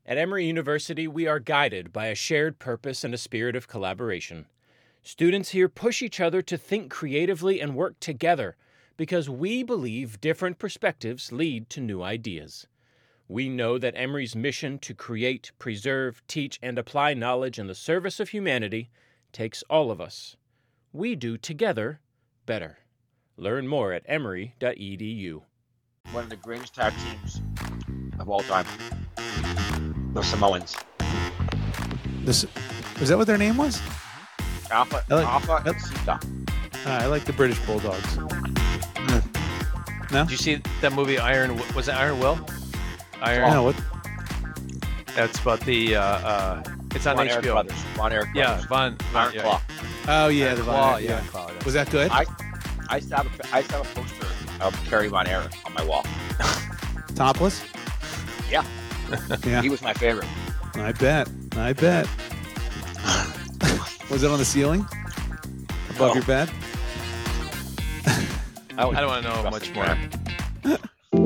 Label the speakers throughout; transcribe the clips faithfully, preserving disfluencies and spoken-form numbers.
Speaker 1: At Emory University, we are guided by a shared purpose and a spirit of collaboration. Students here push each other to think creatively and work together because we believe different perspectives lead to new ideas. We know that Emory's mission to create, preserve, teach, and apply knowledge in the service of humanity takes all of us. We do together better. Learn more at emory dot e d u.
Speaker 2: One of the greatest tag teams of all time, the Samoans.
Speaker 3: This, was that what their name was?
Speaker 2: Alpha,
Speaker 3: I like-
Speaker 2: Alpha,
Speaker 3: I-
Speaker 2: and Sita.
Speaker 3: Uh, I like the British Bulldogs. No?
Speaker 4: Did you see that movie Iron? Was it Iron Will? Iron.
Speaker 3: No, what?
Speaker 4: That's about the. Uh, uh, it's on
Speaker 2: Von
Speaker 4: H B
Speaker 2: Erich
Speaker 4: O.
Speaker 2: Brothers. Von Erich
Speaker 4: Yeah,
Speaker 2: Brothers.
Speaker 4: Von. Von
Speaker 2: Iron
Speaker 4: yeah,
Speaker 2: Claw.
Speaker 3: Oh, yeah,
Speaker 4: Iron
Speaker 3: the
Speaker 4: Claw,
Speaker 3: Von-
Speaker 4: yeah,
Speaker 3: yeah.
Speaker 4: Iron Claw, yeah.
Speaker 3: Was that good?
Speaker 2: I, I, used to have a, I used to have a poster of Kerry Von Erich on my wall.
Speaker 3: Topless?
Speaker 2: Yeah,
Speaker 3: Yeah,
Speaker 2: he was my favorite.
Speaker 3: I bet. I bet. Was it on the ceiling? Above
Speaker 2: No.
Speaker 3: your bed?
Speaker 2: I, was
Speaker 4: I don't want to know much
Speaker 2: disgusting,
Speaker 4: more.
Speaker 2: man.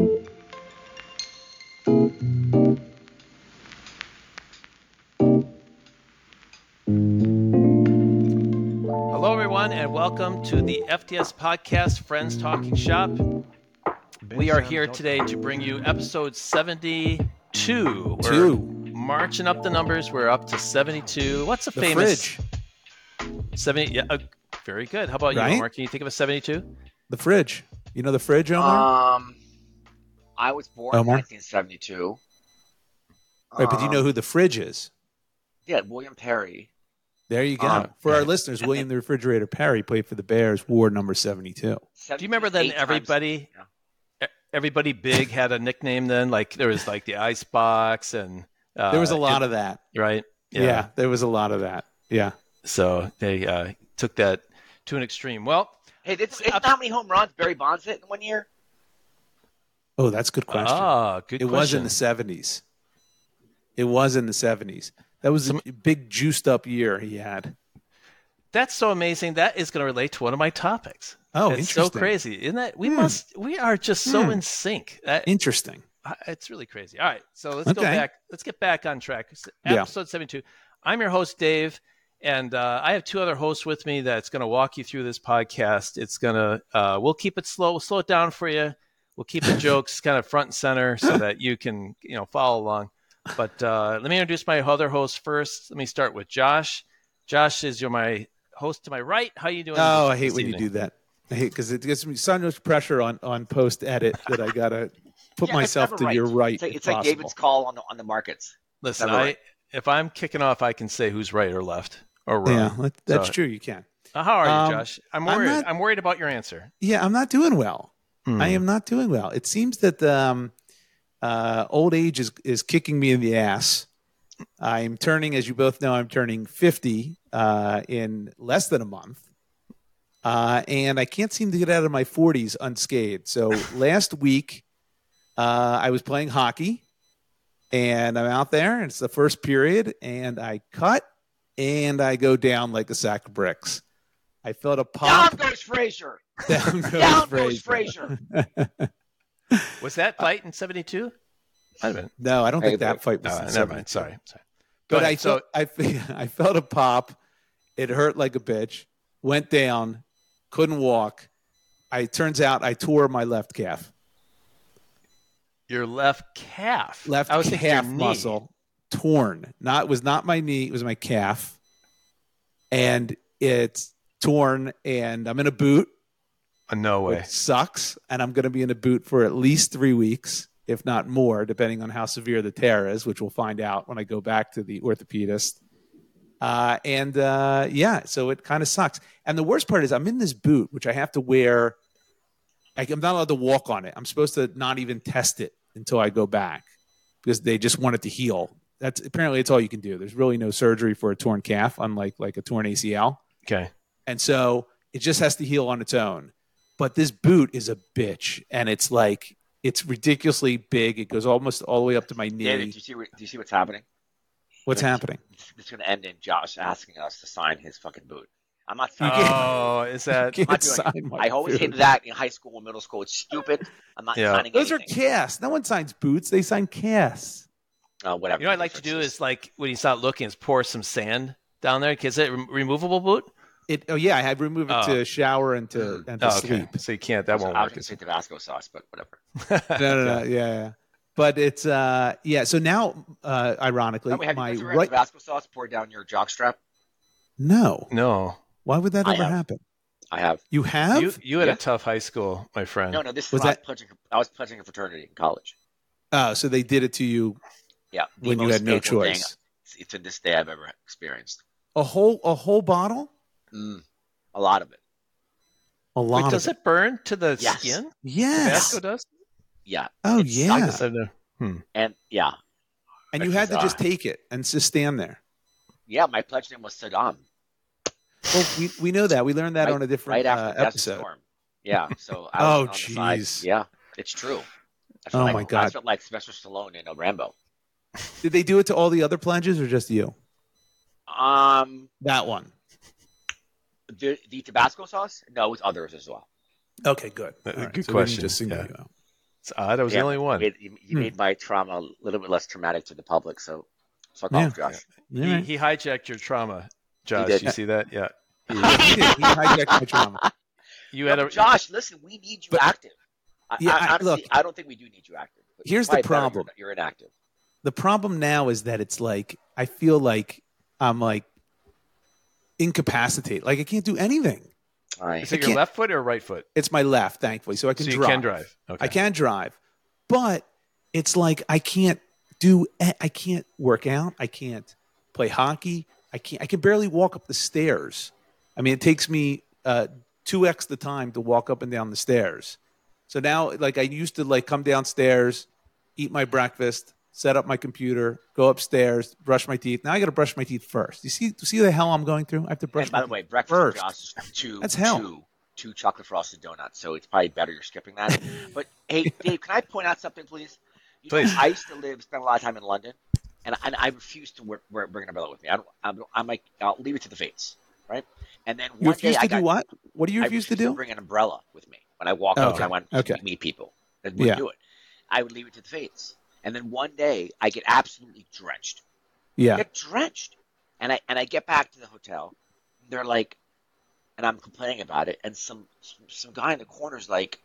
Speaker 4: Hello, everyone, and welcome to the F T S podcast, Friends Talking Shop. We are here today to bring you episode seventy-two. We're
Speaker 3: Two.
Speaker 4: marching up the numbers. We're up to seventy-two. What's a
Speaker 3: The
Speaker 4: famous
Speaker 3: fridge.
Speaker 4: seventy? Yeah, uh, very good. How about you,
Speaker 3: Right?
Speaker 4: Omar? Can you think of a seventy-two?
Speaker 3: The fridge. You know the fridge, Omar?
Speaker 2: Um, I was born
Speaker 3: Omar?
Speaker 2: in nineteen seventy-two.
Speaker 3: right, but do you know
Speaker 2: Um,
Speaker 3: who the fridge is?
Speaker 2: Yeah, William Perry.
Speaker 3: There you go.
Speaker 2: um,
Speaker 3: For our listeners, William the Refrigerator Perry played for the Bears, wore number seventy-two.
Speaker 4: Do you remember then
Speaker 2: Eight times-
Speaker 4: everybody,
Speaker 2: Yeah.
Speaker 4: e- everybody big had a nickname then? Like there was like the ice box and uh,
Speaker 3: There was a lot
Speaker 4: it-
Speaker 3: of that.
Speaker 4: right.
Speaker 3: Yeah. there was a lot of that. Yeah.
Speaker 4: So they uh, took that to an extreme. Well,
Speaker 2: Hey, this, isn't how many home runs Barry Bonds hit in one year?
Speaker 3: Oh, that's a good question.
Speaker 4: ah, good
Speaker 3: it
Speaker 4: question.
Speaker 3: was in the seventies. It was in the seventies. That was a big juiced up year he had.
Speaker 4: That's so amazing. That is going to relate to one of my topics.
Speaker 3: Oh,
Speaker 4: it's so
Speaker 3: interesting.
Speaker 4: crazy, isn't it? We
Speaker 3: Hmm.
Speaker 4: must. We are just so
Speaker 3: Hmm.
Speaker 4: in sync. That,
Speaker 3: Interesting.
Speaker 4: it's really crazy. All right, so let's go
Speaker 3: Okay.
Speaker 4: back. Let's get back on track.
Speaker 3: Yeah.
Speaker 4: Episode seventy-two. I'm your host, Dave, and uh, I have two other hosts with me that's going to walk you through this podcast. It's going to. Uh, we'll keep it slow. We'll slow it down for you. We'll keep the jokes kind of front and center so that you can, you know, follow along. But uh, let me introduce my other host first. Let me start with Josh. Josh is your my host to my right. How you doing?
Speaker 3: Oh,
Speaker 4: this-
Speaker 3: I hate
Speaker 4: this
Speaker 3: when you
Speaker 4: evening?
Speaker 3: do that. I hate because it gives me so much pressure on, on post edit that I gotta put
Speaker 2: Yeah, it's
Speaker 3: myself
Speaker 2: never
Speaker 3: to
Speaker 2: right.
Speaker 3: your right.
Speaker 2: It's like,
Speaker 3: if
Speaker 2: it's like
Speaker 3: possible.
Speaker 2: David's call on the, on the markets.
Speaker 4: Listen,
Speaker 2: Never
Speaker 4: I,
Speaker 2: right.
Speaker 4: if I'm kicking off, I can say who's right or left or wrong.
Speaker 3: Yeah, that- that's
Speaker 4: So-
Speaker 3: true. You can.
Speaker 4: Uh, how are you,
Speaker 3: Um,
Speaker 4: Josh? I'm
Speaker 3: I'm
Speaker 4: worried. I'm,
Speaker 3: not-
Speaker 4: worried about your answer.
Speaker 3: Yeah, I'm not doing well.
Speaker 4: Hmm.
Speaker 3: I am not doing well. It seems that um, uh, old age is is kicking me in the ass. I'm turning, as you both know, I'm turning fifty uh, in less than a month. Uh, and I can't seem to get out of my forties unscathed. So last week, uh, I was playing hockey, and I'm out there, and it's the first period, and I cut, and I go down like a sack of bricks. I felt a pop.
Speaker 2: Down goes Frazier.
Speaker 3: Down goes
Speaker 2: Down goes
Speaker 3: Frazier.
Speaker 2: Frazier.
Speaker 4: Was that fight in seventy-two? Might have been.
Speaker 3: No, I don't
Speaker 2: Hey,
Speaker 3: think that
Speaker 2: but-
Speaker 3: fight was.
Speaker 4: Uh,
Speaker 3: in
Speaker 4: never
Speaker 3: seventy.
Speaker 4: mind. Sorry. Sorry. Go
Speaker 3: But
Speaker 4: ahead.
Speaker 3: I
Speaker 4: so
Speaker 3: felt, I, fe- I felt a pop. It hurt like a bitch. Went down. Couldn't walk. I turns out I tore my left calf.
Speaker 4: your left calf.
Speaker 3: Left
Speaker 4: I was thinking your
Speaker 3: calf
Speaker 4: knee.
Speaker 3: muscle torn. Not it was not my knee. It was my calf, and it's torn. And I'm in a boot.
Speaker 4: Uh, no way.
Speaker 3: Which sucks. And I'm going to be in a boot for at least three weeks, if not more, depending on how severe the tear is, which we'll find out when I go back to the orthopedist. Uh, and uh, yeah, so it kind of sucks. And the worst part is I'm in this boot, which I have to wear. Like, I'm not allowed to walk on it. I'm supposed to not even test it until I go back because they just want it to heal. That's apparently it's all you can do. There's really no surgery for a torn calf, unlike like a torn A C L.
Speaker 4: Okay.
Speaker 3: And so it just has to heal on its own. But this boot is a bitch, and it's like it's ridiculously big. It goes almost all the way up to my knee.
Speaker 2: David, do you see? what- Do you see what's happening?
Speaker 3: What's happening?
Speaker 2: It's, it's going to end in Josh asking us to sign his fucking boot. I'm not signing.
Speaker 3: can't-
Speaker 4: Oh, is that?
Speaker 3: You
Speaker 2: I'm not
Speaker 3: can't
Speaker 2: doing
Speaker 3: sign
Speaker 2: it.
Speaker 3: my
Speaker 2: I always
Speaker 3: boot.
Speaker 2: hated that in high school and middle school. It's stupid. I'm not
Speaker 4: Yeah.
Speaker 2: signing
Speaker 3: Those are
Speaker 2: anything.
Speaker 3: casts. No one signs boots. They sign casts.
Speaker 2: uh, whatever.
Speaker 4: You know what I'd like to do is like when he's not looking, is pour some sand down there. Is it a removable boot?
Speaker 3: It. Oh yeah, I had removed it
Speaker 4: Oh.
Speaker 3: to shower and to and to
Speaker 4: Oh, okay.
Speaker 3: sleep.
Speaker 4: So you can't. That won't
Speaker 2: I
Speaker 4: work.
Speaker 2: was going to say Tabasco sauce, but whatever.
Speaker 3: No, no, no. Yeah, yeah. But it's uh yeah. So now, uh, ironically,
Speaker 2: Oh, wait, have
Speaker 3: my
Speaker 2: you ever had
Speaker 3: right.
Speaker 2: Tabasco sauce poured down your jockstrap?
Speaker 3: No.
Speaker 4: No,
Speaker 3: Why would that
Speaker 2: I
Speaker 3: ever
Speaker 2: have.
Speaker 3: happen?
Speaker 2: I have.
Speaker 3: You have?
Speaker 4: you you had
Speaker 2: Yeah.
Speaker 4: a tough high school, my friend.
Speaker 2: No, no. This
Speaker 3: Was
Speaker 2: was, I was
Speaker 3: that-
Speaker 2: pledging. I was pledging a fraternity in college.
Speaker 3: Oh, so they did it to you
Speaker 2: Yeah, the
Speaker 3: when you
Speaker 2: most
Speaker 3: had no
Speaker 2: painful thing
Speaker 3: choice.
Speaker 2: to this day I've ever experienced.
Speaker 3: A whole a whole bottle?
Speaker 2: Mm, a lot of it.
Speaker 3: A lot
Speaker 4: Wait,
Speaker 3: of
Speaker 4: does
Speaker 3: it.
Speaker 4: it burn to the
Speaker 2: Yes.
Speaker 4: skin?
Speaker 3: Yes.
Speaker 4: Tabasco does.
Speaker 2: Yeah,
Speaker 3: Oh
Speaker 2: It's-
Speaker 4: I
Speaker 3: yeah.
Speaker 4: guess I've never.
Speaker 2: and yeah,
Speaker 3: And you
Speaker 2: Which
Speaker 3: had
Speaker 2: is,
Speaker 3: to just
Speaker 2: uh,
Speaker 3: take it and just stand there.
Speaker 2: yeah. My pledge name was Saddam.
Speaker 3: Well, we, we know that. We learned that
Speaker 2: Right-
Speaker 3: on a different
Speaker 2: Right after
Speaker 3: uh,
Speaker 2: Desert
Speaker 3: episode.
Speaker 2: Storm. Yeah. So I
Speaker 3: Oh,
Speaker 2: was on the side.
Speaker 3: jeez.
Speaker 2: Yeah, it's true. I felt
Speaker 3: Oh,
Speaker 2: like,
Speaker 3: my God.
Speaker 2: I felt like Sylvester Stallone in a Rambo.
Speaker 3: Did they do it to all the other pledges or just you?
Speaker 2: Um,
Speaker 3: That one.
Speaker 2: the the Tabasco sauce? No, with others as well.
Speaker 3: Okay, good.
Speaker 4: Uh,
Speaker 3: All right,
Speaker 4: good
Speaker 3: so we didn't
Speaker 4: question.
Speaker 3: Just single
Speaker 4: Yeah.
Speaker 3: you out.
Speaker 4: It's odd. I was
Speaker 2: Yeah,
Speaker 4: the only one.
Speaker 2: You made, you, you
Speaker 3: Hmm.
Speaker 2: made my trauma a little bit less traumatic to the public. So fuck
Speaker 3: Yeah.
Speaker 2: off, Josh.
Speaker 3: All
Speaker 4: He,
Speaker 3: right.
Speaker 4: he hijacked your trauma, Josh.
Speaker 2: did.
Speaker 4: You see that? Yeah. He-
Speaker 3: He did. He hijacked my trauma.
Speaker 4: you
Speaker 2: No,
Speaker 4: had a
Speaker 2: but Josh, listen, we need you
Speaker 3: But-
Speaker 2: active. I,
Speaker 3: Yeah,
Speaker 2: I,
Speaker 3: I-
Speaker 2: honestly,
Speaker 3: look.
Speaker 2: I don't think we do need you active. But
Speaker 3: Here's
Speaker 2: it's
Speaker 3: the
Speaker 2: probably better
Speaker 3: problem.
Speaker 2: You're, you're inactive.
Speaker 3: The problem now is that it's like I feel like I'm like incapacitated. Like I can't do anything.
Speaker 2: All right.
Speaker 4: Is it
Speaker 3: I
Speaker 4: your
Speaker 3: can't-
Speaker 4: left foot or right foot?
Speaker 3: It's my left, thankfully, so I can
Speaker 4: so you
Speaker 3: drive.
Speaker 4: can drive. Okay.
Speaker 3: I can drive, but it's like I can't do. I can't work out. I can't play hockey. I can't. I can barely walk up the stairs. I mean, it takes me uh, two x the time to walk up and down the stairs. So now, like I used to, like come downstairs, eat my breakfast, set up my computer, go upstairs, brush my teeth. Now I got to brush my teeth first. You see, see the hell I'm going through? I have to brush.
Speaker 2: And by
Speaker 3: my
Speaker 2: the way,
Speaker 3: teeth
Speaker 2: breakfast
Speaker 3: first.
Speaker 2: for Josh is two,
Speaker 3: That's hell.
Speaker 2: two, two chocolate frosted donuts. So it's probably better you're skipping that. But hey, Dave, can I point out something, please? You
Speaker 4: Please.
Speaker 2: Know, I used to live, spend a lot of time in London, and, and I refuse to work, work, bring an umbrella with me. I don't. I'm, I'm like, I'll leave it to the fates, right? And then
Speaker 3: You
Speaker 2: one day
Speaker 3: refuse
Speaker 2: I
Speaker 3: to
Speaker 2: got,
Speaker 3: do what? What do you
Speaker 2: I
Speaker 3: refuse to
Speaker 2: refused
Speaker 3: do?
Speaker 2: bring an umbrella with me when I walk
Speaker 3: Oh,
Speaker 2: out
Speaker 3: okay.
Speaker 2: and I went
Speaker 3: Okay.
Speaker 2: to meet people. I wouldn't
Speaker 3: Yeah.
Speaker 2: do it. I would leave it to the fates. And then one day I get absolutely drenched.
Speaker 3: Yeah.
Speaker 2: Get drenched. And I and I get back to the hotel. They're like, and I'm complaining about it. And some some, some guy in the corner's like,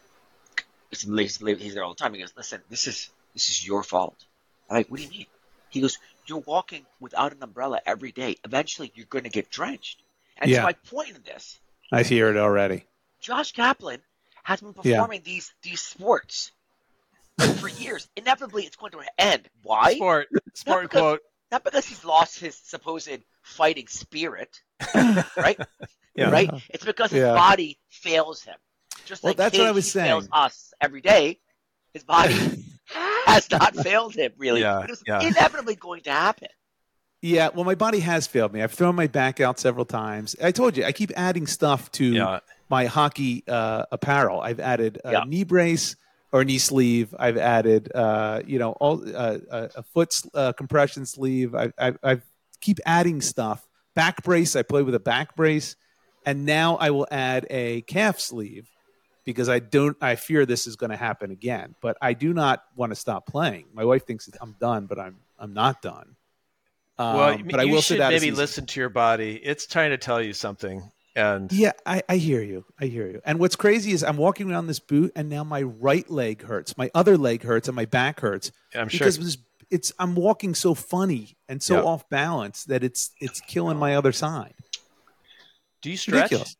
Speaker 2: he's, he's there all the time. He goes, listen, this is this is your fault. I'm like, what do you mean? He goes, you're walking without an umbrella every day. Eventually, you're going to get drenched. And
Speaker 3: Yeah.
Speaker 2: so my point in this,
Speaker 3: I hear it already.
Speaker 2: Josh Kaplan has been
Speaker 3: Yeah.
Speaker 2: performing these these sports for years. Inevitably, it's going to end. Why?
Speaker 4: Sport. Sport
Speaker 2: because-
Speaker 4: quote.
Speaker 2: Not because he's lost his supposed fighting spirit, right?
Speaker 4: Yeah.
Speaker 2: Right? It's because his
Speaker 3: Yeah.
Speaker 2: body fails him. Just
Speaker 3: Well,
Speaker 2: like
Speaker 3: that's
Speaker 2: his,
Speaker 3: what I was
Speaker 2: he
Speaker 3: saying.
Speaker 2: fails us every day. His body has not failed him, really.
Speaker 4: Yeah,
Speaker 2: It was
Speaker 4: yeah.
Speaker 2: inevitably going to happen.
Speaker 3: Yeah, well, my body has failed me. I've thrown my back out several times. I told you, I keep adding stuff to
Speaker 4: Yeah.
Speaker 3: my hockey uh, apparel. I've added a
Speaker 2: Yeah.
Speaker 3: knee brace or knee sleeve. I've added, uh, you know, all uh, a, a foot s- uh, compression sleeve. I, I, I keep adding stuff. Back brace. I play with a back brace, and now I will add a calf sleeve because I don't. I fear this is going to happen again. But I do not want to stop playing. My wife thinks I'm done, but I'm I'm not done. Um,
Speaker 4: Well,
Speaker 3: but I
Speaker 4: you
Speaker 3: will
Speaker 4: should
Speaker 3: sit out a
Speaker 4: maybe
Speaker 3: season.
Speaker 4: listen to your body. It's trying to tell you something. And
Speaker 3: Yeah, I, I hear you. I hear you. And what's crazy is I'm walking around this boot, and now my right leg hurts, my other leg hurts, and my back hurts
Speaker 4: I'm sure.
Speaker 3: because this, it's I'm walking so funny and so
Speaker 4: Yeah.
Speaker 3: off balance that it's it's killing my other side.
Speaker 4: Do you stretch?
Speaker 3: Ridiculous.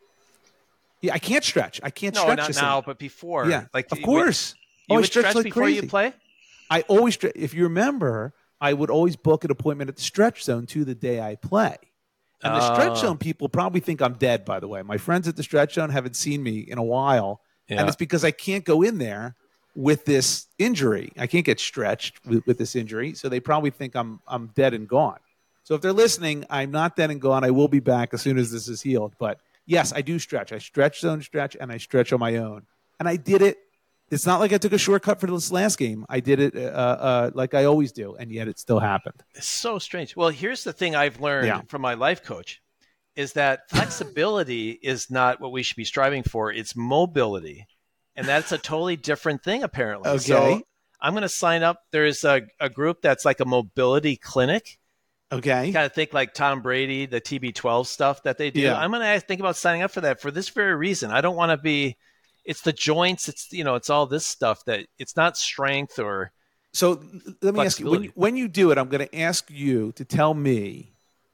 Speaker 3: Yeah, I can't stretch. I can't
Speaker 4: No,
Speaker 3: stretch
Speaker 4: not
Speaker 3: this
Speaker 4: now,
Speaker 3: anymore.
Speaker 4: but before.
Speaker 3: Yeah,
Speaker 4: like
Speaker 3: of
Speaker 4: you-
Speaker 3: course.
Speaker 4: You
Speaker 3: Oh, I
Speaker 4: would
Speaker 3: stretch
Speaker 4: stretch
Speaker 3: like
Speaker 4: before
Speaker 3: crazy.
Speaker 4: you play?
Speaker 3: I always stre- if you remember, I would always book an appointment at the stretch zone to the day I play. And the stretch
Speaker 4: Oh.
Speaker 3: zone people probably think I'm dead, by the way. My friends at the stretch zone haven't seen me in a while.
Speaker 4: Yeah.
Speaker 3: And it's because I can't go in there with this injury. I can't get stretched with, with this injury. So they probably think I'm I'm dead and gone. So if they're listening, I'm not dead and gone. I will be back as soon as this is healed. But yes, I do stretch. I stretch zone stretch and I stretch on my own. And I did it. It's not like I took a shortcut for this last game. I did it uh, uh, like I always do, and yet it still happened.
Speaker 4: It's so strange. Well, here's the thing I've learned
Speaker 3: Yeah.
Speaker 4: from my life coach is that flexibility is not what we should be striving for. It's mobility. And that's a totally different thing, apparently.
Speaker 3: Okay.
Speaker 4: So I'm going to sign up. There's a, a group that's like a mobility clinic.
Speaker 3: Okay.
Speaker 4: You kind of think like Tom Brady, the T B twelve stuff that they do.
Speaker 3: Yeah.
Speaker 4: I'm going to think about signing up for that for this very reason. I don't want to be, it's the joints. It's, you know, it's all this stuff that it's not strength or.
Speaker 3: So let me ask you, when, you, when you do it, I'm going to ask you to tell me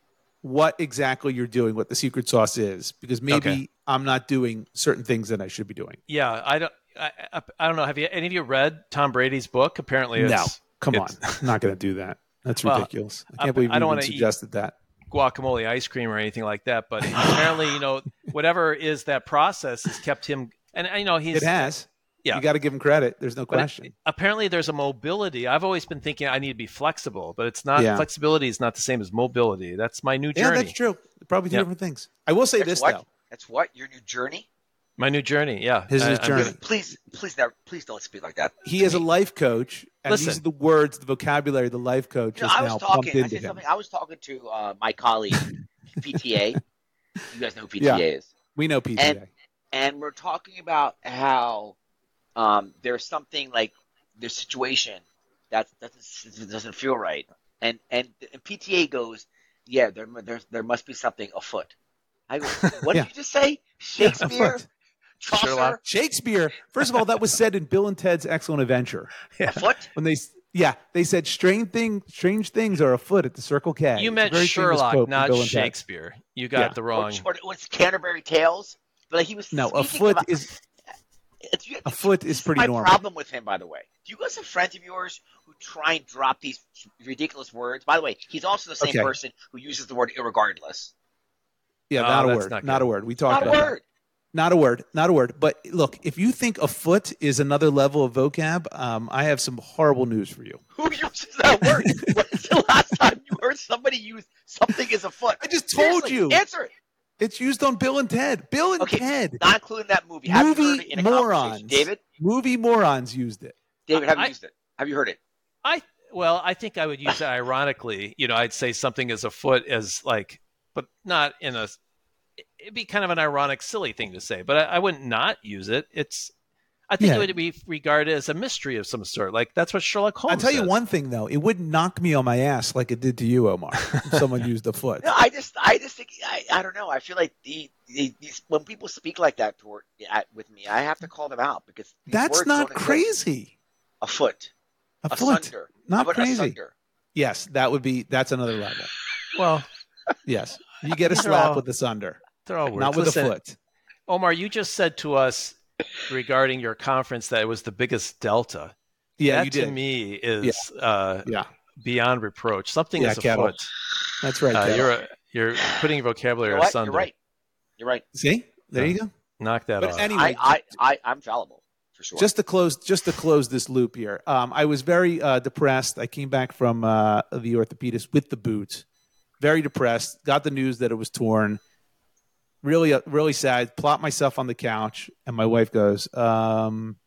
Speaker 3: what exactly you're doing, what the secret sauce is, because maybe
Speaker 4: Okay.
Speaker 3: I'm not doing certain things that I should be doing.
Speaker 4: Yeah. I don't, I, I, I don't know. Have you, any of you read Tom Brady's book? Apparently it's.
Speaker 3: No, come on.
Speaker 4: it's,
Speaker 3: I'm not going to do that. That's
Speaker 4: Well,
Speaker 3: ridiculous. I
Speaker 4: I-
Speaker 3: can't believe
Speaker 4: I
Speaker 3: you
Speaker 4: don't
Speaker 3: even
Speaker 4: wanna eat-
Speaker 3: suggested that.
Speaker 4: guacamole ice cream or anything like that. But apparently, you know, whatever is that process has kept him. And, you know, he's.
Speaker 3: It has.
Speaker 4: Yeah.
Speaker 3: You got to give him credit. There's no
Speaker 4: But it-
Speaker 3: question.
Speaker 4: apparently there's a mobility. I've always been thinking I need to be flexible, but it's not.
Speaker 3: Yeah.
Speaker 4: Flexibility is not the same as mobility. That's my new
Speaker 3: Yeah,
Speaker 4: journey.
Speaker 3: that's true. Probably two
Speaker 4: Yep.
Speaker 3: different things. I will say
Speaker 2: That's
Speaker 3: this,
Speaker 2: what?
Speaker 3: though.
Speaker 2: That's what your new journey.
Speaker 4: My new journey. Yeah.
Speaker 3: His-
Speaker 4: I-
Speaker 3: his
Speaker 4: I'm
Speaker 3: journey.
Speaker 4: gonna-
Speaker 2: Please, please, never, please don't speak like that.
Speaker 3: He is a life coach, and these
Speaker 4: Listen.
Speaker 3: are the words, the vocabulary the life coach
Speaker 2: You know,
Speaker 3: is
Speaker 2: I was
Speaker 3: now
Speaker 2: talking.
Speaker 3: pumped
Speaker 2: I,
Speaker 3: into
Speaker 2: said
Speaker 3: him.
Speaker 2: something, I was talking to uh, my colleague, P T A. You guys know who P T A
Speaker 3: Yeah.
Speaker 2: is.
Speaker 3: We know P T A.
Speaker 2: And- And we're talking about how um, there's something like their situation that doesn't doesn't feel right, and and, and P T A goes, yeah, there there there must be something afoot. I go, what
Speaker 3: Yeah.
Speaker 2: did you just say? Shakespeare,
Speaker 3: afoot.
Speaker 2: Chaucer,
Speaker 4: Sherlock.
Speaker 3: Shakespeare. First of all, that was said in Bill and Ted's Excellent Adventure.
Speaker 2: afoot.
Speaker 3: When they, yeah, they said strange thing, strange things are afoot at the Circle K.
Speaker 4: You
Speaker 3: It's a
Speaker 4: meant
Speaker 3: very famous
Speaker 4: Sherlock,
Speaker 3: quote from
Speaker 4: not
Speaker 3: Bill and Ted.
Speaker 4: Shakespeare. You got
Speaker 3: Yeah.
Speaker 4: the wrong.
Speaker 2: Or, or it was Canterbury Tales, but like he was
Speaker 3: No,
Speaker 2: speaking
Speaker 3: afoot
Speaker 2: about,
Speaker 3: is
Speaker 2: it's, it's,
Speaker 3: afoot is
Speaker 2: this
Speaker 3: pretty
Speaker 2: my
Speaker 3: normal.
Speaker 2: problem with him, by the way. Do you guys have friends of yours who try and drop these ridiculous words? By the way, he's also the same
Speaker 3: Okay.
Speaker 2: person who uses the word irregardless.
Speaker 3: Yeah,
Speaker 4: No,
Speaker 3: not a
Speaker 4: that's
Speaker 3: word.
Speaker 4: not
Speaker 3: Not,
Speaker 4: good.
Speaker 3: a word. We talked
Speaker 2: Not a
Speaker 3: about that.
Speaker 2: word.
Speaker 3: Not a word. Not a word. But look, if you think afoot is another level of vocab, um, I have some horrible news for you.
Speaker 2: Who uses that word? When's the last time you heard somebody use something as a foot?
Speaker 3: I just told
Speaker 2: Seriously,
Speaker 3: you.
Speaker 2: Answer it.
Speaker 3: It's used on Bill and Ted. Bill and
Speaker 2: Okay,
Speaker 3: Ted.
Speaker 2: not including that movie. Have you
Speaker 3: Movie
Speaker 2: heard it in a
Speaker 3: morons.
Speaker 2: conversation? David?
Speaker 3: Movie morons used it.
Speaker 2: David, have you
Speaker 4: I-
Speaker 2: used it? Have you heard it?
Speaker 4: I well, I think I would use that ironically. You know, I'd say something as a foot as like, but not in a. It'd be kind of an ironic, silly thing to say, but I, I wouldn't not use it. It's. I think
Speaker 3: Yeah.
Speaker 4: it would be regarded as a mystery of some sort. Like that's what Sherlock Holmes.
Speaker 3: I'll tell you
Speaker 4: says.
Speaker 3: one thing, though. It wouldn't knock me on my ass like it did to you, Omar, if someone used a foot.
Speaker 2: No, I just, I just think, I, I don't know. I feel like the, the these, when people speak like that toward at, with me, I have to call them out because these
Speaker 3: That's
Speaker 2: words
Speaker 3: not
Speaker 2: don't exist.
Speaker 3: crazy.
Speaker 2: A foot,
Speaker 3: A foot.
Speaker 2: asunder.
Speaker 3: Not
Speaker 2: How about
Speaker 3: crazy.
Speaker 2: asunder?
Speaker 3: Yes, that would be, that's another level.
Speaker 4: Well,
Speaker 3: Yes. You get a
Speaker 4: These are
Speaker 3: slap
Speaker 4: all-
Speaker 3: with the sunder,
Speaker 4: they're all words.
Speaker 3: not with
Speaker 4: Listen,
Speaker 3: a foot.
Speaker 4: Omar, you just said to us regarding your conference that it was the biggest delta.
Speaker 3: Yeah,
Speaker 4: that
Speaker 3: you
Speaker 4: to
Speaker 3: did.
Speaker 4: me is uh,
Speaker 3: Yeah,
Speaker 4: beyond reproach. Something
Speaker 3: Yeah,
Speaker 4: is
Speaker 3: Kettle.
Speaker 4: afoot.
Speaker 3: that's right.
Speaker 4: Uh,
Speaker 3: Kettle.
Speaker 4: you're a, you're putting your
Speaker 2: You
Speaker 4: vocabulary
Speaker 2: know what?
Speaker 4: asunder.
Speaker 2: You're right. You're right.
Speaker 3: See? There
Speaker 4: Yeah.
Speaker 3: you go.
Speaker 4: Knock that
Speaker 3: But
Speaker 4: off.
Speaker 3: anyway,
Speaker 2: I, I, I, I'm fallible for sure.
Speaker 3: just to close just to close this loop here, um, I was very uh, depressed. I came back from uh, the orthopedist with the boot, very depressed. Got the news that it was torn. Really, uh, really sad. Plot myself on the couch, and my wife goes, um,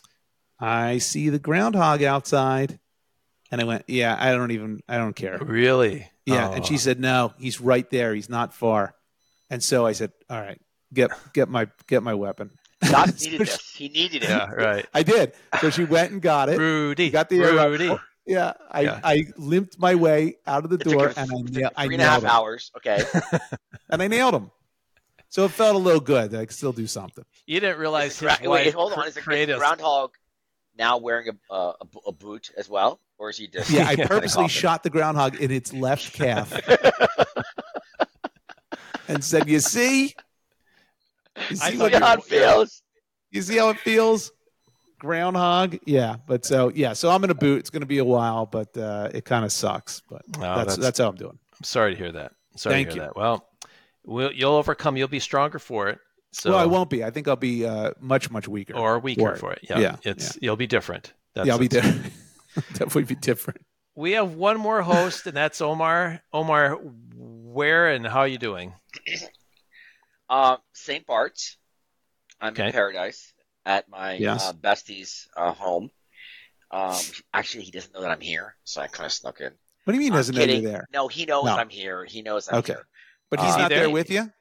Speaker 3: "I see the groundhog outside," and I went, "Yeah, I don't even, I don't care."
Speaker 4: Really?
Speaker 3: Yeah,
Speaker 4: Oh.
Speaker 3: and she said, "No, he's right there. He's not far." And so I said, "All right, get get my get my weapon."
Speaker 2: God
Speaker 3: So
Speaker 2: needed
Speaker 3: she-
Speaker 2: this. He needed it.
Speaker 4: Yeah, right.
Speaker 3: I did. So she went and got it.
Speaker 4: Rudy.
Speaker 3: got the air
Speaker 4: Rudy.
Speaker 3: up. Yeah, I,
Speaker 4: Yeah.
Speaker 3: I limped my way out of the
Speaker 2: It took
Speaker 3: door
Speaker 2: him
Speaker 3: and I,
Speaker 2: th-
Speaker 3: nailed, I
Speaker 2: three and a half
Speaker 3: nailed him.
Speaker 2: hours. Okay.
Speaker 3: And I nailed him. So it felt a little good that I could still do something.
Speaker 4: You didn't realize
Speaker 2: Is
Speaker 4: his
Speaker 2: the gra-
Speaker 4: wife
Speaker 2: wait, hold on.
Speaker 4: cr-
Speaker 2: Is the, is
Speaker 4: created
Speaker 2: the
Speaker 4: a-
Speaker 2: groundhog now wearing a, uh, a, bo- a boot as well, or is he just?
Speaker 3: Yeah, I
Speaker 4: Yeah.
Speaker 3: purposely shot the groundhog in its left calf and said, "You see, you
Speaker 4: I
Speaker 3: see,
Speaker 4: thought
Speaker 3: what,
Speaker 2: See how it feels.
Speaker 3: you see how it feels, groundhog." Yeah, but so yeah, so I'm in a boot. It's going to be a while, but uh, it kind of sucks. But
Speaker 4: Oh,
Speaker 3: that's,
Speaker 4: that's-
Speaker 3: that's how I'm doing.
Speaker 4: I'm sorry to hear that. I'm sorry
Speaker 3: Thank
Speaker 4: to hear
Speaker 3: you.
Speaker 4: that. Well, we'll, you'll overcome. You'll be stronger for it. So,
Speaker 3: Well, I won't be. I think I'll be uh, much much weaker.
Speaker 4: or weaker
Speaker 3: for
Speaker 4: for
Speaker 3: it.
Speaker 4: it. Yeah,
Speaker 3: Yeah,
Speaker 4: it's you'll be different. That's
Speaker 3: yeah, I'll be
Speaker 4: it's-
Speaker 3: different. Definitely be different.
Speaker 4: We have one more host, and that's Omar. Omar, where and how are you doing?
Speaker 2: Uh, Saint Bart's. I'm
Speaker 4: Okay.
Speaker 2: in Paradise at my
Speaker 3: Yes.
Speaker 2: uh, bestie's uh, home. Um, actually, he doesn't know that I'm here, so I kind of snuck in.
Speaker 3: What do you mean
Speaker 2: I'm
Speaker 3: doesn't know
Speaker 2: kidding.
Speaker 3: you're there?
Speaker 2: No, he knows
Speaker 3: No.
Speaker 2: I'm here. He knows I'm
Speaker 3: Okay.
Speaker 2: here.
Speaker 3: But he's
Speaker 2: Uh,
Speaker 3: not
Speaker 4: there?
Speaker 3: there with you?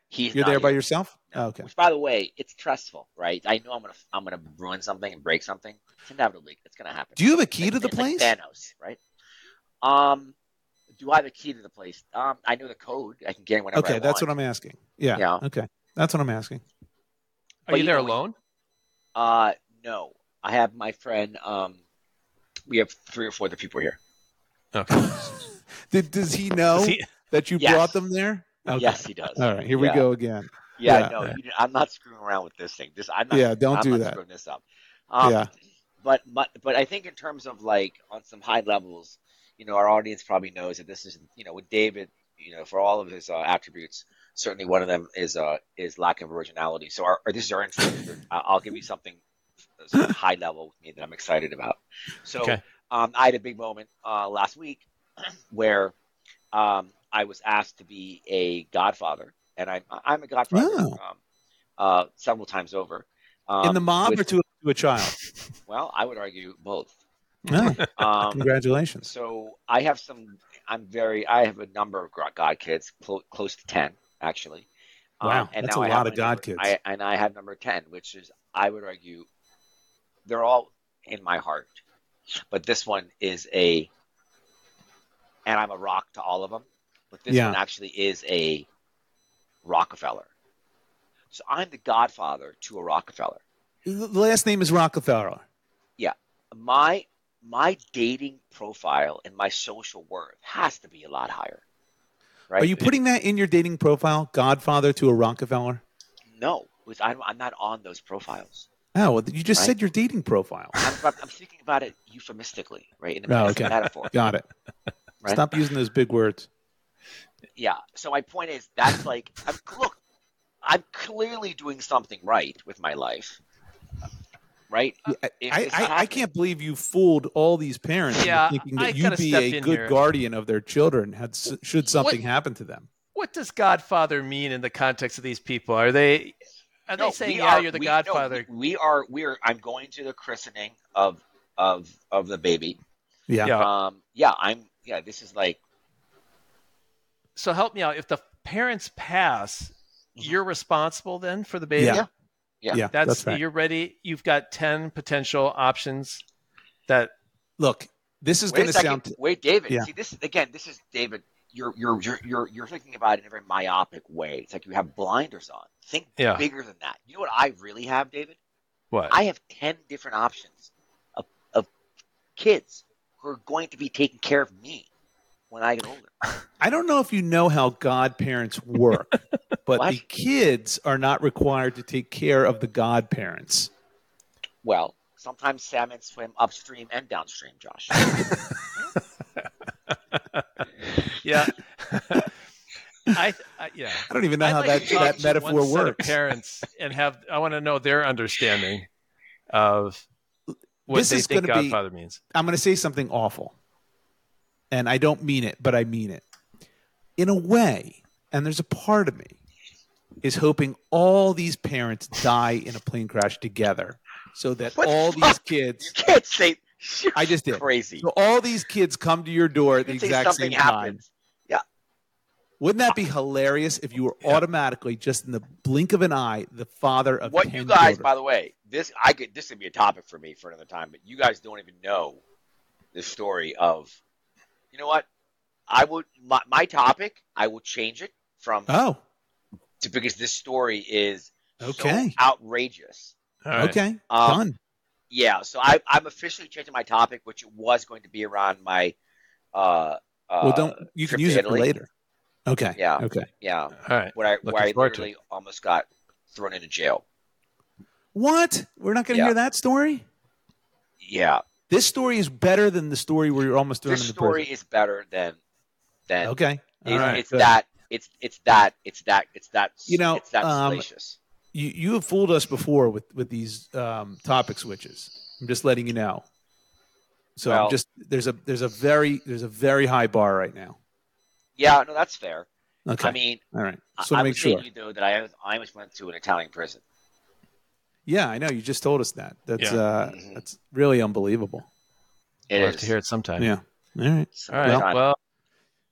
Speaker 2: He's
Speaker 3: You're
Speaker 2: not
Speaker 3: there by
Speaker 2: here.
Speaker 3: yourself?
Speaker 2: No.
Speaker 3: Oh, okay.
Speaker 2: Which, by the way, it's stressful, right? I know I'm gonna I'm gonna ruin something and break something. It's inevitably it's gonna happen.
Speaker 3: Do you have a key
Speaker 2: Like,
Speaker 3: to the
Speaker 2: it's
Speaker 3: place?
Speaker 2: like Thanos, right? Um, do I have a key to the place? Um, I know the code. I can get in whenever I
Speaker 3: Okay,
Speaker 2: want.
Speaker 3: that's what I'm asking. Yeah.
Speaker 2: Yeah.
Speaker 3: Okay. That's what I'm asking.
Speaker 4: Are
Speaker 2: But
Speaker 4: you there
Speaker 2: either way-
Speaker 4: alone?
Speaker 2: Uh, no. I have my friend. Um, we have three or four other people here.
Speaker 4: Okay.
Speaker 3: Did, does he know
Speaker 4: Does he-
Speaker 3: that you
Speaker 2: Yes.
Speaker 3: brought them there? Okay.
Speaker 2: Yes, he does.
Speaker 3: All right. Here we
Speaker 2: Yeah.
Speaker 3: go again.
Speaker 2: Yeah,
Speaker 3: Yeah.
Speaker 2: no, you, I'm not screwing around with this thing. This, I'm not.
Speaker 3: Yeah, don't
Speaker 2: I'm
Speaker 3: do
Speaker 2: not
Speaker 3: that.
Speaker 2: Screwing this up. Um,
Speaker 3: Yeah.
Speaker 2: But, but, but I think in terms of like on some high levels, you know, our audience probably knows that this is, you know, with David, you know, for all of his uh, attributes, certainly one of them is uh is lack of originality. So, our, or this is our instinct. I'll give you something sort of high level with me that I'm excited about. So,
Speaker 4: Okay.
Speaker 2: um, I had a big moment uh, last week where um, I was asked to be a godfather, and I'm I'm a godfather
Speaker 3: Oh.
Speaker 2: um, uh, several times over. Um,
Speaker 3: In the mob
Speaker 2: with-
Speaker 3: or to, to a child?
Speaker 2: Well, I would argue both.
Speaker 3: No.
Speaker 2: Um,
Speaker 3: Congratulations.
Speaker 2: so I have some. I'm very. I have a number of God- God kids, clo- close to ten actually.
Speaker 3: Wow,
Speaker 2: Um, and
Speaker 3: that's
Speaker 2: now
Speaker 3: a
Speaker 2: I
Speaker 3: lot
Speaker 2: have
Speaker 3: of
Speaker 2: my
Speaker 3: God
Speaker 2: number-
Speaker 3: kids.
Speaker 2: I, and I have number ten, which is I would argue they're all in my heart, but this one is a. And I'm a rock to all of them, but this
Speaker 3: Yeah.
Speaker 2: one actually is a Rockefeller. So I'm the godfather to a Rockefeller.
Speaker 3: The last name is Rockefeller.
Speaker 2: My my dating profile and my social worth has to be a lot higher. Right?
Speaker 3: Are you putting that in your dating profile? Godfather to a Rockefeller?
Speaker 2: No, because I'm, I'm not on those profiles.
Speaker 3: Oh, well, you just
Speaker 2: Right.
Speaker 3: said your dating profile.
Speaker 2: I'm, I'm speaking about it euphemistically, right? In a,
Speaker 3: Oh,
Speaker 2: as a
Speaker 3: okay.
Speaker 2: metaphor.
Speaker 3: Got it.
Speaker 2: Right?
Speaker 3: Stop using those big words.
Speaker 2: Yeah. So my point is, that's like, I'm, look, I'm clearly doing something right with my life, right?
Speaker 3: I,
Speaker 2: If
Speaker 3: I,
Speaker 2: this
Speaker 3: I, I
Speaker 2: happened-
Speaker 3: can't believe you fooled all these parents into
Speaker 4: Yeah,
Speaker 3: thinking
Speaker 4: I
Speaker 3: that you'd
Speaker 4: gotta
Speaker 3: be
Speaker 4: step
Speaker 3: a
Speaker 4: in
Speaker 3: good
Speaker 4: here.
Speaker 3: guardian of their children had, should something happen to them.
Speaker 4: What does Godfather mean in the context of these people? Are they are
Speaker 2: No,
Speaker 4: they saying,
Speaker 2: we
Speaker 4: yeah,
Speaker 2: are-
Speaker 4: you're the
Speaker 2: we- no,
Speaker 4: Godfather?
Speaker 2: we, we are. We are. I'm going to the christening of of of the baby.
Speaker 3: Yeah.
Speaker 4: Yeah.
Speaker 2: Um. Yeah. I'm. Yeah. This is like.
Speaker 4: So help me out. If the parents pass,
Speaker 2: Mhm.
Speaker 4: you're responsible then for the baby?
Speaker 3: Yeah.
Speaker 2: Yeah. Yeah.
Speaker 3: Yeah,
Speaker 4: That's,
Speaker 3: that's right.
Speaker 4: You're ready. You've got ten potential options that
Speaker 3: Look, this is
Speaker 2: Wait
Speaker 3: going
Speaker 2: a
Speaker 3: to
Speaker 2: second.
Speaker 3: sound.
Speaker 2: Wait, David.
Speaker 3: Yeah.
Speaker 2: See, this again. This is David. You're you're you're you're you're thinking about it in a very myopic way. It's like you have blinders on. Think
Speaker 4: Yeah.
Speaker 2: bigger than that. You know what I really have, David?
Speaker 4: what?
Speaker 2: I have ten different options of of kids who are going to be taking care of me when I get older.
Speaker 3: I don't know if you know how godparents work, but
Speaker 2: What?
Speaker 3: the kids are not required to take care of the godparents.
Speaker 2: Well, sometimes salmon swim upstream and downstream, Josh.
Speaker 4: yeah. I, I yeah.
Speaker 3: I don't even know
Speaker 4: I'd
Speaker 3: how
Speaker 4: like
Speaker 3: that,
Speaker 4: to talk
Speaker 3: that
Speaker 4: to
Speaker 3: metaphor
Speaker 4: one set of
Speaker 3: works.
Speaker 4: parents and have I want to know their understanding of what
Speaker 3: This
Speaker 4: they
Speaker 3: is
Speaker 4: think
Speaker 3: gonna be-
Speaker 4: Godfather means.
Speaker 3: I'm going to say something awful, and I don't mean it, but I mean it. In a way, and there's a part of me, is hoping all these parents die in a plane crash together so that
Speaker 2: What the
Speaker 3: all these
Speaker 2: fuck?
Speaker 3: kids,
Speaker 2: You can't say.
Speaker 3: I just did.
Speaker 2: Crazy.
Speaker 3: so all these kids come to your door at the
Speaker 2: You can say
Speaker 3: exact
Speaker 2: something
Speaker 3: same time.
Speaker 2: happens.
Speaker 3: Wouldn't that be hilarious if you were automatically, just in the blink of an eye, the father of
Speaker 2: What
Speaker 3: ten
Speaker 2: you guys,
Speaker 3: children?
Speaker 2: by the way, this I could this would be a topic for me for another time, but you guys don't even know the story of. You know what? I would my, my topic. I will change it from
Speaker 3: Oh,
Speaker 2: to because this story is
Speaker 3: Okay.
Speaker 2: so outrageous.
Speaker 4: All right.
Speaker 3: okay,
Speaker 2: Um,
Speaker 3: done.
Speaker 2: Yeah, so I, I'm officially changing my topic, which it was going to be around my. Uh, uh,
Speaker 3: Well, don't you
Speaker 2: trip
Speaker 3: can
Speaker 2: to
Speaker 3: use it for
Speaker 2: Italy.
Speaker 3: later. Okay.
Speaker 2: Yeah.
Speaker 3: Okay.
Speaker 2: Yeah,
Speaker 4: All right.
Speaker 2: where I
Speaker 4: Looking
Speaker 2: where I
Speaker 4: forward to
Speaker 2: literally almost got thrown into jail.
Speaker 3: What? We're not going to
Speaker 2: Yeah.
Speaker 3: hear that story.
Speaker 2: Yeah,
Speaker 3: This story is better than the story where you're almost thrown
Speaker 2: this
Speaker 3: into
Speaker 2: story
Speaker 3: prison.
Speaker 2: is better than than
Speaker 3: Okay. All
Speaker 2: It's,
Speaker 3: right.
Speaker 2: it's
Speaker 3: good.
Speaker 2: that. It's it's that. It's that. It's that.
Speaker 3: You know,
Speaker 2: it's that
Speaker 3: um,
Speaker 2: salacious.
Speaker 3: You you have fooled us before with with these um, topic switches. I'm just letting you know. So I'm
Speaker 2: Well-
Speaker 3: just there's a there's a very there's a very high bar right now.
Speaker 2: Yeah, no, that's fair.
Speaker 3: Okay.
Speaker 2: I mean,
Speaker 3: All right.
Speaker 2: I,
Speaker 3: So
Speaker 2: I
Speaker 3: to
Speaker 2: would
Speaker 3: make
Speaker 2: say
Speaker 3: sure.
Speaker 2: to you though that I I almost went to an Italian prison.
Speaker 3: Yeah, I know. You just told us that. That's
Speaker 4: Yeah.
Speaker 3: uh
Speaker 2: Mhm.
Speaker 3: that's really unbelievable.
Speaker 2: It
Speaker 4: We'll
Speaker 2: is.
Speaker 4: have to hear it sometime.
Speaker 3: Yeah. All right.
Speaker 2: So,
Speaker 4: All right.
Speaker 2: John,
Speaker 4: Well,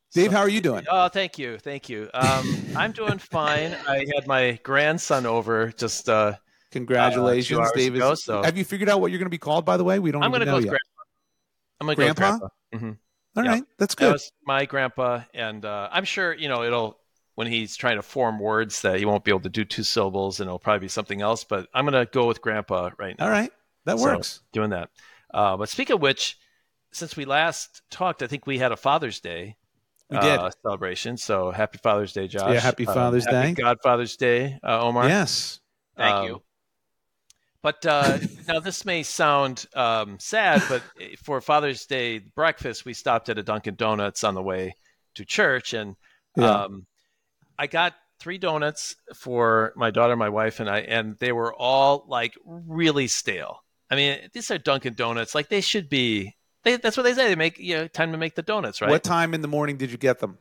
Speaker 3: Dave, how are you doing?
Speaker 4: Oh, thank you, thank you. Um, I'm doing fine. I had my grandson over just. Uh,
Speaker 3: Congratulations,
Speaker 4: uh,
Speaker 3: Dave.
Speaker 4: Ago, so.
Speaker 3: Have you figured out what you're going to be called? By the way, we don't.
Speaker 4: I'm
Speaker 3: going to
Speaker 4: go with
Speaker 3: yet.
Speaker 4: grandpa. I'm going to go with
Speaker 3: grandpa.
Speaker 4: Mm-hmm.
Speaker 3: All
Speaker 4: yeah.
Speaker 3: right, that's good.
Speaker 4: That was my grandpa, and uh, I'm sure you know it'll when he's trying to form words that he won't be able to do two syllables, and it'll probably be something else. But I'm going to go with grandpa right now.
Speaker 3: All right, that works.
Speaker 4: So, doing that. Uh, but speaking of which, since we last talked, I think we had a Father's Day.
Speaker 3: We did.
Speaker 4: Uh, celebration. So happy Father's Day, Josh.
Speaker 3: Yeah, happy Father's
Speaker 4: um, happy
Speaker 3: Day.
Speaker 4: Godfather's Day, uh, Omar.
Speaker 3: Yes.
Speaker 2: Thank
Speaker 4: um,
Speaker 2: you.
Speaker 4: But uh, now this may sound um, sad, but for Father's Day breakfast, we stopped at a Dunkin' Donuts on the way to church. And
Speaker 3: Yeah.
Speaker 4: um, I got three donuts for my daughter, my wife, and I, and they were all like really stale. I mean, these are Dunkin' Donuts. Like they should be. They, that's what they say. They make you know, time to make the donuts, right?
Speaker 3: What time in the morning did you get them?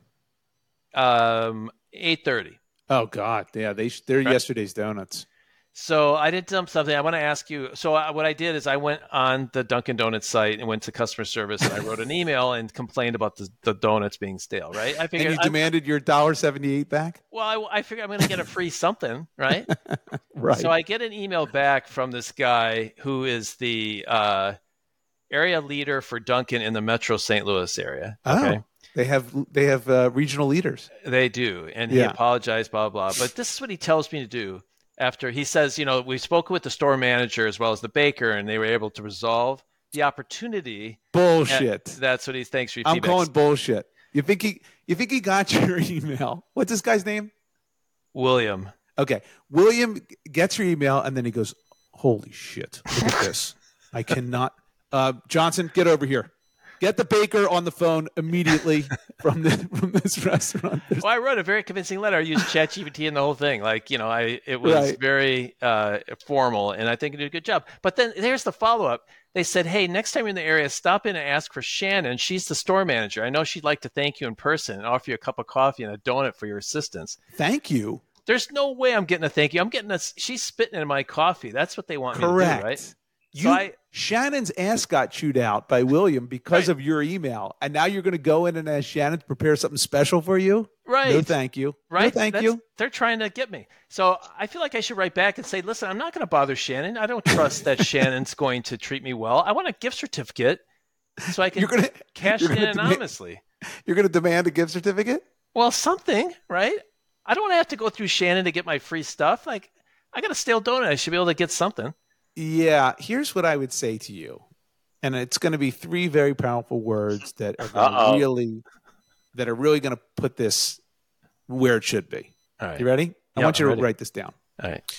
Speaker 4: Um, eight thirty.
Speaker 3: Oh God, yeah, they they're
Speaker 4: Right.
Speaker 3: yesterday's donuts.
Speaker 4: So I did dump something. I want to ask you. So I, what I did is I went on the Dunkin' Donuts site and went to customer service and I wrote an email and complained about the, the donuts being stale. Right? I
Speaker 3: And
Speaker 4: figured.
Speaker 3: you
Speaker 4: I'm-
Speaker 3: demanded your dollar seventy eight back.
Speaker 4: well, I, I figured I'm going to get a free something, right?
Speaker 3: Right.
Speaker 4: So I get an email back from this guy who is the uh, area leader for Dunkin' in the Metro Saint Louis area. Okay.
Speaker 3: Oh, they have they have uh, regional leaders.
Speaker 4: They do. And he
Speaker 3: Yeah.
Speaker 4: apologized, blah, blah. But this is what he tells me to do after he says, you know, we spoke with the store manager as well as the baker, and they were able to resolve the opportunity.
Speaker 3: Bullshit.
Speaker 4: And that's what he thanks for your
Speaker 3: I'm
Speaker 4: feedback.
Speaker 3: calling bullshit. You think he you think he got your email? What's this guy's name?
Speaker 4: William.
Speaker 3: Okay. William gets your email and then he goes, holy shit. Look at this. I cannot. Uh, Johnson, get over here. Get the baker on the phone immediately from the, from this restaurant. There's-
Speaker 4: Well, I wrote a very convincing letter. I used ChatGPT and the whole thing. Like, you know, I it was
Speaker 3: Right.
Speaker 4: very uh, formal, and I think it did a good job. But then there's the follow-up. They said, hey, next time you're in the area, stop in and ask for Shannon. She's the store manager. I know she'd like to thank you in person and offer you a cup of coffee and a donut for your assistance.
Speaker 3: Thank you.
Speaker 4: There's no way I'm getting a thank you. I'm getting a, she's spitting in my coffee. That's what they want
Speaker 3: Correct.
Speaker 4: me to do, right?
Speaker 3: You,
Speaker 4: So I-
Speaker 3: Shannon's ass got chewed out by William because
Speaker 4: Right.
Speaker 3: of your email. And now you're going to go in and ask Shannon to prepare something special for you?
Speaker 4: Right.
Speaker 3: No, thank you.
Speaker 4: Right.
Speaker 3: No, thank
Speaker 4: That's-
Speaker 3: you.
Speaker 4: They're trying to get me. So I feel like I should write back and say, listen, I'm not going to bother Shannon. I don't trust that Shannon's going to treat me well. I want a gift certificate so I can
Speaker 3: You're going to
Speaker 4: cash
Speaker 3: you're
Speaker 4: it
Speaker 3: gonna
Speaker 4: in
Speaker 3: demand-
Speaker 4: anonymously.
Speaker 3: you're going to demand a gift certificate?
Speaker 4: Well, something, right? I don't want to have to go through Shannon to get my free stuff. Like, I got a stale donut. I should be able to get something.
Speaker 3: Yeah, here's what I would say to you. And it's going to be three very powerful words that are going
Speaker 2: Uh-oh.
Speaker 3: to really that are really going to put this where it should be.
Speaker 4: All right.
Speaker 3: You ready? I
Speaker 4: Yeah,
Speaker 3: want you
Speaker 4: I'm
Speaker 3: to
Speaker 4: ready.
Speaker 3: write this down.
Speaker 4: All right.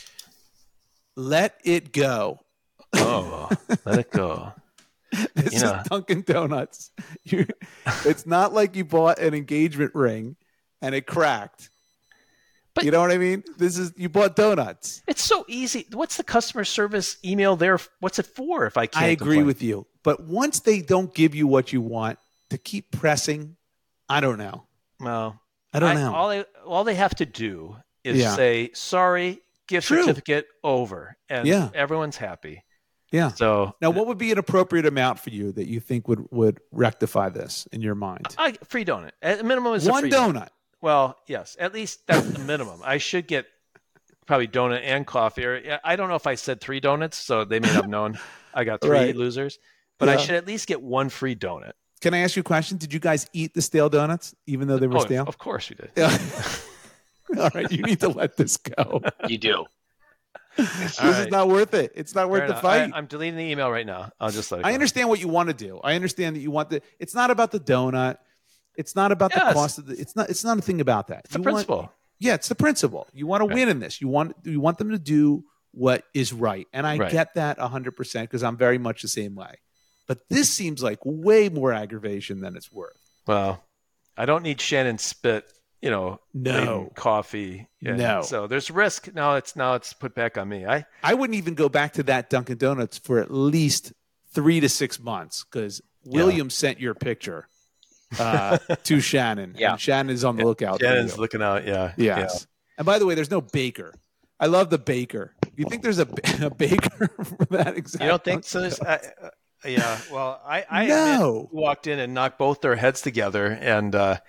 Speaker 3: Let it go.
Speaker 4: Oh, let it go.
Speaker 3: This
Speaker 4: You know.
Speaker 3: is Dunkin' Donuts. You, it's not like you bought an engagement ring and it cracked.
Speaker 4: But-
Speaker 3: you know what I mean? This is you bought donuts.
Speaker 4: It's so easy. What's the customer service email there? What's it for if I can't
Speaker 3: I agree
Speaker 4: complain?
Speaker 3: with you. But once they don't give you what you want, to keep pressing, I don't know.
Speaker 4: Well,
Speaker 3: I don't
Speaker 4: I-
Speaker 3: know.
Speaker 4: All they, all they have to do is
Speaker 3: Yeah.
Speaker 4: say, sorry, gift
Speaker 3: True.
Speaker 4: certificate over. And
Speaker 3: Yeah.
Speaker 4: everyone's happy.
Speaker 3: yeah.
Speaker 4: So
Speaker 3: Now, what would be an appropriate amount for you that you think would, would rectify this in your mind?
Speaker 4: I, free donut. At minimum is a
Speaker 3: One
Speaker 4: free
Speaker 3: donut.
Speaker 4: Well, yes, at least that's the minimum. I should get probably donut and coffee. Or yeah, I don't know if I said three donuts, so they may not have known I got three
Speaker 3: Right.
Speaker 4: losers. But I
Speaker 3: Yeah.
Speaker 4: should at least get one free donut.
Speaker 3: Can I ask you a question? Did you guys eat the stale donuts, even though they were
Speaker 4: Oh,
Speaker 3: stale?
Speaker 4: of course we did.
Speaker 3: Yeah. All right, you need to let this go.
Speaker 2: You do.
Speaker 3: This
Speaker 4: All
Speaker 3: is
Speaker 4: right.
Speaker 3: not worth it. It's not worth
Speaker 4: Fair
Speaker 3: the
Speaker 4: enough.
Speaker 3: fight.
Speaker 4: I, I'm deleting the email right now. I'll just let it go.
Speaker 3: I understand what you want to do. I understand that you want the. It's not about the donut. It's not about the
Speaker 4: Yes.
Speaker 3: cost of the. It's not. It's not a thing about that.
Speaker 4: It's the
Speaker 3: You want-
Speaker 4: principle.
Speaker 3: yeah, it's the principle. You want to
Speaker 4: Right.
Speaker 3: win in this. You want. You want them to do what is right, and I
Speaker 4: Right.
Speaker 3: get that a hundred percent because I'm very much the same way. But this seems like way more aggravation than it's worth.
Speaker 4: Well, I don't need Shannon spit, you know,
Speaker 3: No.
Speaker 4: laden coffee. And
Speaker 3: No.
Speaker 4: So there's risk. Now it's now it's put back on me. I
Speaker 3: I wouldn't even go back to that Dunkin' Donuts for at least three to six months because William sent your picture uh, to Shannon.
Speaker 2: Yeah.
Speaker 3: And Shannon is on the lookout. for
Speaker 4: Shannon's
Speaker 3: you.
Speaker 4: looking out. Yeah.
Speaker 3: Yes. And by the way, there's no baker. I love the baker. You think there's a, a baker for that exact?
Speaker 4: Yeah. You don't think so?
Speaker 3: Dunkin'
Speaker 4: There's- I, uh, yeah. Well, I I
Speaker 3: No.
Speaker 4: admit, walked in and knocked both their heads together, and uh,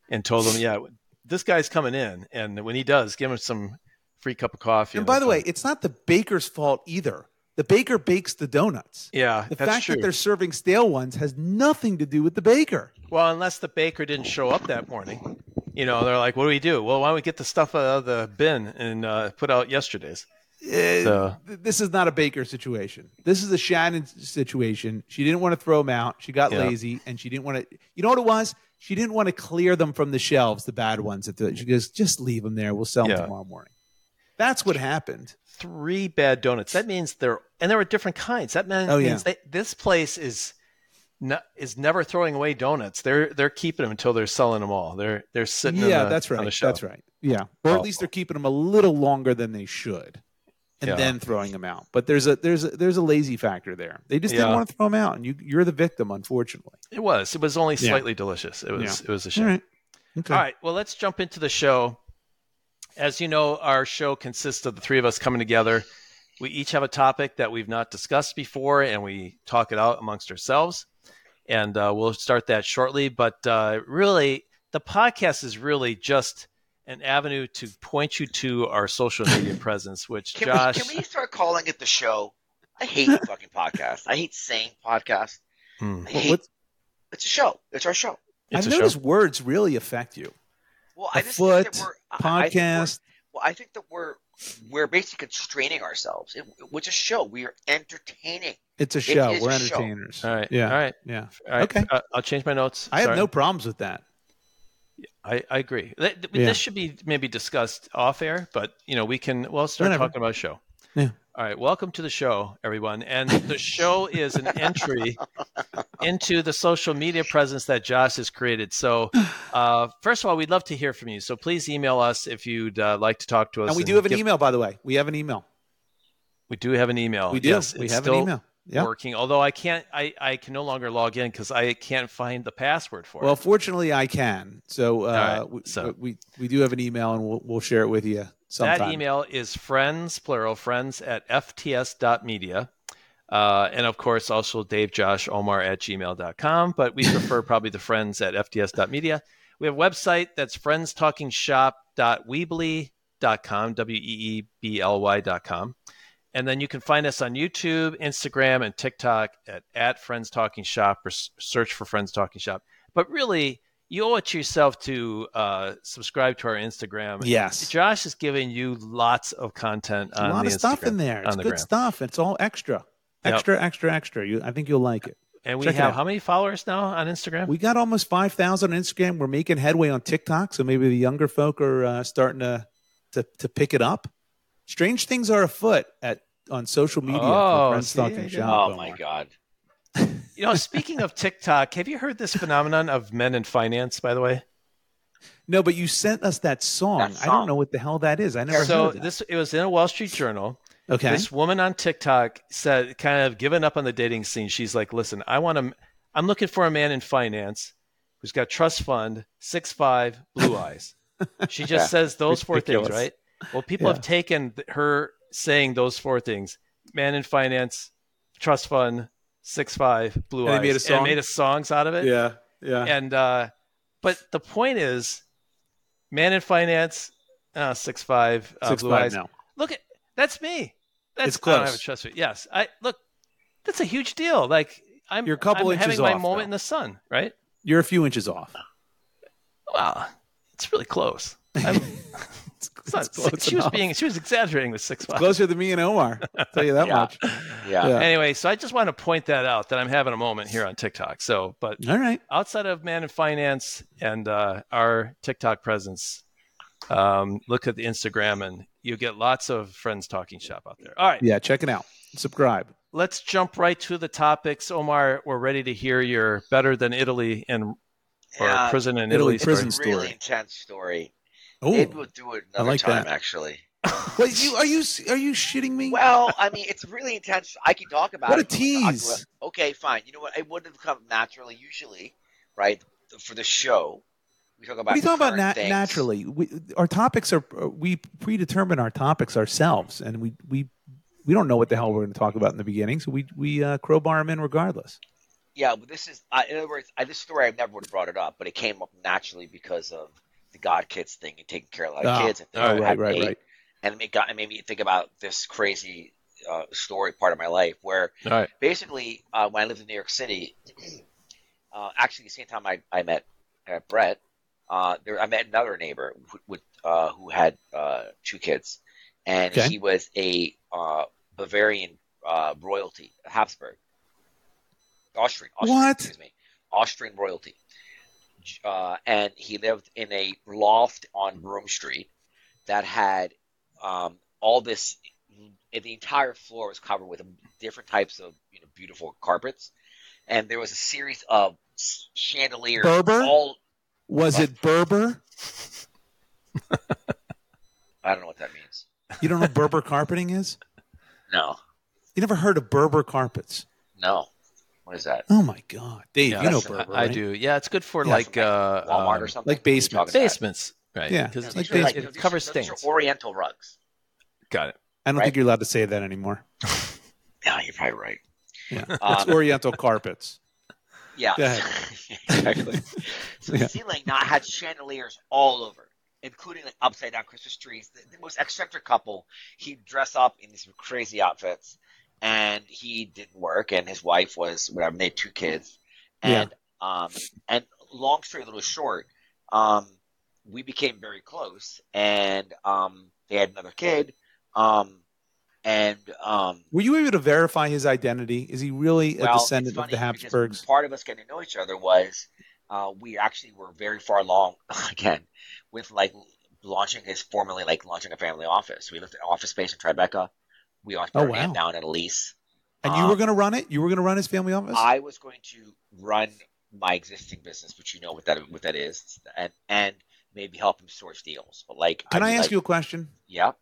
Speaker 4: and told him, yeah, this guy's coming in. And when he does, give him some free cup of coffee.
Speaker 3: And by the way, it's not the baker's fault either. The baker bakes the donuts.
Speaker 4: Yeah,
Speaker 3: the
Speaker 4: that's
Speaker 3: fact
Speaker 4: true.
Speaker 3: that they're serving stale ones has nothing to do with the baker.
Speaker 4: Well, unless the baker didn't show up that morning. You know, they're like, what do we do? Well, why don't we get the stuff out of the bin and uh, put out yesterday's?
Speaker 3: Uh,
Speaker 4: So-
Speaker 3: this is not a baker situation. This is a Shannon situation. She didn't want to throw them out. She got
Speaker 4: Yeah.
Speaker 3: lazy, and she didn't want to. You know what it was? She didn't want to clear them from the shelves, the bad ones. At the, she goes, just leave them there. We'll sell them
Speaker 4: Yeah.
Speaker 3: tomorrow morning. That's what happened.
Speaker 4: Three bad donuts. That means they're and there were different kinds. That means,
Speaker 3: Oh, yeah.
Speaker 4: means they, this place is not, is never throwing away donuts. They're they're keeping them until they're selling them all. They're they're sitting.
Speaker 3: Yeah,
Speaker 4: on the,
Speaker 3: that's
Speaker 4: on the
Speaker 3: right.
Speaker 4: shelf.
Speaker 3: That's right. Yeah, or at
Speaker 4: Oh.
Speaker 3: least they're keeping them a little longer than they should, and
Speaker 4: Yeah.
Speaker 3: then throwing them out. But there's a there's a, there's a lazy factor there. They just didn't
Speaker 4: Yeah.
Speaker 3: want to throw them out, and you you're the victim, unfortunately.
Speaker 4: It was. It was only
Speaker 3: Yeah.
Speaker 4: slightly delicious. It was.
Speaker 3: Yeah.
Speaker 4: It was a shame.
Speaker 3: All right. Okay.
Speaker 4: All right. Well, let's jump into the show. As you know, our show consists of the three of us coming together. We each have a topic that we've not discussed before, and we talk it out amongst ourselves. And uh, we'll start that shortly. But uh, really, the podcast is really just an avenue to point you to our social media presence, which
Speaker 2: Can
Speaker 4: Josh.
Speaker 2: we can we start calling it the show? I hate the fucking podcast. I hate saying podcast.
Speaker 4: Hmm.
Speaker 2: I
Speaker 3: Well,
Speaker 2: hate,
Speaker 3: what's-
Speaker 2: it's a show. It's our show.
Speaker 4: It's
Speaker 3: I've
Speaker 4: a show.
Speaker 3: noticed words really affect you.
Speaker 2: Well,
Speaker 3: A
Speaker 2: I just
Speaker 3: foot,
Speaker 2: think that we're I- I think we're-
Speaker 3: podcast.
Speaker 2: well, I think that we're we're basically constraining ourselves. It, it's a show. We are entertaining.
Speaker 3: It's a show.
Speaker 2: is
Speaker 3: We're
Speaker 2: a show.
Speaker 3: entertainers.
Speaker 4: All right.
Speaker 3: Yeah.
Speaker 4: All right.
Speaker 3: Yeah.
Speaker 4: All right.
Speaker 3: Okay.
Speaker 4: Uh, I'll change my notes.
Speaker 3: I have
Speaker 4: Sorry.
Speaker 3: no problems with that.
Speaker 4: I, I agree. Th- th-
Speaker 3: Yeah.
Speaker 4: This should be maybe discussed off air, but you know we can. Well, start
Speaker 3: Whatever.
Speaker 4: talking about show.
Speaker 3: Yeah.
Speaker 4: All right. Welcome to the show, everyone. And the show is an entry into the social media presence that Josh has created. So, uh, first of all, we'd love to hear from you. So please email us if you'd uh, like to talk to us.
Speaker 3: And we do have an
Speaker 4: give-
Speaker 3: email, by the way. We have an email.
Speaker 4: We do have an email.
Speaker 3: We do.
Speaker 4: Yes,
Speaker 3: we
Speaker 4: it's
Speaker 3: have
Speaker 4: still
Speaker 3: an email. Yeah.
Speaker 4: working. Although I can't. I, I can no longer log in because I can't find the password for
Speaker 3: Well,
Speaker 4: it.
Speaker 3: fortunately, I can. So, uh,
Speaker 4: right,
Speaker 3: we,
Speaker 4: so-
Speaker 3: we we do have an email, and we'll we'll share it with you sometime.
Speaker 4: That email is friends, plural, friends at f t s dot media. Uh, and of course, also Dave Josh Omar at gmail dot com. But we prefer probably the friends at f t s dot media. We have a website that's friends talking shop dot weebly dot com, W E E B L Y dot com. And then you can find us on YouTube, Instagram, and TikTok at, at Friends Talking Shop, or s- search for Friends Talking Shop. But really, you owe it to yourself to uh, subscribe to our Instagram.
Speaker 3: Yes.
Speaker 4: Josh is giving you lots of content on
Speaker 3: a lot
Speaker 4: the
Speaker 3: of stuff
Speaker 4: Instagram-
Speaker 3: in there. It's
Speaker 4: on the
Speaker 3: good
Speaker 4: gram.
Speaker 3: stuff. It's all extra,
Speaker 4: Yep.
Speaker 3: extra, extra, extra. You, I think you'll like it.
Speaker 4: And we
Speaker 3: Check it
Speaker 4: have
Speaker 3: out.
Speaker 4: how many followers now on Instagram?
Speaker 3: We got almost five thousand on Instagram. We're making headway on TikTok, so maybe the younger folk are uh, starting to, to to pick it up. Strange things are afoot at on social media.
Speaker 4: Oh,
Speaker 3: for Friends
Speaker 4: see,
Speaker 3: Talking
Speaker 4: I
Speaker 3: Shop.
Speaker 2: Oh my god.
Speaker 4: You know, speaking of TikTok, have you heard this phenomenon of men in finance, by the way?
Speaker 3: No, but you sent us that song.
Speaker 2: That
Speaker 3: I don't
Speaker 2: song.
Speaker 3: know what the hell that is. I never
Speaker 4: So
Speaker 3: heard that.
Speaker 4: this it was in a Wall Street Journal.
Speaker 3: Okay.
Speaker 4: This woman on TikTok said, kind of giving up on the dating scene. She's like, listen, I want to, I'm looking for a man in finance who's got trust fund, six five, blue eyes. She just
Speaker 2: Yeah.
Speaker 4: says those four things,
Speaker 3: Ridiculous.
Speaker 4: right? Well, people
Speaker 3: Yeah.
Speaker 4: have taken th- her saying those four things: man in finance, trust fund, six five, blue
Speaker 3: And they
Speaker 4: eyes,
Speaker 3: made a song?
Speaker 4: and made a songs out of it.
Speaker 3: yeah, yeah.
Speaker 4: And uh, but the point is, man in finance, uh, six five, uh,
Speaker 3: Six
Speaker 4: blue
Speaker 3: five
Speaker 4: eyes.
Speaker 3: now.
Speaker 4: Look at that's me. That's
Speaker 3: It's
Speaker 4: I don't
Speaker 3: close.
Speaker 4: have a trust fund. Yes, I look. That's a huge deal. Like I'm,
Speaker 3: You're a couple
Speaker 4: I'm
Speaker 3: inches
Speaker 4: having my
Speaker 3: off,
Speaker 4: moment
Speaker 3: though.
Speaker 4: in the sun, right?
Speaker 3: You're a few inches off.
Speaker 4: Wow, it's really close. I'm,
Speaker 3: It's,
Speaker 4: it's not
Speaker 3: it's close
Speaker 4: she was
Speaker 3: enough.
Speaker 4: being she was exaggerating with six five.
Speaker 3: Closer than me and Omar. I'll tell you that
Speaker 2: Yeah.
Speaker 3: much.
Speaker 2: Yeah.
Speaker 3: Yeah.
Speaker 4: Anyway, so I just want to point that out that I'm having a moment here on TikTok. So, but
Speaker 3: All right.
Speaker 4: outside of Man in Finance and uh, our TikTok presence, um, look at the Instagram and you get lots of Friends Talking Shop out there. All right,
Speaker 3: Yeah, check it out. Subscribe.
Speaker 4: let's jump right to the topics. Omar, we're ready to hear your Better Than Italy and or
Speaker 2: Yeah,
Speaker 4: Prison in
Speaker 3: Italy
Speaker 4: Italy,
Speaker 3: prison
Speaker 4: story.
Speaker 2: Really
Speaker 3: story.
Speaker 2: intense story.
Speaker 3: Oh,
Speaker 2: Maybe we'll do it another
Speaker 3: like
Speaker 2: time,
Speaker 3: that.
Speaker 2: actually.
Speaker 3: wait, you are you are you shitting me?
Speaker 2: Well, I mean, it's really intense. I can talk about
Speaker 3: What a
Speaker 2: it. but I'll do
Speaker 3: tease.
Speaker 2: it. Okay, fine. You know what? It wouldn't have come naturally, usually, right? For the show, we talk about.
Speaker 3: What are you talking about
Speaker 2: current
Speaker 3: nat-
Speaker 2: things.
Speaker 3: naturally? We, our topics are we predetermine our topics ourselves, and we we we don't know what the hell we're going to talk about in the beginning, so we we uh, crowbar them in regardless.
Speaker 2: Yeah, but this is, uh, in other words, I, this story I never would have brought it up, but it came up naturally because of the God Kids thing and taking care of a lot of
Speaker 3: Oh,
Speaker 2: kids and things
Speaker 3: oh,
Speaker 2: like
Speaker 3: right,
Speaker 2: that.
Speaker 3: right,
Speaker 2: Made-
Speaker 3: right.
Speaker 2: And it made, got, it made me think about this crazy uh, story part of my life where
Speaker 4: All right.
Speaker 2: basically uh, when I lived in New York City, uh, actually the same time I, I met uh, Brett, uh, there, I met another neighbor who, with, uh, who had uh, two kids, and
Speaker 3: Okay.
Speaker 2: he was a uh, Bavarian uh, royalty, Habsburg, Austrian, Austrian,
Speaker 3: What?
Speaker 2: excuse me, Austrian royalty, uh, and he lived in a loft on Broome Street that had um, all this. The entire floor was covered with different types of you know beautiful carpets, and there was a series of chandeliers.
Speaker 3: Berber?
Speaker 2: All
Speaker 3: Was
Speaker 2: What?
Speaker 3: it Berber?
Speaker 2: I don't know what that means.
Speaker 3: You don't know what Berber carpeting is?
Speaker 2: No,
Speaker 3: You never heard of Berber carpets?
Speaker 2: no. What is that?
Speaker 3: Oh my God, Dave,
Speaker 4: Yeah,
Speaker 3: you know
Speaker 2: that's-
Speaker 3: Berber,
Speaker 4: I
Speaker 3: right?
Speaker 4: do. Yeah, it's good for
Speaker 3: Yeah,
Speaker 4: like
Speaker 2: From,
Speaker 4: uh,
Speaker 2: Walmart
Speaker 4: um,
Speaker 2: or something.
Speaker 3: like
Speaker 2: What are you
Speaker 3: basements.
Speaker 2: talking about?
Speaker 4: basements, right?
Speaker 3: Yeah,
Speaker 4: because
Speaker 3: it's
Speaker 2: These
Speaker 3: like
Speaker 2: are
Speaker 3: basement.
Speaker 4: it
Speaker 2: these
Speaker 4: covers
Speaker 2: are- these
Speaker 4: stains.
Speaker 2: are Oriental rugs.
Speaker 4: Got it.
Speaker 3: I don't
Speaker 2: Right?
Speaker 3: think you're allowed to say that anymore.
Speaker 2: Yeah, you're probably right.
Speaker 3: Yeah,
Speaker 2: Um,
Speaker 3: it's Oriental carpets.
Speaker 2: Yeah,
Speaker 3: Go ahead.
Speaker 2: exactly. So
Speaker 3: Yeah.
Speaker 2: the ceiling now had chandeliers all over, including like upside down Christmas trees. The, the most eccentric couple, he'd dress up in these crazy outfits, and he didn't work, and his wife was whatever. They had two kids, and um, and long story, little short, um, we became very close, and um, they had another kid, um, and um,
Speaker 3: Were you able to verify his identity? Is he really a
Speaker 2: well,
Speaker 3: descendant
Speaker 2: it's
Speaker 3: of
Speaker 2: funny
Speaker 3: the
Speaker 2: because
Speaker 3: Habsburgs?
Speaker 2: part of us getting to know each other was uh, we actually were very far along again with like launching his formally like launching a family office. We looked at office space in Tribeca. We also
Speaker 3: Oh,
Speaker 2: put our name
Speaker 3: wow.
Speaker 2: down at a lease.
Speaker 3: And you
Speaker 2: Um,
Speaker 3: were going to run it? You were going to run his family office?
Speaker 2: I was going to run my existing business, which you know what that what that is, and and maybe help him source deals. But like,
Speaker 3: Can
Speaker 2: I'd
Speaker 3: I
Speaker 2: be
Speaker 3: ask
Speaker 2: like,
Speaker 3: you a question?
Speaker 2: Yeah.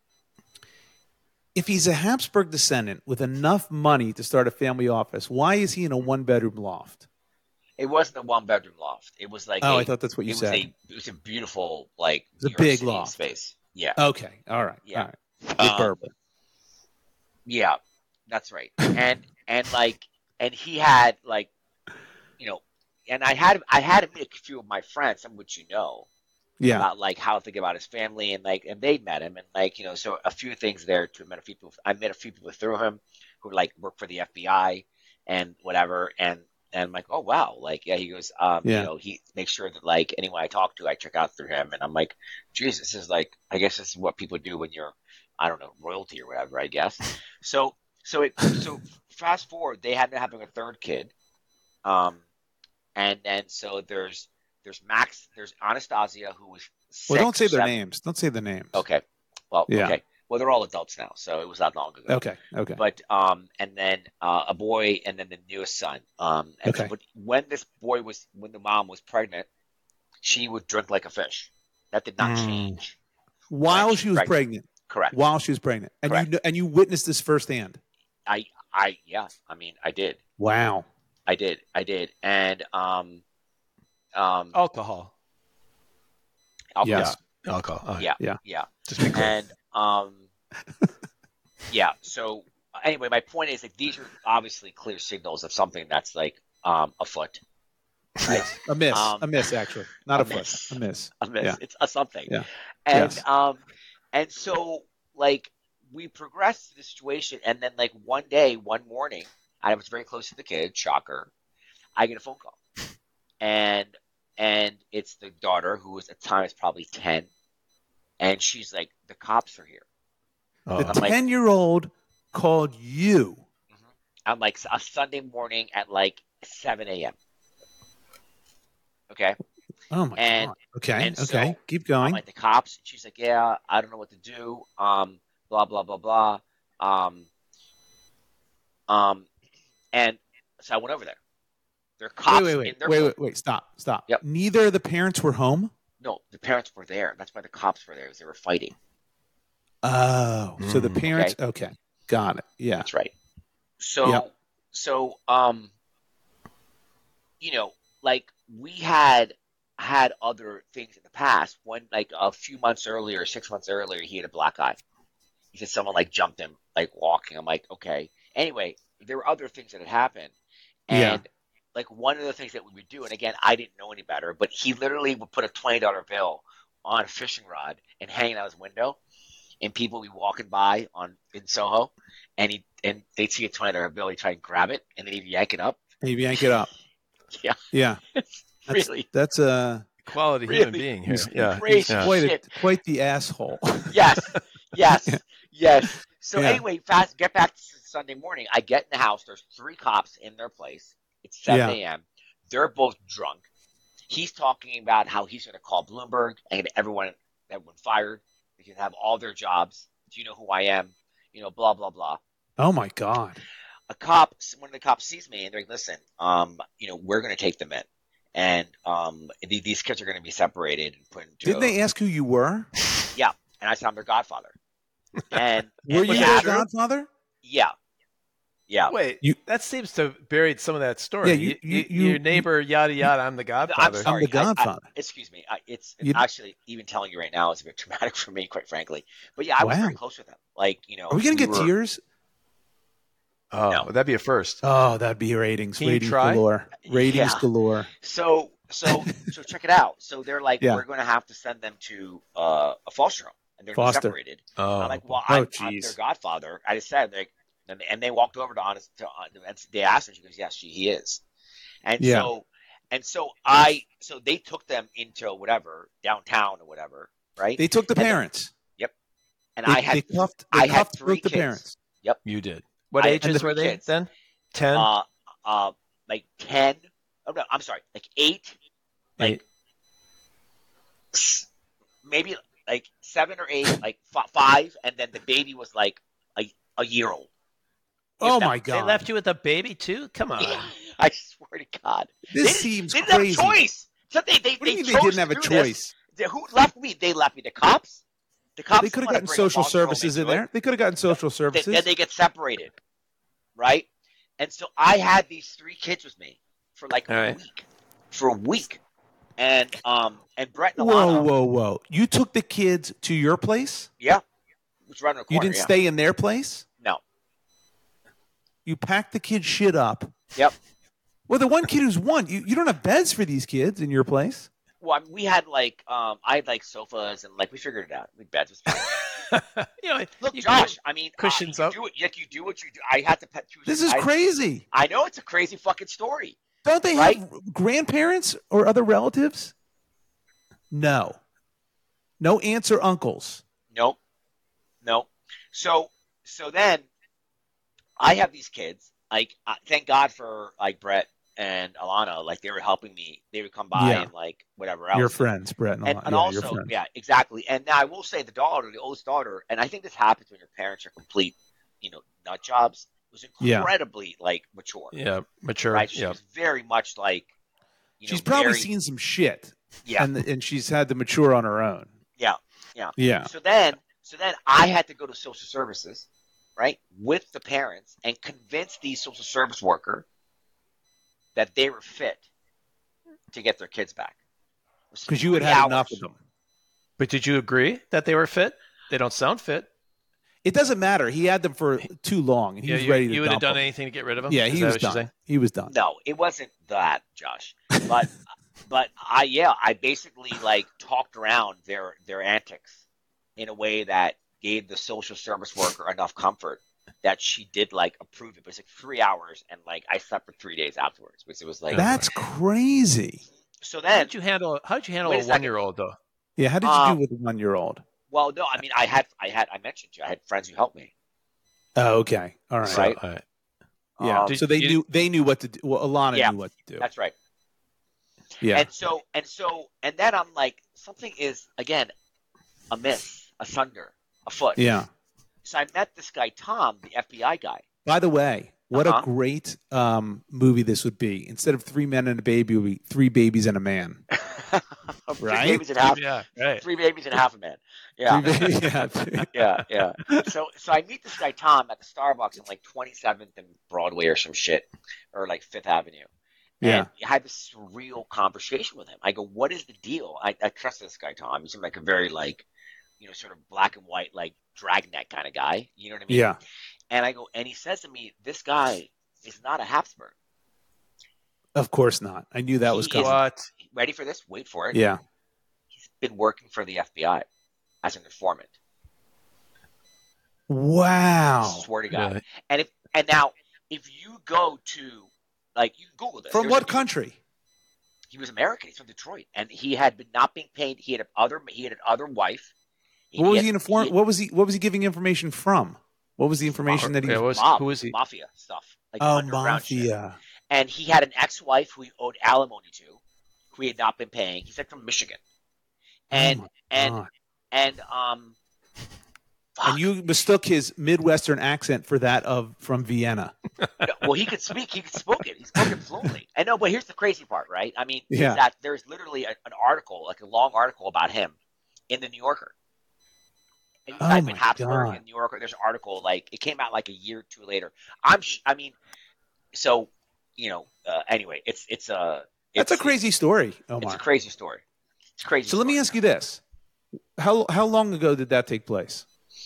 Speaker 3: If he's a Habsburg descendant with enough money to start a family office, why is he in a one-bedroom loft?
Speaker 2: It wasn't a one bedroom loft. It was like
Speaker 3: Oh,
Speaker 2: a,
Speaker 3: I thought that's what you
Speaker 2: it
Speaker 3: said.
Speaker 2: was a it was a beautiful like
Speaker 3: It's a
Speaker 2: New York
Speaker 3: big
Speaker 2: City
Speaker 3: loft.
Speaker 2: space. Yeah.
Speaker 3: Okay, all right,
Speaker 2: Yeah.
Speaker 3: all right. With
Speaker 2: Um,
Speaker 3: Berber.
Speaker 2: Yeah, that's right. And and like and he had like you know and I had I had to meet a few of my friends, some of which you know,
Speaker 3: Yeah,
Speaker 2: about like how to think about his family and like and they met him and like you know so a few things there to met a few people I met a few people through him who like work for the F B I and whatever and and I'm like oh wow like yeah he goes um
Speaker 3: Yeah.
Speaker 2: you know he makes sure that like anyone I talk to I check out through him and I'm like Jesus this is like I guess this is what people do when you're I don't know royalty or whatever I guess so so it so fast forward they had to having a third kid um and then so there's there's Max there's Anastasia who was six
Speaker 3: well, don't say
Speaker 2: or
Speaker 3: their
Speaker 2: seven.
Speaker 3: names. Don't say the names.
Speaker 2: Okay. Well,
Speaker 3: Yeah.
Speaker 2: okay. Well, they're all adults now, so it was that long ago.
Speaker 3: Okay, okay.
Speaker 2: But um, and then uh, a boy, and then the newest son. Um, and
Speaker 3: Okay.
Speaker 2: but when this boy was, when the mom was pregnant, she would drink like a fish. That did not
Speaker 3: Mm.
Speaker 2: change.
Speaker 3: While
Speaker 2: When
Speaker 3: she was
Speaker 2: pregnant.
Speaker 3: pregnant.
Speaker 2: Correct.
Speaker 3: While she was pregnant. And
Speaker 2: Correct.
Speaker 3: you kn- and you witnessed this firsthand.
Speaker 2: I, I, yeah. I mean, I did.
Speaker 3: Wow.
Speaker 2: I did. I did. And um, um,
Speaker 4: Alcohol.
Speaker 2: alcohol.
Speaker 3: Yes.
Speaker 4: Alcohol. All right.
Speaker 2: Yeah.
Speaker 3: Yeah.
Speaker 2: Yeah.
Speaker 4: Just be clear.
Speaker 2: And um, yeah. So anyway, my point is that these are obviously clear signals of something that's like um afoot. Right?
Speaker 3: Yes. A miss.
Speaker 2: Um,
Speaker 3: a miss, actually. Not
Speaker 2: a
Speaker 3: a, foot.
Speaker 2: miss.
Speaker 3: A miss.
Speaker 2: A miss.
Speaker 3: Yeah.
Speaker 2: It's a something.
Speaker 3: Yeah.
Speaker 2: And
Speaker 3: Yes.
Speaker 2: um, and so like we progressed the situation, and then like one day, one morning, I was very close to the kid. Shocker! I get a phone call, and and it's the daughter who was at the time is probably ten, and she's like, "The cops are here."
Speaker 3: The
Speaker 4: Oh.
Speaker 2: I'm like-
Speaker 3: ten-year-old called you.
Speaker 2: I'm like a Sunday morning at like seven a.m. Okay.
Speaker 3: Oh my
Speaker 2: And-
Speaker 3: god. Okay.
Speaker 2: and
Speaker 3: okay.
Speaker 2: so
Speaker 3: Keep
Speaker 2: I'm
Speaker 3: going.
Speaker 2: like the cops. She's like, yeah, I don't know what to do. Um, blah blah blah blah. Um, um, and so I went over there. There are cops
Speaker 3: wait, wait,
Speaker 2: in
Speaker 3: wait.
Speaker 2: their
Speaker 3: Wait,
Speaker 2: phone.
Speaker 3: wait, wait. Stop. Stop.
Speaker 2: Yep.
Speaker 3: Neither of the parents were home?
Speaker 2: No, the parents were there. That's why the cops were there. Because they were fighting.
Speaker 3: Oh. So the
Speaker 4: Mm.
Speaker 3: parents okay. Got it. Yeah.
Speaker 2: That's right. So,
Speaker 3: Yep.
Speaker 2: so, um, you know, like we had had other things in the past. One, like a few months earlier, six months earlier, he had a black eye. He said someone like jumped him, like walking. I'm like, okay. Anyway, there were other things that had happened,
Speaker 3: Yeah.
Speaker 2: and like one of the things that we would do, and again, I didn't know any better, but he literally would put a twenty dollar bill on a fishing rod and hang it out his window, and people would be walking by on in Soho, and he and they'd see a twenty dollar bill, he'd try and grab it, and then he'd yank it up.
Speaker 3: And you yank it up.
Speaker 2: Yeah,
Speaker 3: Yeah. That's,
Speaker 2: really,
Speaker 3: that's a
Speaker 4: Quality
Speaker 2: really
Speaker 4: human being here. Yeah.
Speaker 2: crazy
Speaker 4: Yeah.
Speaker 3: quite a,
Speaker 2: shit.
Speaker 3: quite the asshole.
Speaker 2: Yes, yes,
Speaker 3: Yeah.
Speaker 2: yes. So
Speaker 3: Yeah.
Speaker 2: anyway, fast. Get back to Sunday morning. I get in the house. There's three cops in their place. It's seven a.m. They're both drunk. He's talking about how he's going to call Bloomberg and get everyone everyone fired. They can have all their jobs. Do you know who I am? You know, blah blah blah.
Speaker 3: Oh my God.
Speaker 2: A cop, one of the cops sees me and they're like, "Listen, um, you know, we're going to take them in, and um, th- these kids are going to be separated and put into."
Speaker 3: Didn't they ask who you were?
Speaker 2: Yeah, and I said I'm their godfather. And
Speaker 3: Were
Speaker 2: and
Speaker 3: you
Speaker 2: that-
Speaker 3: their godfather?
Speaker 2: Yeah, yeah.
Speaker 4: Wait,
Speaker 3: You-
Speaker 4: that seems to have buried some of that story.
Speaker 3: Yeah, you- you- you-
Speaker 4: your neighbor, yada yada. I'm the
Speaker 2: I'm
Speaker 4: godfather.
Speaker 2: sorry.
Speaker 3: I'm the
Speaker 2: I- I-
Speaker 3: godfather.
Speaker 2: excuse me. I, it's
Speaker 3: You-
Speaker 2: actually even telling you right now is a bit traumatic for me, quite frankly. But yeah, I was
Speaker 3: Wow.
Speaker 2: very close with them. Like you know,
Speaker 3: Are we gonna
Speaker 2: we
Speaker 3: get
Speaker 2: were-
Speaker 3: tears?
Speaker 4: Oh,
Speaker 2: No.
Speaker 4: that'd be a first.
Speaker 3: Oh, that'd be ratings.
Speaker 4: Can you
Speaker 3: ratings
Speaker 4: try?
Speaker 3: galore. Ratings
Speaker 2: Yeah.
Speaker 3: galore.
Speaker 2: So so so check it out. So they're like,
Speaker 3: Yeah.
Speaker 2: we're going to have to send them to uh, a foster home, and they're gonna be
Speaker 3: Foster.
Speaker 2: separated.
Speaker 4: Oh,
Speaker 2: I'm like, well,
Speaker 3: Oh,
Speaker 2: I'm, I'm
Speaker 3: jeez.
Speaker 2: their godfather. I just said, like, and, and they walked over to honest. To, and they asked her. She goes, yes, she he is. And
Speaker 3: Yeah.
Speaker 2: so and so I so they took them into whatever downtown or whatever, right?
Speaker 3: They took the
Speaker 2: And-
Speaker 3: parents.
Speaker 2: and
Speaker 3: They,
Speaker 2: I had
Speaker 3: they cuffed, they
Speaker 2: I had
Speaker 3: cuffed
Speaker 2: three
Speaker 3: both the
Speaker 2: kids.
Speaker 3: parents.
Speaker 4: you did. What
Speaker 2: I-
Speaker 4: ages
Speaker 2: and the
Speaker 4: were they
Speaker 2: kids.
Speaker 4: then? Ten.
Speaker 2: uh uh like ten. Oh no, I'm sorry, like eight, like
Speaker 4: Eight.
Speaker 2: s- maybe like seven or eight, like f- five, and then the baby was like a, a year old.
Speaker 3: Oh
Speaker 2: If that-
Speaker 3: my
Speaker 4: They
Speaker 3: God.
Speaker 4: left you with a baby too? Come on.
Speaker 2: I swear to God,
Speaker 3: This
Speaker 2: they,
Speaker 3: seems
Speaker 2: they didn't
Speaker 3: crazy.
Speaker 2: have a choice. So they they,
Speaker 3: What do you
Speaker 2: they
Speaker 3: mean they
Speaker 2: chose
Speaker 3: didn't have a
Speaker 2: to do
Speaker 3: choice?
Speaker 2: this. They- Who left me? They left me. The cops. The cops.
Speaker 3: They could have
Speaker 2: wanna
Speaker 3: gotten
Speaker 2: bring a
Speaker 3: social
Speaker 2: foster home
Speaker 3: services in
Speaker 2: into it.
Speaker 3: there. They could have gotten social
Speaker 2: Th-
Speaker 3: services.
Speaker 2: Then they get separated, right? And so I had these three kids with me for like a
Speaker 4: All right.
Speaker 2: week, for a week, and um and Brett and
Speaker 3: Whoa,
Speaker 2: Alana,
Speaker 3: whoa, whoa! You took the kids to your place.
Speaker 2: yeah, was right on the
Speaker 3: You
Speaker 2: corner.
Speaker 3: didn't
Speaker 2: yeah.
Speaker 3: stay in their place.
Speaker 2: No,
Speaker 3: You packed the kids' shit up.
Speaker 2: Yep.
Speaker 3: Well, the one kid who's one, you, you don't have beds for these kids in your place.
Speaker 2: well, I mean, we had like um I had like sofas and like we figured it out. We had beds. Was fine.
Speaker 4: you know,
Speaker 2: Look,
Speaker 4: you
Speaker 2: Josh, I mean,
Speaker 4: cushions
Speaker 2: uh, you
Speaker 4: up.
Speaker 2: Do it, like you do what you do. I had to pet two.
Speaker 3: This is
Speaker 2: I,
Speaker 3: crazy.
Speaker 2: I know it's a crazy fucking story.
Speaker 3: Don't they
Speaker 2: Right?
Speaker 3: have grandparents or other relatives? No. No aunts or uncles.
Speaker 2: Nope. Nope. So so then I have these kids. Like uh, thank God for like Brett and Alana. Like they were helping me. They would come by
Speaker 3: Yeah.
Speaker 2: and like whatever else.
Speaker 3: Your friends, Brett and,
Speaker 2: And,
Speaker 3: Alana.
Speaker 2: and
Speaker 3: yeah, your
Speaker 2: also,
Speaker 3: friends.
Speaker 2: yeah, exactly. And now I will say the daughter, the oldest daughter, and I think this happens when your parents are complete, you know, nut jobs, was
Speaker 3: Yeah.
Speaker 2: incredibly like mature.
Speaker 4: Yeah, mature.
Speaker 2: Right. She
Speaker 4: Yeah.
Speaker 2: was very much like you know,
Speaker 3: She's probably
Speaker 2: very-
Speaker 3: seen some shit,
Speaker 2: yeah.
Speaker 3: and and she's had to mature on her own.
Speaker 2: Yeah, yeah.
Speaker 3: Yeah.
Speaker 2: So then, so then I had to go to social services, right, with the parents and convince the social service worker that they were fit to get their kids back.
Speaker 3: Because you had
Speaker 2: Three
Speaker 3: had
Speaker 2: hours.
Speaker 3: enough of them.
Speaker 4: But did you agree that they were fit? They don't sound fit.
Speaker 3: It doesn't matter. He had them for too long, and he
Speaker 4: yeah,
Speaker 3: was
Speaker 4: you,
Speaker 3: ready to
Speaker 4: you would have
Speaker 3: dump
Speaker 4: done
Speaker 3: them.
Speaker 4: anything to get rid of them.
Speaker 3: Yeah,
Speaker 4: Is
Speaker 3: he
Speaker 4: that
Speaker 3: was
Speaker 4: what you're
Speaker 3: done.
Speaker 4: saying?
Speaker 3: He was done.
Speaker 2: No, it wasn't that, Josh. But but I yeah, I basically like talked around their their antics in a way that gave the social service worker enough comfort that she did like approve it. But it's like three hours, and like I slept for three days afterwards, which it was like.
Speaker 3: That's crazy.
Speaker 2: So
Speaker 4: How
Speaker 2: then,
Speaker 4: did you handle? How did you handle
Speaker 2: Wait a
Speaker 4: a
Speaker 2: second.
Speaker 4: one-year-old though?
Speaker 3: Yeah, how did you
Speaker 2: Um,
Speaker 3: do with a one-year-old?
Speaker 2: well, no, I mean, I had I had I mentioned you, I had friends who helped me.
Speaker 3: Oh, okay, all right.
Speaker 2: Right.
Speaker 4: All right.
Speaker 3: Yeah,
Speaker 2: Um,
Speaker 4: Did
Speaker 3: so they
Speaker 4: you-
Speaker 3: knew they knew what to do. Well, Alana
Speaker 2: Yeah,
Speaker 3: knew what to do.
Speaker 2: That's right.
Speaker 3: Yeah,
Speaker 2: And so and so and then I'm like, something is again amiss, asunder, afoot.
Speaker 3: yeah.
Speaker 2: So I met this guy Tom, the F B I guy.
Speaker 3: By the way, what
Speaker 2: Uh-huh.
Speaker 3: a great um, movie this would be. Instead of Three Men and a Baby, it would be Three Babies and a Man.
Speaker 2: Three
Speaker 3: Right?
Speaker 2: babies and half.
Speaker 4: Yeah. Right.
Speaker 2: Three babies and half a man. Yeah.
Speaker 3: Three babies, yeah.
Speaker 2: yeah, yeah. So, so I meet this guy Tom at the Starbucks on like twenty-seventh and Broadway or some shit, or like Fifth Avenue. And
Speaker 3: Yeah.
Speaker 2: I had this surreal conversation with him. I go, "What is the deal?" I, I trust this guy Tom. He seemed like a very like, you know, sort of black and white, like dragnet kind of guy. You know what I mean?
Speaker 3: Yeah.
Speaker 2: And I go, and he says to me, "This guy is not a Habsburg."
Speaker 3: Of course not. I knew that was
Speaker 2: He
Speaker 3: coming.
Speaker 2: is-
Speaker 4: What?
Speaker 2: Ready for this? Wait for it.
Speaker 3: Yeah.
Speaker 2: He's been working for the F B I as an informant.
Speaker 3: Wow.
Speaker 2: Swear to God.
Speaker 4: Really?
Speaker 2: And if and now if you go to like you can Google this.
Speaker 3: From
Speaker 2: There's
Speaker 3: what
Speaker 2: a-
Speaker 3: country?
Speaker 2: He was American. He's from Detroit, and he had been not being paid. He had other. He had an other wife.
Speaker 3: What was
Speaker 2: had-
Speaker 3: he inform? What was he? What was he giving information from? What was the information that he?
Speaker 4: Yeah,
Speaker 3: Was,
Speaker 4: what was-
Speaker 2: mob,
Speaker 4: who was he?
Speaker 2: Mafia stuff. Like
Speaker 3: oh,
Speaker 2: underground shit.
Speaker 3: mafia.
Speaker 2: And he had an ex-wife who he owed alimony to, who he had not been paying. He's like from Michigan, and
Speaker 3: Oh my
Speaker 2: and
Speaker 3: God.
Speaker 2: and um.
Speaker 3: And you mistook his Midwestern accent for that of from Vienna.
Speaker 2: No, well, he could speak. He could spoke it. He spoke it fluently. I know, but here's the crazy part, right? I mean,
Speaker 3: Yeah.
Speaker 2: is that there's literally a, an article, like a long article about him, in the New Yorker. And you
Speaker 3: Oh
Speaker 2: type
Speaker 3: my
Speaker 2: in Habsburg
Speaker 3: God.
Speaker 2: in New Yorker. There's an article like it came out like a year or two later. I'm. Sh- I mean, so you know. Uh, anyway, it's it's a.
Speaker 3: That's a
Speaker 2: it's-
Speaker 3: crazy story,
Speaker 2: It's
Speaker 3: Omar.
Speaker 2: a crazy story. It's a crazy.
Speaker 3: So let me
Speaker 2: story.
Speaker 3: ask you this: how how long ago did that take place?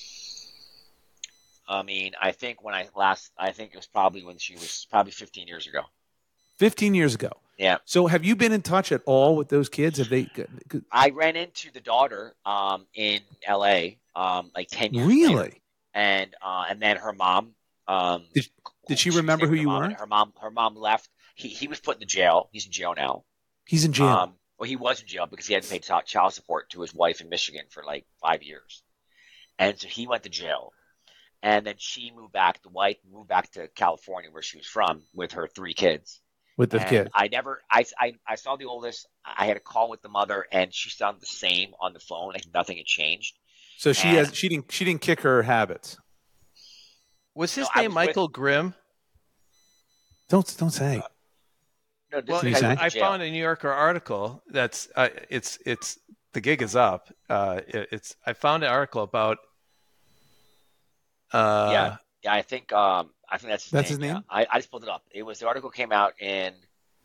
Speaker 2: I mean, I think when I last, I think it was probably when she was probably fifteen years ago.
Speaker 3: Fifteen years ago.
Speaker 2: Yeah.
Speaker 3: So have you been in touch at all with those kids? Have they?
Speaker 2: I ran into the daughter um, in L A um, like ten years
Speaker 3: Really?
Speaker 2: later. And uh, and then her mom. Um,
Speaker 3: Did- did she
Speaker 2: was
Speaker 3: remember
Speaker 2: staying
Speaker 3: who
Speaker 2: with her
Speaker 3: you
Speaker 2: mom,
Speaker 3: were?
Speaker 2: and Her mom. Her mom left. He he was put in the jail. He's in jail now.
Speaker 3: He's in jail.
Speaker 2: Um, well, he was in jail because he hadn't paid child child support to his wife in Michigan for like five years, and so he went to jail. And then she moved back. The wife moved back to California, where she was from, with her three kids.
Speaker 3: with the
Speaker 2: And
Speaker 3: kid.
Speaker 2: I never, I, I, I saw the oldest. I had a call with the mother, and she sounded the same on the phone. Like nothing had changed.
Speaker 3: So she
Speaker 2: and-
Speaker 3: has she didn't she didn't kick her habits.
Speaker 4: Was his
Speaker 2: No, I
Speaker 4: name
Speaker 2: was with-
Speaker 4: Michael Grimm?
Speaker 3: Don't don't say.
Speaker 2: No, this
Speaker 4: Well,
Speaker 3: Can you
Speaker 2: guy
Speaker 3: say?
Speaker 2: went to
Speaker 4: I
Speaker 2: jail.
Speaker 4: found a New Yorker article that's uh, it's it's the gig is up. Uh, it, it's I found an article about. Uh,
Speaker 2: Yeah. Yeah, I think, um, I think that's his
Speaker 3: That's
Speaker 2: name.
Speaker 3: his
Speaker 2: yeah.
Speaker 3: name?
Speaker 2: I, I just pulled it up. It was the article came out in.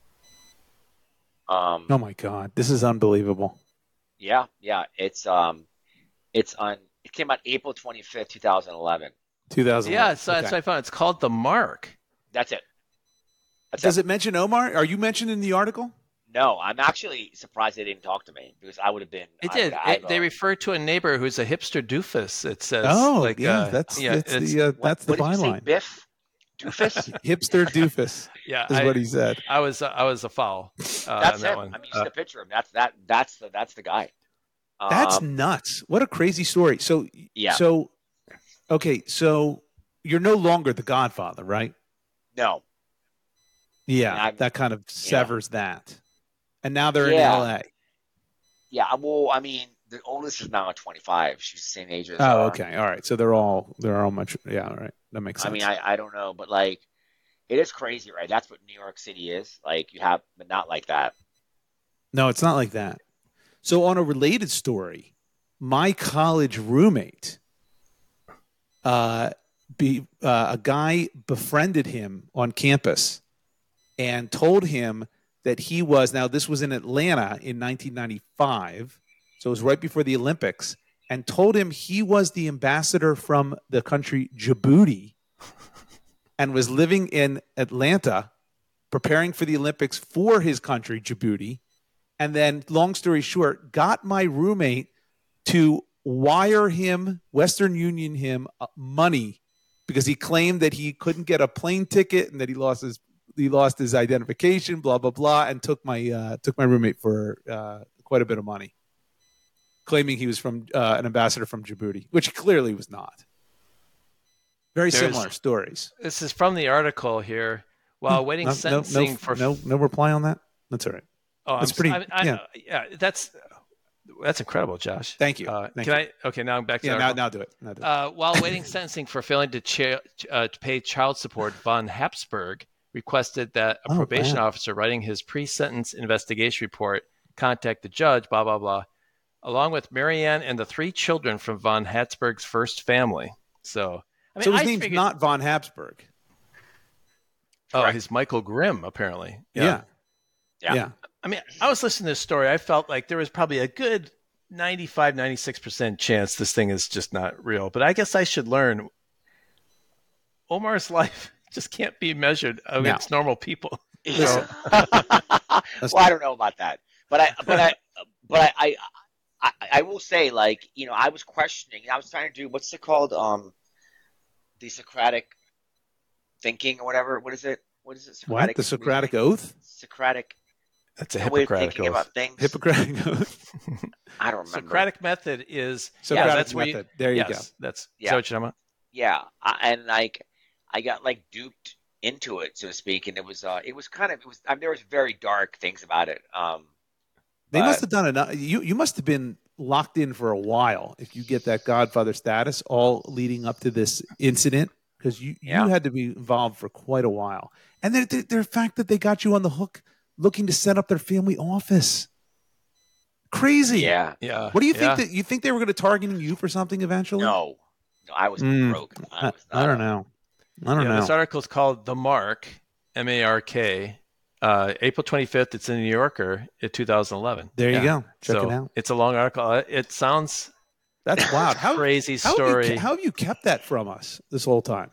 Speaker 2: Um.
Speaker 3: Oh my God, this is unbelievable.
Speaker 2: Yeah, yeah. It's um, it's on. It came out April twenty fifth, two thousand eleven.
Speaker 3: two thousand.
Speaker 4: Yeah, so that's what I found. It's called The Mark.
Speaker 2: That's it. That's
Speaker 3: Does
Speaker 2: it.
Speaker 3: it mention Omar? Are you mentioned in the article?
Speaker 2: No, I'm actually surprised they didn't talk to me because I would have been.
Speaker 4: It
Speaker 2: I-
Speaker 4: did.
Speaker 2: I-
Speaker 4: It, they refer to a neighbor who's a hipster doofus. It says.
Speaker 3: Oh,
Speaker 4: like,
Speaker 3: yeah,
Speaker 4: uh,
Speaker 3: that's
Speaker 4: yeah,
Speaker 3: that's
Speaker 4: it's-
Speaker 3: the uh,
Speaker 2: What-
Speaker 3: that's the
Speaker 2: what did you say,
Speaker 3: byline.
Speaker 2: Biff? Doofus?
Speaker 3: Hipster doofus
Speaker 4: yeah.
Speaker 3: is
Speaker 4: I,
Speaker 3: what he said.
Speaker 4: I was I was a foul. Uh,
Speaker 2: That's
Speaker 4: on that
Speaker 2: him.
Speaker 4: one.
Speaker 2: I mean, you
Speaker 4: Uh,
Speaker 2: see the picture of him. That's that. That's the that's the guy.
Speaker 3: That's
Speaker 2: Um,
Speaker 3: nuts. What a crazy story. So
Speaker 2: yeah.
Speaker 3: So okay, so you're no longer the Godfather, right?
Speaker 2: No.
Speaker 3: Yeah,
Speaker 2: Yeah, I'm-
Speaker 3: that kind of severs that. And now they're
Speaker 2: Yeah.
Speaker 3: in L A.
Speaker 2: Yeah. Well, I mean, the oldest is now twenty-five. She's the same age as.
Speaker 3: Oh,
Speaker 2: uh,
Speaker 3: okay. All right. So they're all they're all much yeah, all right. That makes sense.
Speaker 2: I mean, I, I don't know, but like, it is crazy, right? That's what New York City is. Like, you have, but not like that.
Speaker 3: No, it's not like that. So on a related story, my college roommate, uh, be, uh, a guy befriended him on campus and told him that he was, now this was in Atlanta in nineteen ninety-five, so it was right before the Olympics, and told him he was the ambassador from the country Djibouti and was living in Atlanta preparing for the Olympics for his country, Djibouti. And then, long story short, got my roommate to wire him, Western Union him, uh, money because he claimed that he couldn't get a plane ticket and that he lost his he lost his identification, blah blah blah, and took my uh, took my roommate for uh, quite a bit of money, claiming he was from uh, an ambassador from Djibouti, which he clearly was not. Very
Speaker 4: There's-
Speaker 3: similar stories.
Speaker 4: This is from the article here. While waiting
Speaker 3: No, no,
Speaker 4: sentencing
Speaker 3: no,
Speaker 4: for
Speaker 3: no no reply on that. That's all right.
Speaker 4: Oh,
Speaker 3: That's
Speaker 4: I'm,
Speaker 3: pretty-
Speaker 4: I, I,
Speaker 3: yeah.
Speaker 4: yeah, that's that's incredible, Josh.
Speaker 3: Thank you.
Speaker 4: Uh,
Speaker 3: Thank
Speaker 4: can
Speaker 3: you.
Speaker 4: I? Okay, now I'm back to
Speaker 3: Yeah,
Speaker 4: the
Speaker 3: now,
Speaker 4: article.
Speaker 3: now do it. Now do it.
Speaker 4: Uh, while waiting sentencing for failing to, cha- uh, to pay child support, von Habsburg requested that a
Speaker 3: Oh,
Speaker 4: probation
Speaker 3: wow.
Speaker 4: officer writing his pre-sentence investigation report contact the judge, blah, blah, blah, along with Marianne and the three children from von Habsburg's first family. So, I mean,
Speaker 3: so his
Speaker 4: I
Speaker 3: name's
Speaker 4: figured-
Speaker 3: not von Habsburg.
Speaker 4: Oh,
Speaker 2: Correct.
Speaker 4: he's Michael Grimm, apparently.
Speaker 3: Yeah.
Speaker 2: Yeah.
Speaker 3: Yeah.
Speaker 4: I mean, I was listening to this story. I felt like there was probably a good ninety-five, ninety-six percent chance this thing is just not real. But I guess I should learn Omar's life just can't be measured against normal people.
Speaker 3: Listen.
Speaker 2: Well, I don't know about that, but I, but I, but I, I, I, I will say, like, you know, I was questioning. I was trying to do what's it called? Um, the Socratic thinking or whatever. What is it? What is it?
Speaker 3: What? The Socratic Oath?
Speaker 2: Socratic.
Speaker 4: That's a
Speaker 2: a way of
Speaker 4: Hippocratic
Speaker 2: thinking
Speaker 4: oath.
Speaker 2: about things.
Speaker 3: Hippocratic Oath.
Speaker 2: I don't remember.
Speaker 4: Socratic method is
Speaker 3: Socratic
Speaker 4: yeah, that's where
Speaker 3: method.
Speaker 4: You,
Speaker 3: there you
Speaker 4: yes,
Speaker 3: go.
Speaker 4: That's
Speaker 2: Yeah.
Speaker 4: is that what you're talking about?
Speaker 2: Yeah, I, and like I got like duped into it, so to speak, and it was uh, it was kind of it was. I mean, there was very dark things about it. Um,
Speaker 3: They
Speaker 2: but-
Speaker 3: must have done enough. You you must have been locked in for a while if you get that Godfather status, all leading up to this incident, because you,
Speaker 2: Yeah.
Speaker 3: you had to be involved for quite a while. And the, the, the fact that they got you on the hook looking to set up their family office. Crazy.
Speaker 2: Yeah.
Speaker 4: Yeah.
Speaker 3: What do you
Speaker 4: yeah.
Speaker 3: think that you think they were going to target you for something eventually?
Speaker 2: No, no, I was
Speaker 3: Mm.
Speaker 2: broke.
Speaker 3: I,
Speaker 2: I, was
Speaker 3: I
Speaker 2: not
Speaker 3: don't
Speaker 2: a-
Speaker 3: know. I don't
Speaker 4: yeah,
Speaker 3: know.
Speaker 4: This article is called "The Mark," M A R K, uh, April twenty-fifth. It's in the New Yorker in two thousand eleven.
Speaker 3: There you
Speaker 4: Yeah.
Speaker 3: go. Check
Speaker 4: so
Speaker 3: it out.
Speaker 4: It's a long article. Uh, It sounds
Speaker 3: That's wild. How,
Speaker 4: crazy
Speaker 3: how
Speaker 4: story.
Speaker 3: Have you, how have you kept that from us this whole time?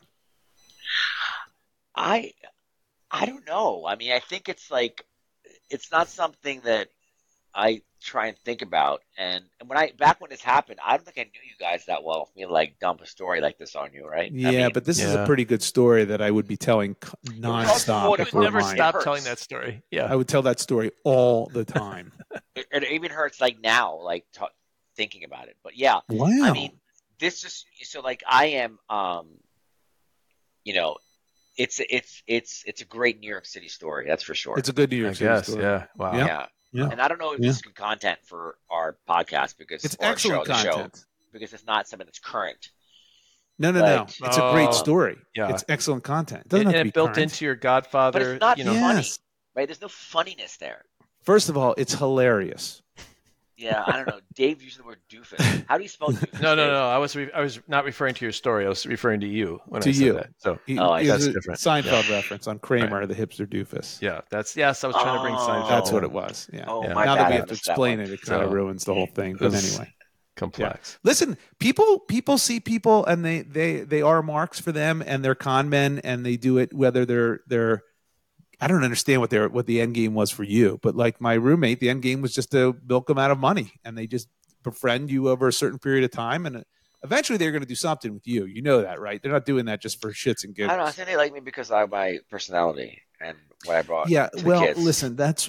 Speaker 2: I I don't know. I mean, I think it's like it's not something that I try and think about. And, and when I back when this happened, I don't think I knew you guys that well. For me to like dump a story like this on you, right? I
Speaker 3: Yeah,
Speaker 2: mean,
Speaker 3: but this is a
Speaker 4: Yeah.
Speaker 3: pretty good story that I would be telling c-
Speaker 2: was also
Speaker 3: nonstop.
Speaker 2: what
Speaker 4: You
Speaker 2: it
Speaker 3: if
Speaker 4: would
Speaker 3: we're
Speaker 4: never
Speaker 3: mine.
Speaker 4: stop
Speaker 2: It
Speaker 4: telling
Speaker 2: hurts.
Speaker 4: that story. Yeah.
Speaker 3: I would tell that story all the time.
Speaker 2: it, it even hurts like now, like t- thinking about it. But yeah,
Speaker 3: Wow.
Speaker 2: I mean, this is so like I am, um, you know, it's it's it's it's a great New York City story, that's for sure.
Speaker 3: it's a good New
Speaker 4: I
Speaker 3: York City
Speaker 4: guess.
Speaker 3: story.
Speaker 4: Yeah. Wow.
Speaker 3: Yeah.
Speaker 2: yeah.
Speaker 3: Yeah.
Speaker 2: And I don't know if
Speaker 3: Yeah.
Speaker 2: this is good content for our podcast because
Speaker 3: It's
Speaker 2: or our
Speaker 3: excellent
Speaker 2: show, the show,
Speaker 3: content.
Speaker 2: because it's not something that's current.
Speaker 3: No, no, no.
Speaker 2: But-
Speaker 3: It's a great
Speaker 4: Oh,
Speaker 3: story.
Speaker 4: yeah.
Speaker 3: It's excellent content. It doesn't
Speaker 4: And,
Speaker 3: have
Speaker 4: and
Speaker 3: to
Speaker 4: it
Speaker 3: be
Speaker 4: built
Speaker 3: current.
Speaker 4: into your Godfather.
Speaker 2: But it's not
Speaker 4: you know,
Speaker 2: funny.
Speaker 3: Yes.
Speaker 2: Right? There's no funniness there.
Speaker 3: First of all, it's hilarious.
Speaker 2: Yeah, I don't know. Dave used the word doofus. How do you spell doofus?
Speaker 4: No, no,
Speaker 2: Dave?
Speaker 4: no. I was re- I was not referring to your story. I was referring to you when
Speaker 3: To
Speaker 4: I said
Speaker 3: you.
Speaker 4: that. So
Speaker 3: He,
Speaker 2: Oh, I
Speaker 3: it
Speaker 2: see.
Speaker 3: was
Speaker 4: That's
Speaker 3: a
Speaker 4: different.
Speaker 3: Seinfeld reference on Kramer, the hipster doofus.
Speaker 4: yeah, that's yes. I was trying to bring
Speaker 2: Oh.
Speaker 4: Seinfeld.
Speaker 3: That's what
Speaker 4: in.
Speaker 3: it was. Yeah.
Speaker 2: Oh,
Speaker 4: Yeah.
Speaker 2: my
Speaker 3: now
Speaker 2: bad.
Speaker 3: that we
Speaker 2: I
Speaker 3: have to
Speaker 2: missed that
Speaker 3: explain
Speaker 2: one.
Speaker 3: it, it kind of
Speaker 4: So-
Speaker 3: ruins the whole thing. But
Speaker 4: It's
Speaker 3: anyway.
Speaker 4: Complex.
Speaker 3: Listen, people people see people and they they they are marks for them and they're con men and they do it whether they're they're I don't understand what their what the end game was for you, but like my roommate, the end game was just to milk them out of money and they just befriend you over a certain period of time and eventually they're going to do something with you. You know that, right? They're not doing that just for shits and
Speaker 2: I don't know. I
Speaker 3: giggles.
Speaker 2: think they like me because of my personality and what I brought.
Speaker 3: Yeah,
Speaker 2: to the
Speaker 3: well,
Speaker 2: kids.
Speaker 3: listen, that's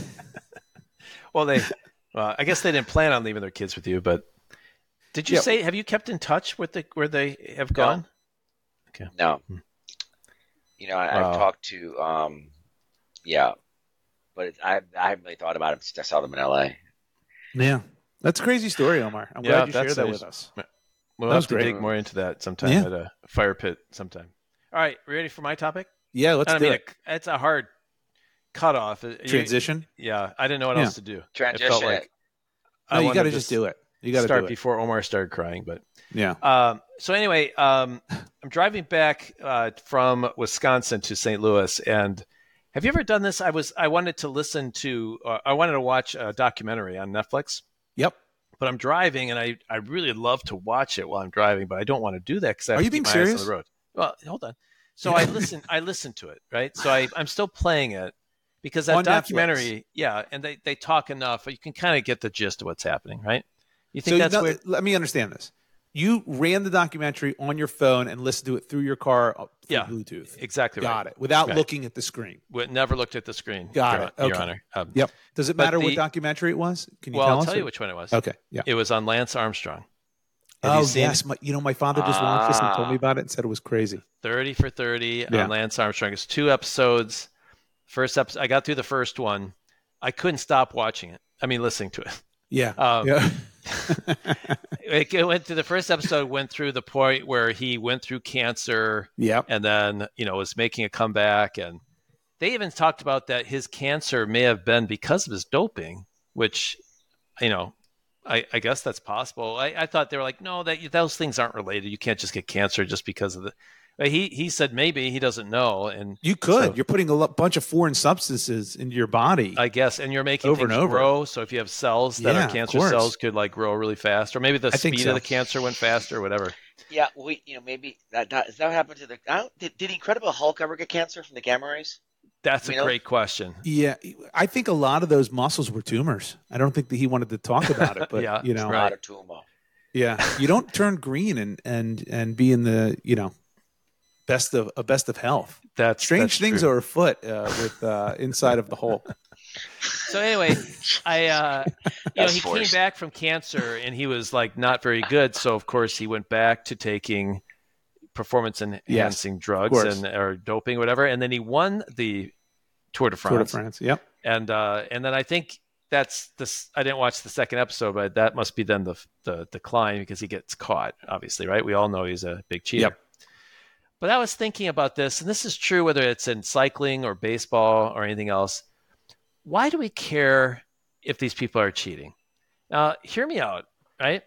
Speaker 4: Well, they. Well, I guess they didn't plan on leaving their kids with you, but did you
Speaker 3: Yeah.
Speaker 4: say? Have you kept in touch with the where they have gone?
Speaker 2: No.
Speaker 4: Hmm.
Speaker 2: You know, I,
Speaker 4: Wow.
Speaker 2: I've talked to, um, yeah, but it's, I I haven't really thought about it since I saw them in L A.
Speaker 3: yeah. That's a crazy story, Omar. I'm
Speaker 4: Yeah,
Speaker 3: glad you
Speaker 4: that's
Speaker 3: shared that
Speaker 4: nice.
Speaker 3: with us.
Speaker 4: We'll
Speaker 3: That was
Speaker 4: have to
Speaker 3: great.
Speaker 4: dig more into that sometime
Speaker 3: Yeah.
Speaker 4: at a fire pit sometime. All right, ready for my topic?
Speaker 3: Yeah, let's
Speaker 4: I
Speaker 3: do
Speaker 4: mean,
Speaker 3: it.
Speaker 4: it- it's a hard cutoff. You-
Speaker 3: Transition.
Speaker 4: yeah, I didn't know what
Speaker 3: Yeah.
Speaker 4: else to do.
Speaker 2: Transition
Speaker 4: felt like
Speaker 2: it.
Speaker 3: No,
Speaker 4: I
Speaker 3: you
Speaker 4: wanted
Speaker 3: got to
Speaker 4: to
Speaker 3: just do it. You got to
Speaker 4: start
Speaker 3: do it.
Speaker 4: before Omar started crying, but
Speaker 3: Yeah.
Speaker 4: Um, so anyway, um, I'm driving back uh, from Wisconsin to Saint Louis, and have you ever done this? I was I wanted to listen to uh, I wanted to watch a documentary on Netflix,
Speaker 3: Yep.
Speaker 4: but I'm driving, and I I really love to watch it while I'm driving, but I don't want to do that because I have
Speaker 3: Are
Speaker 4: to
Speaker 3: you
Speaker 4: keep
Speaker 3: being
Speaker 4: my eyes
Speaker 3: serious?
Speaker 4: on the road. Well, hold on. So I listen I listen to it, right? So I I'm still playing it because that
Speaker 3: On
Speaker 4: documentary,
Speaker 3: Netflix.
Speaker 4: yeah, and they they talk enough, you can kind of get the gist of what's happening, right? You think
Speaker 3: So
Speaker 4: that's
Speaker 3: no-
Speaker 4: weird?
Speaker 3: let me understand this. You ran the documentary on your phone and listened to it through your car uh, through
Speaker 4: Yeah.
Speaker 3: Bluetooth.
Speaker 4: Exactly right.
Speaker 3: Got it. Without
Speaker 4: Right.
Speaker 3: looking at the screen.
Speaker 4: We never looked at the screen.
Speaker 3: Got
Speaker 4: Your,
Speaker 3: it.
Speaker 4: Your
Speaker 3: Okay.
Speaker 4: Honor. Um,
Speaker 3: Yep. Does it
Speaker 4: But
Speaker 3: matter what
Speaker 4: the-
Speaker 3: documentary it was? Can you
Speaker 4: well,
Speaker 3: tell
Speaker 4: I'll
Speaker 3: us?
Speaker 4: tell
Speaker 3: or-
Speaker 4: you which one it was.
Speaker 3: Okay. Yeah.
Speaker 4: It was on Lance Armstrong. Have
Speaker 3: Oh
Speaker 4: you seen
Speaker 3: yes.
Speaker 4: it?
Speaker 3: My, you know, my father just watched this and told me
Speaker 2: Ah.
Speaker 3: about it and said it was crazy.
Speaker 4: thirty for thirty
Speaker 3: Yeah.
Speaker 4: on Lance Armstrong. It's two episodes. First episode, I got through the first one. I couldn't stop watching it. I mean, listening to it.
Speaker 3: Yeah.
Speaker 4: Um,
Speaker 3: yeah.
Speaker 4: It it went through the first episode. Went through the point where he went through cancer,
Speaker 3: Yep.
Speaker 4: and then you know was making a comeback. And they even talked about that his cancer may have been because of his doping, which you know. I, I guess that's possible. I, I thought they were like, no, that those things aren't related. You can't just get cancer just because of the. But he he said maybe he doesn't know, and
Speaker 3: You could.
Speaker 4: So-
Speaker 3: You're putting a lo- bunch of foreign substances into your body.
Speaker 4: I guess, and you're making
Speaker 3: Over
Speaker 4: things
Speaker 3: and over.
Speaker 4: grow. So if you have cells that
Speaker 3: Yeah,
Speaker 4: are
Speaker 3: of
Speaker 4: cancer
Speaker 3: course.
Speaker 4: cells, could like grow really fast, or maybe the
Speaker 3: I think
Speaker 4: speed
Speaker 3: so.
Speaker 4: of the cancer went faster, or whatever.
Speaker 2: Yeah, we, you know, maybe that, that is that what happened to the. I don't, did, did Incredible Hulk ever get cancer from the gamma rays?
Speaker 4: That's
Speaker 2: You
Speaker 4: a
Speaker 2: know?
Speaker 4: great question.
Speaker 3: Yeah, I think a lot of those muscles were tumors. I don't think that he wanted to talk about it, but
Speaker 4: Yeah,
Speaker 3: you
Speaker 2: It's
Speaker 3: know,
Speaker 4: right.
Speaker 2: not a tumor.
Speaker 3: yeah, you don't turn green and and and be in the you know best of a best of health.
Speaker 4: That's
Speaker 3: Strange
Speaker 4: that's
Speaker 3: things
Speaker 4: true.
Speaker 3: are afoot uh, with uh, inside of the Hulk.
Speaker 4: So anyway, I uh, you know
Speaker 2: That's
Speaker 4: he
Speaker 2: forced.
Speaker 4: came back from cancer and he was like not very good. So of course he went back to taking performance enhancing drugs
Speaker 3: course.
Speaker 4: and or doping or whatever. And then he won the Tour de France.
Speaker 3: Tour de France. Yep.
Speaker 4: And uh, and then I think that's this. I didn't watch the second episode, but that must be then the the decline because he gets caught. Obviously, right? We all know he's a big cheater.
Speaker 3: Yep.
Speaker 4: But I was thinking about this, and this is true whether it's in cycling or baseball or anything else. Why do we care if these people are cheating? Now, hear me out, right?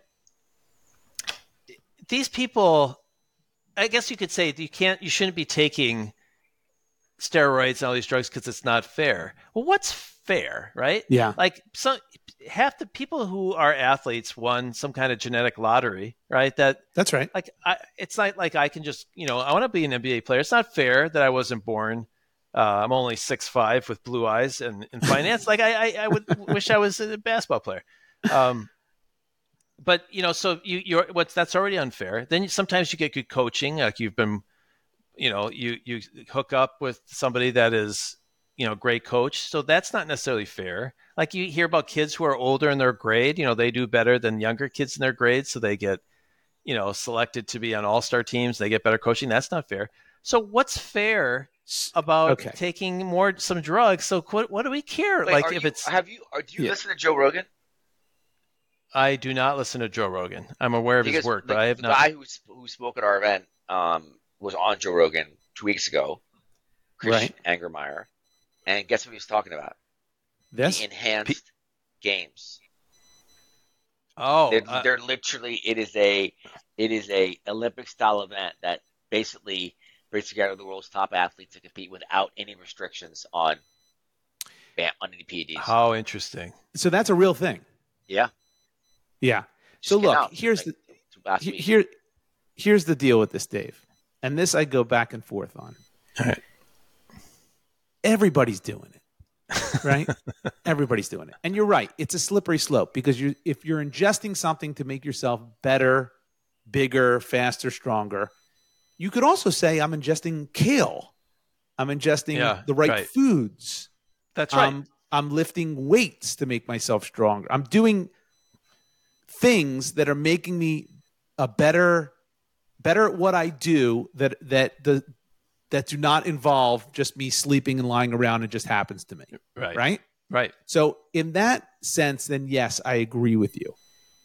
Speaker 4: These people, I guess you could say you can't, you shouldn't be taking steroids and all these drugs because it's not fair. Well, what's fair, right?
Speaker 3: Yeah.
Speaker 4: Like some half the people who are athletes won some kind of genetic lottery, right? That
Speaker 3: That's right.
Speaker 4: like I, it's not like I can just, you know, I want to be an N B A player. It's not fair that I wasn't born. Uh, I'm only six five with blue eyes and, and finance. Like I, I, I would wish I was a basketball player. Um, but you know, so you, you're what's that's already unfair. Then sometimes you get good coaching, like you've been, you know, you you hook up with somebody that is, you know, great coach. So that's not necessarily fair. Like you hear about kids who are older in their grade, you know, they do better than younger kids in their grade, so they get, you know, selected to be on all-star teams. They get better coaching. That's not fair. So what's fair about
Speaker 3: Okay.
Speaker 4: taking more some drugs? So what what do we care?
Speaker 2: Wait,
Speaker 4: like
Speaker 2: are
Speaker 4: if
Speaker 2: you,
Speaker 4: it's
Speaker 2: have you? Or do you
Speaker 3: Yeah.
Speaker 2: listen to Joe Rogan?
Speaker 4: I do not listen to Joe Rogan. I'm aware of his
Speaker 2: Because
Speaker 4: work,
Speaker 2: the,
Speaker 4: but I have
Speaker 2: the
Speaker 4: not.
Speaker 2: guy who sp- who spoke at our event um, was on Joe Rogan two weeks ago, Christian Angermeyer, and guess what he was talking about?
Speaker 3: This.
Speaker 2: The enhanced games.
Speaker 4: Oh,
Speaker 2: They're,
Speaker 4: uh,
Speaker 2: they're literally it is a it is a Olympic style event that basically brings together the world's top athletes to compete without any restrictions on ban- on any P E Ds.
Speaker 4: how interesting.
Speaker 3: So that's a real thing.
Speaker 2: Yeah.
Speaker 3: Yeah.
Speaker 2: Just
Speaker 3: So
Speaker 2: came
Speaker 3: look,
Speaker 2: out,
Speaker 3: here's
Speaker 2: like,
Speaker 3: the
Speaker 2: last
Speaker 3: he-
Speaker 2: week.
Speaker 3: here here's the deal with this, Dave. And this I go back and forth on.
Speaker 4: All right.
Speaker 3: Everybody's doing it. Right? Everybody's doing it. And you're right. It's a slippery slope because you if you're ingesting something to make yourself better, bigger, faster, stronger, you could also say I'm ingesting kale. I'm ingesting
Speaker 4: Yeah,
Speaker 3: the right,
Speaker 4: right.
Speaker 3: foods.
Speaker 4: That's right.
Speaker 3: I'm, I'm lifting weights to make myself stronger. I'm doing things that are making me a better, better at what I do that that the that do not involve just me sleeping and lying around. It just happens to me,
Speaker 4: right.
Speaker 3: right?
Speaker 4: Right.
Speaker 3: So in that sense, then yes, I agree with you.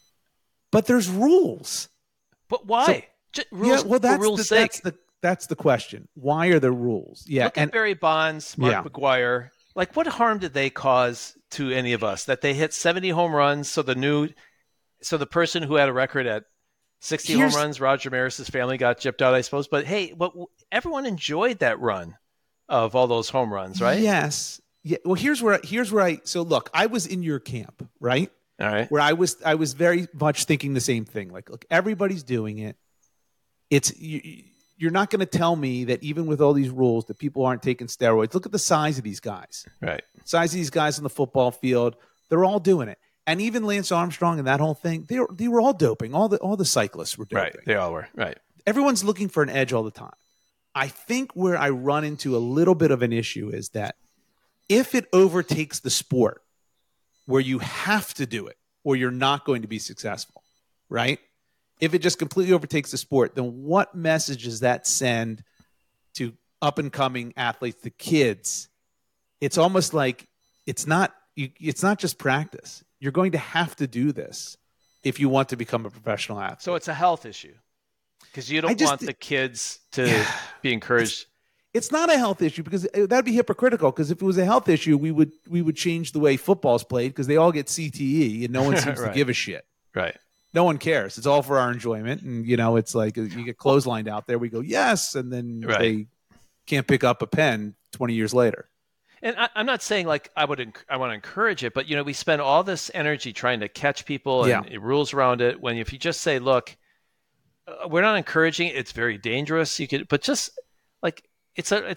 Speaker 3: But there's rules.
Speaker 4: But why?
Speaker 3: So-
Speaker 4: Just rules
Speaker 3: yeah, well, that's
Speaker 4: for rules'
Speaker 3: the,
Speaker 4: sake.
Speaker 3: that's the that's the question. Why are there rules? Yeah,
Speaker 4: Look
Speaker 3: and
Speaker 4: at Barry Bonds, Mark
Speaker 3: Yeah.
Speaker 4: McGuire. Like, what harm did they cause to any of us? That they hit seventy home runs, so the new, so the person who had a record at sixty
Speaker 3: Here's-
Speaker 4: home runs, Roger Maris's family got gypped out, I suppose. But hey, but everyone enjoyed that run of all those home runs, right?
Speaker 3: yes, yeah. Well, here's where here's where I. So look, I was in your camp, right?
Speaker 4: All right.
Speaker 3: Where I was I was very much thinking the same thing. Like, look, everybody's doing it. It's you, you're not going to tell me that even with all these rules that people aren't taking steroids. Look at the size of these guys.
Speaker 4: Right.
Speaker 3: Size of these guys on the football field. They're all doing it. And even Lance Armstrong and that whole thing, they were, they were all doping. All the all the cyclists were doping.
Speaker 4: Right. They all were. Right.
Speaker 3: Everyone's looking for an edge all the time. I think where I run into a little bit of an issue is that if it overtakes the sport where you have to do it or you're not going to be successful, right? If it just completely overtakes the sport, then what message does that send to up and coming athletes, the kids? It's almost like it's not you, it's not just practice. You're going to have to do this if you want to become a professional athlete.
Speaker 4: So it's a health issue because you
Speaker 3: I
Speaker 4: don't
Speaker 3: just-
Speaker 4: want the kids to
Speaker 3: Yeah.
Speaker 4: be encouraged.
Speaker 3: It's not a health issue because that'd be hypocritical. Because if it was a health issue, we would we would change the way football's played because they all get C T E and no one seems
Speaker 4: Right.
Speaker 3: to give a shit.
Speaker 4: Right.
Speaker 3: No one cares. It's all for our enjoyment, and you know, it's like you get clotheslined out there. We go yes, and then
Speaker 4: Right.
Speaker 3: they can't pick up a pen twenty years later.
Speaker 4: And I, I'm not saying like I would, enc- I want to encourage it, but you know, we spend all this energy trying to catch people and
Speaker 3: Yeah.
Speaker 4: rules around it. When if you just say, look, uh, we're not encouraging it, it's very dangerous. You could, but just like it's a, it's a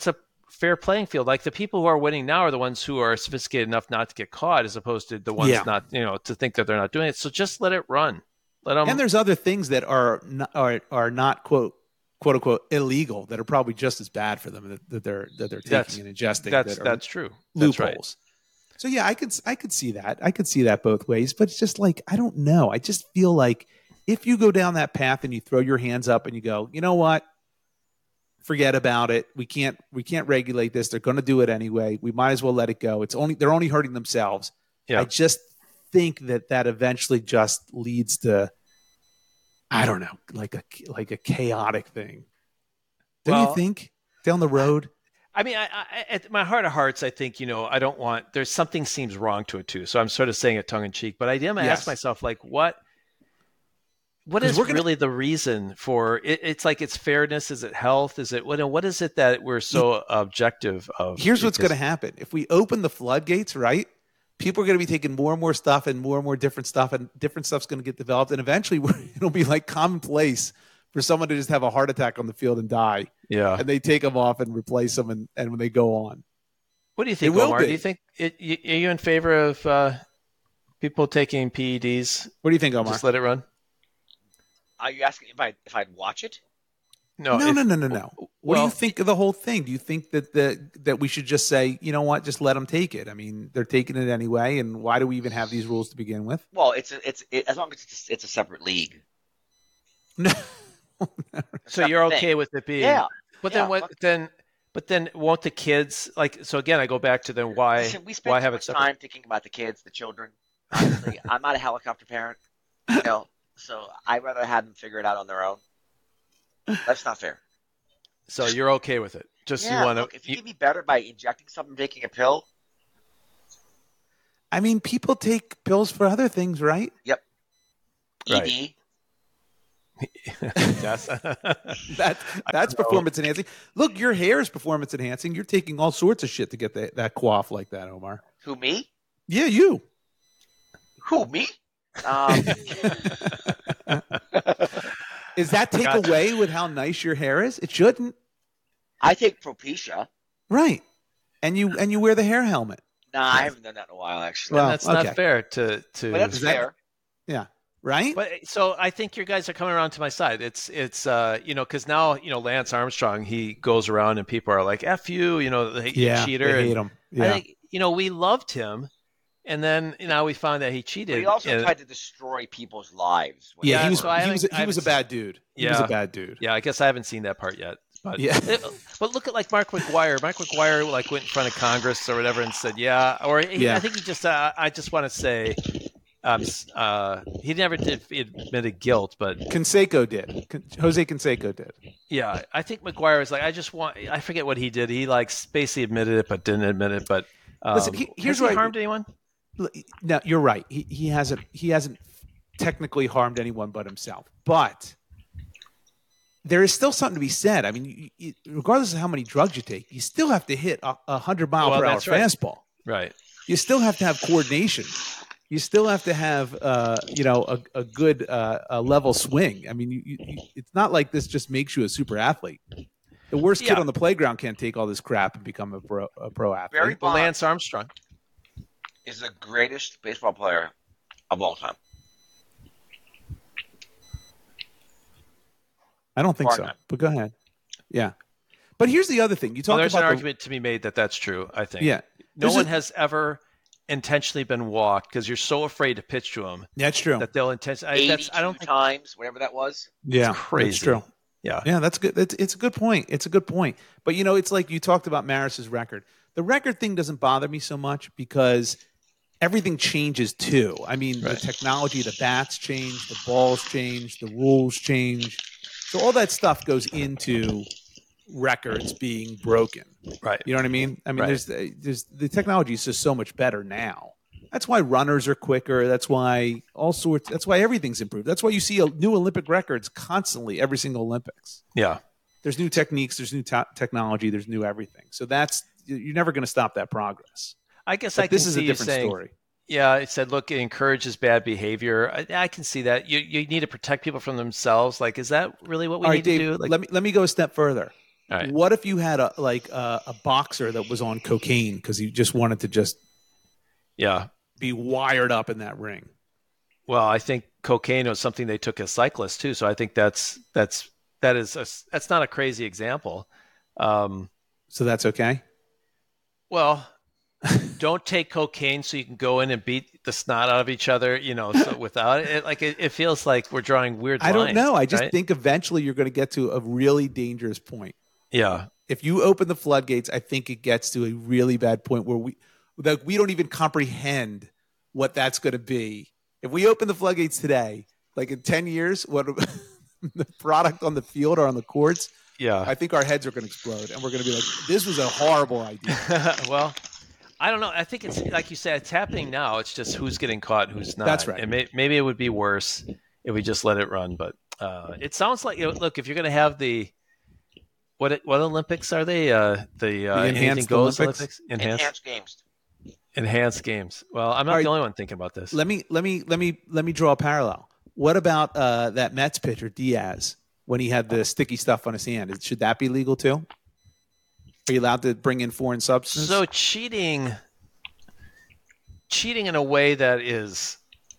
Speaker 4: fair playing field. Like the people who are winning now are the ones who are sophisticated enough not to get caught, as opposed to the ones
Speaker 3: Yeah.
Speaker 4: not, you know, to think that they're not doing it. So just let it run. Let them.
Speaker 3: And there's other things that are not, are are not quote quote unquote illegal that are probably just as bad for them that, that they're that they're taking
Speaker 4: That's-
Speaker 3: and ingesting.
Speaker 4: that's
Speaker 3: that are
Speaker 4: that's true. That's right.
Speaker 3: loopholes. So yeah, I could I could see that. I could see that both ways, but it's just like I don't know. I just feel like if you go down that path and you throw your hands up and you go, you know what? Forget about it. We can't we can't regulate this. They're going to do it anyway. We might as well let it go. It's only they're only hurting themselves.
Speaker 4: Yeah.
Speaker 3: I just think that that eventually just leads to, I don't know, like a like a chaotic thing. Don't
Speaker 4: Well,
Speaker 3: you think down the road?
Speaker 4: I mean, I, I, at my heart of hearts, I think, you know, I don't want, there's something seems wrong to it too. So I'm sort of saying it tongue in cheek, but I am
Speaker 3: Yes.
Speaker 4: ask myself, like, what, what
Speaker 3: 'Cause
Speaker 4: is
Speaker 3: we're gonna-
Speaker 4: really the reason for it? It's like, it's fairness. Is it health? Is it, what, what is it that we're so objective of?
Speaker 3: Here's what's going to
Speaker 4: Because-
Speaker 3: happen. If we open the floodgates, right? People are going to be taking more and more stuff and more and more different stuff, and different stuff's going to get developed. And eventually we're- it'll be like commonplace for someone to just have a heart attack on the field and die.
Speaker 4: Yeah.
Speaker 3: And they take them off and replace them. And, and when they go on,
Speaker 4: What do you think,
Speaker 3: will
Speaker 4: Omar?
Speaker 3: be.
Speaker 4: Do you think, it, y- are you in favor of uh, people taking P E Ds?
Speaker 3: what do you think, Omar?
Speaker 4: Just let it run?
Speaker 2: Are you asking if I if I'd watch it?
Speaker 4: No,
Speaker 3: no,
Speaker 4: if-
Speaker 3: no, no, no, no. What do
Speaker 4: well-
Speaker 3: you think of the whole thing? Do you think that the that we should just say, you know what, just let them take it? I mean, they're taking it anyway, and why do we even have these rules to begin with?
Speaker 2: Well, it's a, it's it, as long as it's, it's a separate league.
Speaker 3: No.
Speaker 4: So you're
Speaker 2: Separate
Speaker 4: okay
Speaker 2: thing.
Speaker 4: with it being?
Speaker 2: Yeah.
Speaker 4: But
Speaker 2: Yeah,
Speaker 4: then what?
Speaker 2: fuck-
Speaker 4: Then, but then won't the kids like? So again, I go back to then why?
Speaker 2: Listen, we spend
Speaker 4: why
Speaker 2: too
Speaker 4: have it
Speaker 2: much
Speaker 4: separate?
Speaker 2: time thinking about the kids, the children. Honestly, I'm not a helicopter parent, you know, so I'd rather have them figure it out on their own. That's not fair.
Speaker 4: So you're okay with it? Just
Speaker 2: Yeah,
Speaker 4: you want
Speaker 2: look,
Speaker 4: to?
Speaker 2: if you can be better by injecting something, taking a pill,
Speaker 3: I mean, people take pills for other things, right?
Speaker 4: Right.
Speaker 2: E D.
Speaker 4: yes.
Speaker 3: That that's
Speaker 4: know.
Speaker 3: performance enhancing. Look, your hair is performance enhancing. You're taking all sorts of shit to get that, that coif like that, Omar.
Speaker 2: Who, me?
Speaker 3: Yeah, you.
Speaker 2: Who, me? Um,
Speaker 3: Is that take
Speaker 4: Gotcha.
Speaker 3: away with how nice your hair is? It shouldn't.
Speaker 2: I take Propecia.
Speaker 3: Right. And you and you wear the hair helmet.
Speaker 2: Nah, I haven't done that in a while, actually.
Speaker 3: Well,
Speaker 4: that's
Speaker 3: okay.
Speaker 4: not fair to to.
Speaker 2: but that's
Speaker 3: Is that-
Speaker 2: fair.
Speaker 3: Right?
Speaker 4: But so I think you guys are coming around to my side. It's it's uh you know because now you know Lance Armstrong, he goes around and people are like F you, you know, the
Speaker 3: yeah.
Speaker 4: cheater.
Speaker 3: They
Speaker 4: and
Speaker 3: hate him.
Speaker 4: I
Speaker 3: Yeah.
Speaker 4: think you know we loved him, and then you know we found that he
Speaker 2: But
Speaker 4: cheated.
Speaker 2: he also
Speaker 4: and-
Speaker 2: tried to destroy people's lives. when
Speaker 3: yeah,
Speaker 4: Yeah,
Speaker 3: he was
Speaker 4: so I
Speaker 3: he was
Speaker 4: haven't- I
Speaker 3: he was a
Speaker 4: haven't-
Speaker 3: bad dude. He was
Speaker 4: Yeah.
Speaker 3: a bad dude.
Speaker 4: Yeah, I guess I haven't seen that part yet. But
Speaker 3: Yeah.
Speaker 4: but look at like Mark McGuire. Mark McGuire like went in front of Congress or whatever and said, yeah, or he,
Speaker 3: Yeah.
Speaker 4: I think he just. Uh, I just want to say, um, s- uh, he never did he admitted guilt, but
Speaker 3: Canseco did. Con- Jose Canseco did.
Speaker 4: yeah, I think McGuire was like, I just want. I forget what he did. He like basically admitted it, but didn't admit it. But um,
Speaker 3: Listen, he- here's
Speaker 4: has he
Speaker 3: what I-
Speaker 4: harmed anyone?
Speaker 3: Look, No, you're right. He he hasn't he hasn't technically harmed anyone but himself. But there is still something to be said. I mean, you, you, regardless of how many drugs you take, you still have to hit a, a hundred mile
Speaker 4: Well,
Speaker 3: per hour
Speaker 4: that's right.
Speaker 3: fastball.
Speaker 4: Right.
Speaker 3: You still have to have coordination. You still have to have, uh, you know, a, a good uh, a level swing. I mean, you, you, you, it's not like this just makes you a super athlete. The worst kid
Speaker 4: Yeah.
Speaker 3: on the playground can't take all this crap and become a pro, a pro athlete.
Speaker 2: Barry
Speaker 4: Well,
Speaker 2: Bonds
Speaker 4: Lance Armstrong.
Speaker 2: is the greatest baseball player of all time.
Speaker 3: I don't think
Speaker 2: Bar
Speaker 3: so,
Speaker 2: none.
Speaker 3: but go ahead. Yeah, but here's the other thing. You talk
Speaker 4: Well, there's an
Speaker 3: about the-
Speaker 4: argument to be made that that's true. I think.
Speaker 3: Yeah,
Speaker 4: No
Speaker 3: There's
Speaker 4: one
Speaker 3: a-
Speaker 4: has ever intentionally been walked because you're so afraid to pitch to them
Speaker 3: that's true.
Speaker 4: that they'll intentionally. That's I don't
Speaker 2: eighty-two
Speaker 4: think.
Speaker 2: times, whatever that was.
Speaker 3: Yeah,
Speaker 4: crazy.
Speaker 3: That's true.
Speaker 4: Yeah.
Speaker 3: Yeah, that's good. It's, it's a good point. It's a good point. But you know, it's like you talked about Maris's record. The record thing doesn't bother me so much because everything changes too. I mean,
Speaker 4: Right.
Speaker 3: the technology, the bats change, the balls change, the rules change. So all that stuff goes into records being broken.
Speaker 4: Right.
Speaker 3: You know what I mean? I mean,
Speaker 4: Right.
Speaker 3: there's there's the technology is just so much better now. That's why runners are quicker. That's why all sorts. That's why everything's improved. That's why you see a, new Olympic records constantly every single Olympics.
Speaker 4: Yeah.
Speaker 3: There's new techniques. There's new te- technology. There's new everything. So that's you're never going to stop that progress.
Speaker 4: I guess
Speaker 3: But
Speaker 4: I can
Speaker 3: this is
Speaker 4: see
Speaker 3: a
Speaker 4: you
Speaker 3: different
Speaker 4: saying,
Speaker 3: story.
Speaker 4: Yeah, it said, look, it encourages bad behavior. I, I can see that. You you need to protect people from themselves. Like, is that really what we
Speaker 3: All
Speaker 4: need
Speaker 3: right, Dave.
Speaker 4: to do? Like,
Speaker 3: let me let me go a step further.
Speaker 4: All right.
Speaker 3: What if you had a like a, a boxer that was on cocaine because he just wanted to just
Speaker 4: Yeah.
Speaker 3: be wired up in that ring?
Speaker 4: Well, I think cocaine was something they took as cyclists too. So I think that's that's that is a, that's not a crazy example. Um,
Speaker 3: So that's okay.
Speaker 4: well, don't take cocaine so you can go in and beat the snot out of each other. You know, so without it, like it, it feels like we're drawing weird
Speaker 3: I
Speaker 4: lines.
Speaker 3: don't know. I just
Speaker 4: right?
Speaker 3: think eventually you're going to get to a really dangerous point.
Speaker 4: Yeah.
Speaker 3: If you open the floodgates, I think it gets to a really bad point where we that we don't even comprehend what that's going to be. If we open the floodgates today, like in ten years, what the product on the field or on the courts,
Speaker 4: Yeah.
Speaker 3: I think our heads are going to explode, and we're going to be like, "This was a horrible idea."
Speaker 4: Well, I don't know. I think it's like you said, it's happening now. It's just who's getting caught and who's not.
Speaker 3: That's right.
Speaker 4: And may, maybe it would be worse if we just let it run. But uh, it sounds like, you know, look, if you're going to have the what what Olympics are they? Uh, the uh,
Speaker 3: The
Speaker 4: anything
Speaker 3: enhanced
Speaker 4: goes
Speaker 3: Olympics?
Speaker 4: Enhanced
Speaker 2: Enhanced games.
Speaker 4: enhanced games. Well, I'm not
Speaker 3: All right.
Speaker 4: the only one thinking about this.
Speaker 3: Let me let me let me let me draw a parallel. What about uh, that Mets pitcher Diaz when he had the sticky stuff on his hand? Should that be legal too? Are you allowed to bring in foreign substances?
Speaker 4: So cheating, cheating in a way that is,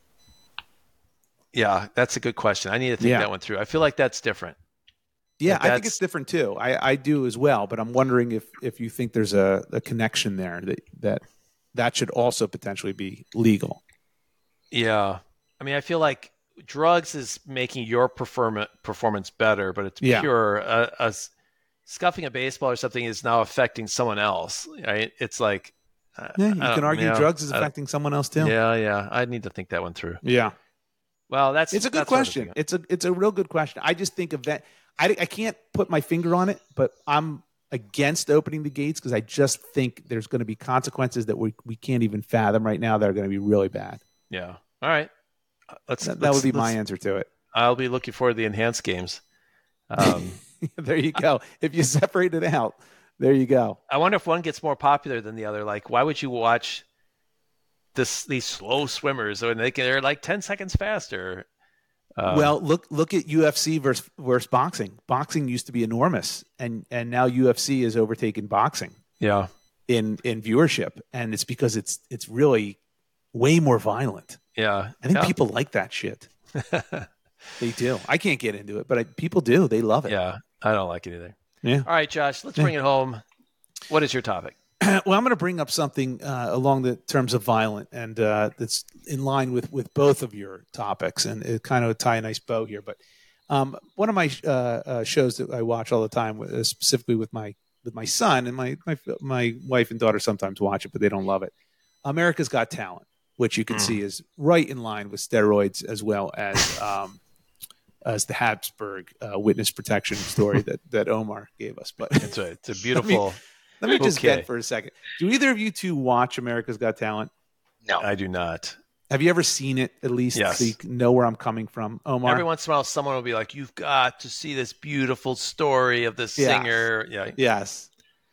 Speaker 4: yeah, that's a good question. I need to think
Speaker 3: Yeah.
Speaker 4: that one through. I feel like that's different.
Speaker 3: yeah,
Speaker 4: Like
Speaker 3: I think
Speaker 4: that's-
Speaker 3: it's different too. I, I do as well, but I'm wondering if if you think there's a, a connection there that that that should also potentially be legal.
Speaker 4: Yeah. I mean, I feel like drugs is making your perform- performance better, but it's
Speaker 3: Yeah.
Speaker 4: pure. Uh, us scuffing a baseball or something is now affecting someone else, right? It's like, uh,
Speaker 3: Yeah, you
Speaker 4: I don't-
Speaker 3: can argue
Speaker 4: yeah,
Speaker 3: drugs is
Speaker 4: I-
Speaker 3: affecting someone else too.
Speaker 4: Yeah, yeah. I need to think that one through.
Speaker 3: Yeah.
Speaker 4: Well, that's
Speaker 3: It's a good
Speaker 4: that's what I was
Speaker 3: question.
Speaker 4: thinking.
Speaker 3: It's a it's a real good question. I just think event. I, I can't put my finger on it, but I'm against opening the gates because I just think there's going to be consequences that we we can't even fathom right now that are going to be really bad.
Speaker 4: Yeah. All right. Uh, Let's.
Speaker 3: That, that
Speaker 4: let's-
Speaker 3: would be my
Speaker 4: let's-
Speaker 3: answer to it.
Speaker 4: I'll be looking forward to the enhanced games. Um,
Speaker 3: There you go. If you separate it out, there you go.
Speaker 4: I wonder if one gets more popular than the other. Like, why would you watch this these slow swimmers when they can, they're like ten seconds faster? Uh,
Speaker 3: well, look look at U F C versus versus boxing. Boxing used to be enormous, and and now U F C has overtaken boxing
Speaker 4: yeah,
Speaker 3: in in viewership, and it's because it's it's really way more violent.
Speaker 4: yeah.
Speaker 3: I think
Speaker 4: yeah.
Speaker 3: people like that shit. They do. I can't get into it, but I, people do. They love it.
Speaker 4: Yeah, I don't like it either.
Speaker 3: Yeah.
Speaker 4: All right, Josh, let's bring it home. What is your topic?
Speaker 3: Well, I'm going to bring up something uh, along the terms of violent, and uh, that's in line with with both of your topics, and it kind of tie a nice bow here. But um, one of my uh, uh, shows that I watch all the time, uh, specifically with my with my son and my, my my wife and daughter, sometimes watch it, but they don't love it. America's Got Talent, which you can
Speaker 4: Mm.
Speaker 3: see is right in line with steroids as well as um, as the Habsburg uh, witness protection story that that Omar gave us. But
Speaker 4: It's a it's a beautiful.
Speaker 3: let me just
Speaker 4: Okay.
Speaker 3: vent for a second. Do either of you two watch America's Got Talent?
Speaker 2: No.
Speaker 4: I do not.
Speaker 3: Have you ever seen it at least
Speaker 4: Yes.
Speaker 3: so you can know where I'm coming from, Omar?
Speaker 4: Every once in a while, someone will be like, "You've got to see this beautiful story of this
Speaker 3: Yes.
Speaker 4: singer." Yeah,
Speaker 3: Yes.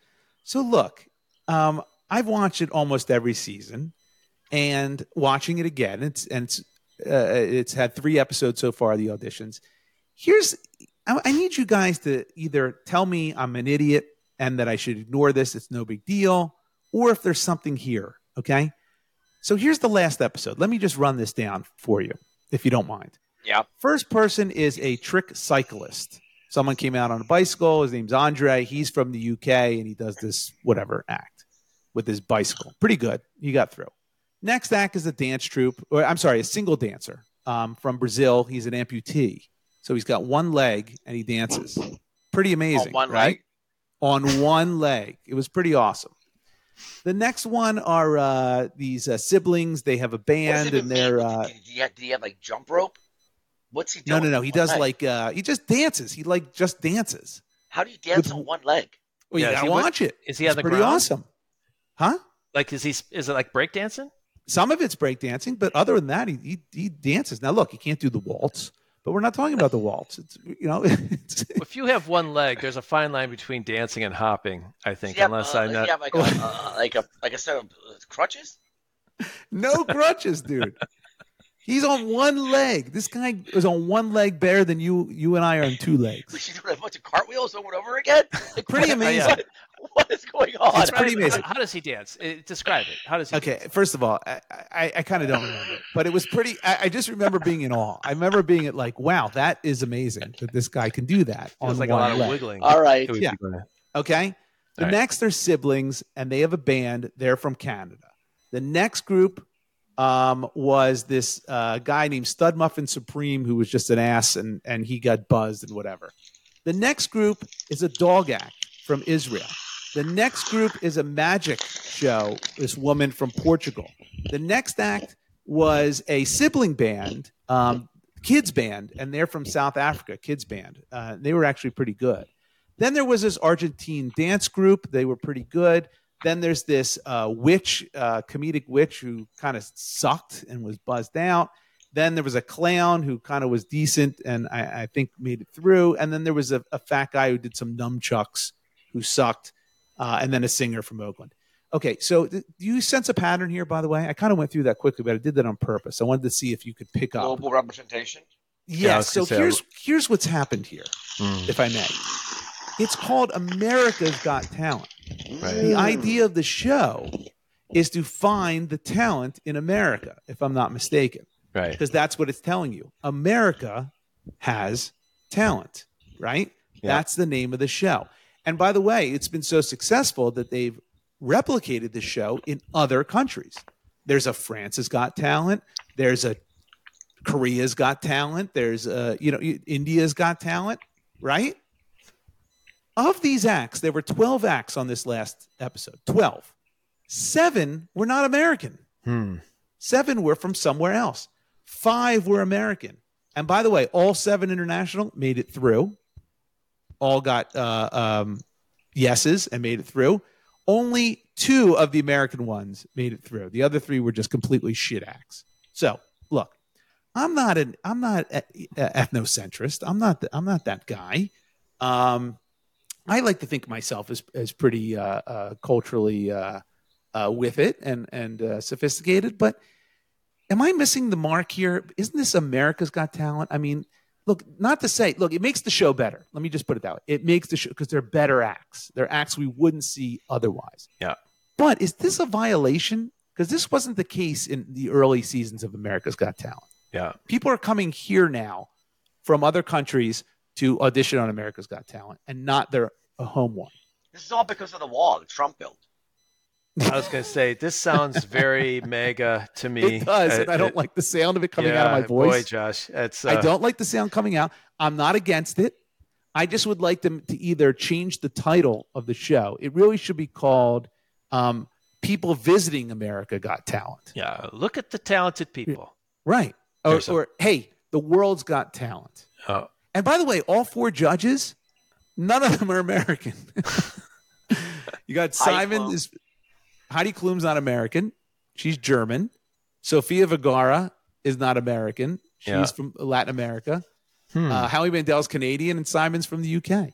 Speaker 3: So look, um, I've watched it almost every season, and watching it again, it's and it's uh, it's had three episodes so far. The auditions. Here's, I, I need you guys to either tell me I'm an idiot and that I should ignore this. It's no big deal, or if there's something here. Okay. So here's the last episode. Let me just run this down for you, if you don't mind.
Speaker 2: Yeah.
Speaker 3: First person is a trick cyclist. Someone came out on a bicycle. His name's Andre. He's from the U K, and he does this whatever act with his bicycle. Pretty good. You got through. Next act is a dance troupe, or I'm sorry, a single dancer um, from Brazil. He's an amputee. So he's got one leg, and he dances. Pretty amazing,
Speaker 2: On one
Speaker 3: right?
Speaker 2: leg?
Speaker 3: On one leg. It was pretty awesome. The next one are uh, these uh, siblings. They have a
Speaker 2: What does
Speaker 3: band,
Speaker 2: it even
Speaker 3: and they're
Speaker 2: mean?
Speaker 3: uh,
Speaker 2: Did, he have, did he have like jump rope? What's he
Speaker 3: no,
Speaker 2: doing?
Speaker 3: no, no. He
Speaker 2: on
Speaker 3: does
Speaker 2: one leg?
Speaker 3: like uh, he just dances. He like just dances.
Speaker 2: How do you dance
Speaker 3: with-
Speaker 2: on one leg?
Speaker 3: Well,
Speaker 4: Yeah,
Speaker 3: you
Speaker 4: is
Speaker 3: gotta
Speaker 4: he what-
Speaker 3: watch it.
Speaker 4: is he
Speaker 3: it's
Speaker 4: on the
Speaker 3: pretty
Speaker 4: ground?
Speaker 3: awesome, huh?
Speaker 4: like is he? Is it like breakdancing?
Speaker 3: Some of it's breakdancing, but other than that, he, he he dances. Now, look, he can't do the waltz, but we're not talking about the waltz. It's you know, it's,
Speaker 4: If you have one leg, there's a fine line between dancing and hopping. I
Speaker 2: Does
Speaker 4: think,
Speaker 2: he have,
Speaker 4: unless
Speaker 2: uh,
Speaker 4: I'm
Speaker 2: does
Speaker 4: not.
Speaker 2: he have like a, uh, like a like a set of uh, crutches?
Speaker 3: no crutches, dude. He's on one leg. This guy is on one leg better than you. You and I are on two legs.
Speaker 2: Was she doing a bunch of cartwheels over and over again? Like,
Speaker 3: Pretty
Speaker 2: what-
Speaker 3: amazing.
Speaker 2: What, what is going on?
Speaker 3: It's pretty amazing.
Speaker 4: How does he dance? Uh, Describe it. How does he?
Speaker 3: Okay,
Speaker 4: dance?
Speaker 3: first of all, I, I, I kind of don't remember, but it was pretty. I, I just remember being in awe. I remember being at like, wow, that is amazing that this guy can do that on
Speaker 4: Feels like a
Speaker 3: one
Speaker 4: lot of
Speaker 3: leg.
Speaker 4: wiggling.
Speaker 2: All right.
Speaker 4: It would
Speaker 3: Yeah.
Speaker 4: be good.
Speaker 3: Okay. The
Speaker 4: All right.
Speaker 3: next are siblings, and they have a band. They're from Canada. The next group um, was this uh, guy named Stud Muffin Supreme, who was just an ass, and and he got buzzed and whatever. The next group is a dog act from Israel. The next group is a magic show. This woman from Portugal. The next act was a sibling band, um, kids band, and they're from South Africa. Kids band. Uh, they were actually pretty good. Then there was this Argentine dance group. They were pretty good. Then there's this uh, witch, uh, comedic witch who kind of sucked and was buzzed out. Then there was a clown who kind of was decent and I, I think made it through. And then there was a, a fat guy who did some nunchucks who sucked. Uh, and then a singer from Oakland. Okay, so th- do you sense a pattern here, by the way? I kind of went through that quickly, but I did that on purpose. I wanted to see if you could pick up.
Speaker 2: Global representation.
Speaker 4: Yeah, I was
Speaker 3: Yes, so
Speaker 4: gonna say,
Speaker 3: here's here's what's happened here,
Speaker 4: Mm.
Speaker 3: if I may. It's called America's Got Talent.
Speaker 4: Right.
Speaker 3: The idea of the show is to find the talent in America, if I'm not mistaken,
Speaker 4: Right.
Speaker 3: because that's what it's telling you. America has talent, right?
Speaker 4: Yeah.
Speaker 3: That's the name of the show. And by the way, it's been so successful that they've replicated the show in other countries. There's a France has Got Talent. There's a Korea's Got Talent. There's a, you know, India's Got Talent, right? Of these acts, there were twelve acts on this last episode. twelve. Seven were not American.
Speaker 4: Hmm.
Speaker 3: Seven were from somewhere else. Five were American. And by the way, all seven international made it through. All got uh, um, yeses and made it through. Only two of the American ones made it through. The other three were just completely shit acts. So look, I'm not an I'm not a, a ethnocentrist. I'm not the, I'm not that guy. Um, I like to think of myself as as pretty uh, uh, culturally uh, uh, with it and and uh, sophisticated. But am I missing the mark here? Isn't this America's Got Talent? I mean. Look, not to say, look, it makes the show better. Let me just put it that way. It makes the show because they're better acts. They're acts we wouldn't see otherwise.
Speaker 4: Yeah.
Speaker 3: But is this a violation? Because this wasn't the case in the early seasons of America's Got Talent.
Speaker 4: Yeah.
Speaker 3: People are coming here now from other countries to audition on America's Got Talent and not their a home one.
Speaker 2: This is all because of the wall that Trump built.
Speaker 4: I was going to say, this sounds very mega to me.
Speaker 3: It does,
Speaker 4: Uh,
Speaker 3: and I don't
Speaker 4: it-
Speaker 3: like the sound of it coming
Speaker 4: yeah,
Speaker 3: out of my voice.
Speaker 4: Boy, Josh, it's. Uh,
Speaker 3: I don't like the sound coming out. I'm not against it. I just would like them to either change the title of the show. It really should be called um, People Visiting America Got Talent.
Speaker 4: Yeah. Look at the talented people.
Speaker 3: Right. Or,
Speaker 4: There's a-
Speaker 3: or hey, the world's got talent.
Speaker 4: Oh,
Speaker 3: And by the way, all four judges, none of them are American. You got Simon
Speaker 2: Klum.
Speaker 3: is Heidi Klum's not American. She's German. Sofia Vergara is not American. She's
Speaker 4: Yeah.
Speaker 3: from Latin America.
Speaker 4: hmm.
Speaker 3: Uh, Howie Mandel's Canadian, and Simon's from the U K.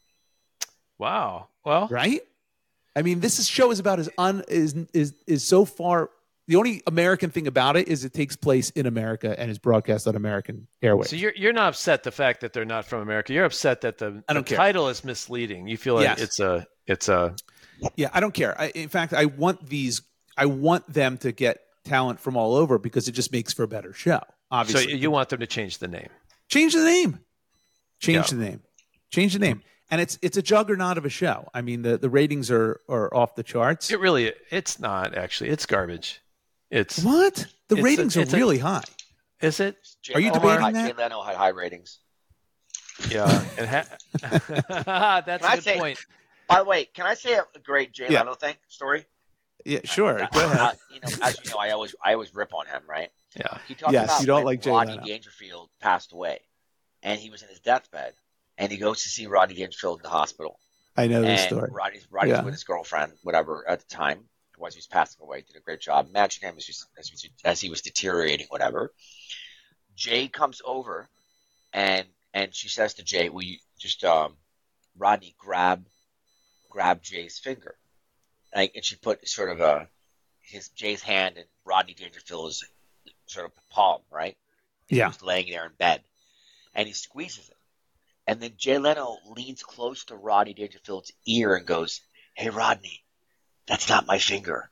Speaker 4: Wow. Well,
Speaker 3: Right? I mean, this is, show is about as un is is is so far. The only American thing about it is it takes place in America and is broadcast on American airwaves.
Speaker 4: so you're you're not upset the fact that they're not from America. You're upset that the,
Speaker 3: I don't
Speaker 4: the
Speaker 3: care.
Speaker 4: title is misleading. You feel like
Speaker 3: Yes.
Speaker 4: it's a it's a
Speaker 3: Yeah, I don't care. I, in fact, I want these. I want them to get talent from all over because it just makes for a better show.
Speaker 4: so
Speaker 3: Obviously,
Speaker 4: you want them to change the name.
Speaker 3: change the name. Change
Speaker 4: Yeah.
Speaker 3: the name. Change the name. And it's it's a juggernaut of a show. I mean, the, the ratings are are off the charts.
Speaker 4: It really it's not actually. It's garbage. It's
Speaker 3: What? The
Speaker 4: It's a-
Speaker 3: ratings
Speaker 4: it's
Speaker 3: are
Speaker 4: a-
Speaker 3: really high.
Speaker 4: is it?
Speaker 2: Jay
Speaker 3: Are you
Speaker 2: Leno
Speaker 3: debating
Speaker 2: had-
Speaker 3: that?
Speaker 2: Jay Leno had high ratings.
Speaker 4: Yeah. And ha- that's
Speaker 2: Can I
Speaker 4: a good
Speaker 2: say-
Speaker 4: point.
Speaker 2: By the way, can I say a, a great Jay
Speaker 3: Yeah.
Speaker 2: Leno thing story?
Speaker 3: Yeah, sure.
Speaker 2: Uh,
Speaker 3: Go ahead.
Speaker 2: uh, you know, as you know, I always I always rip on him, right?
Speaker 4: Yeah.
Speaker 2: He talks
Speaker 3: Yes,
Speaker 2: about
Speaker 3: you don't
Speaker 2: when
Speaker 3: like Jay
Speaker 2: Rodney
Speaker 3: Leno.
Speaker 2: Dangerfield passed away, and he was in his deathbed, and he goes to see Rodney Dangerfield in the hospital.
Speaker 3: I know this
Speaker 2: and
Speaker 3: story.
Speaker 2: Rodney's, Rodney's
Speaker 3: Yeah.
Speaker 2: with his girlfriend, whatever, at the time, was he was passing away, did a great job managing him as, he- as, he- as he was deteriorating, whatever. Jay comes over, and and she says to Jay, "Will you just um, Rodney grab grab Jay's finger?" Like, and she put sort of a his Jay's hand in Rodney Dangerfield's sort of palm, right?
Speaker 3: Yeah.
Speaker 2: He's laying there in bed, and he squeezes it. And then Jay Leno leans close to Rodney Dangerfield's ear and goes, "Hey, Rodney, that's not my finger."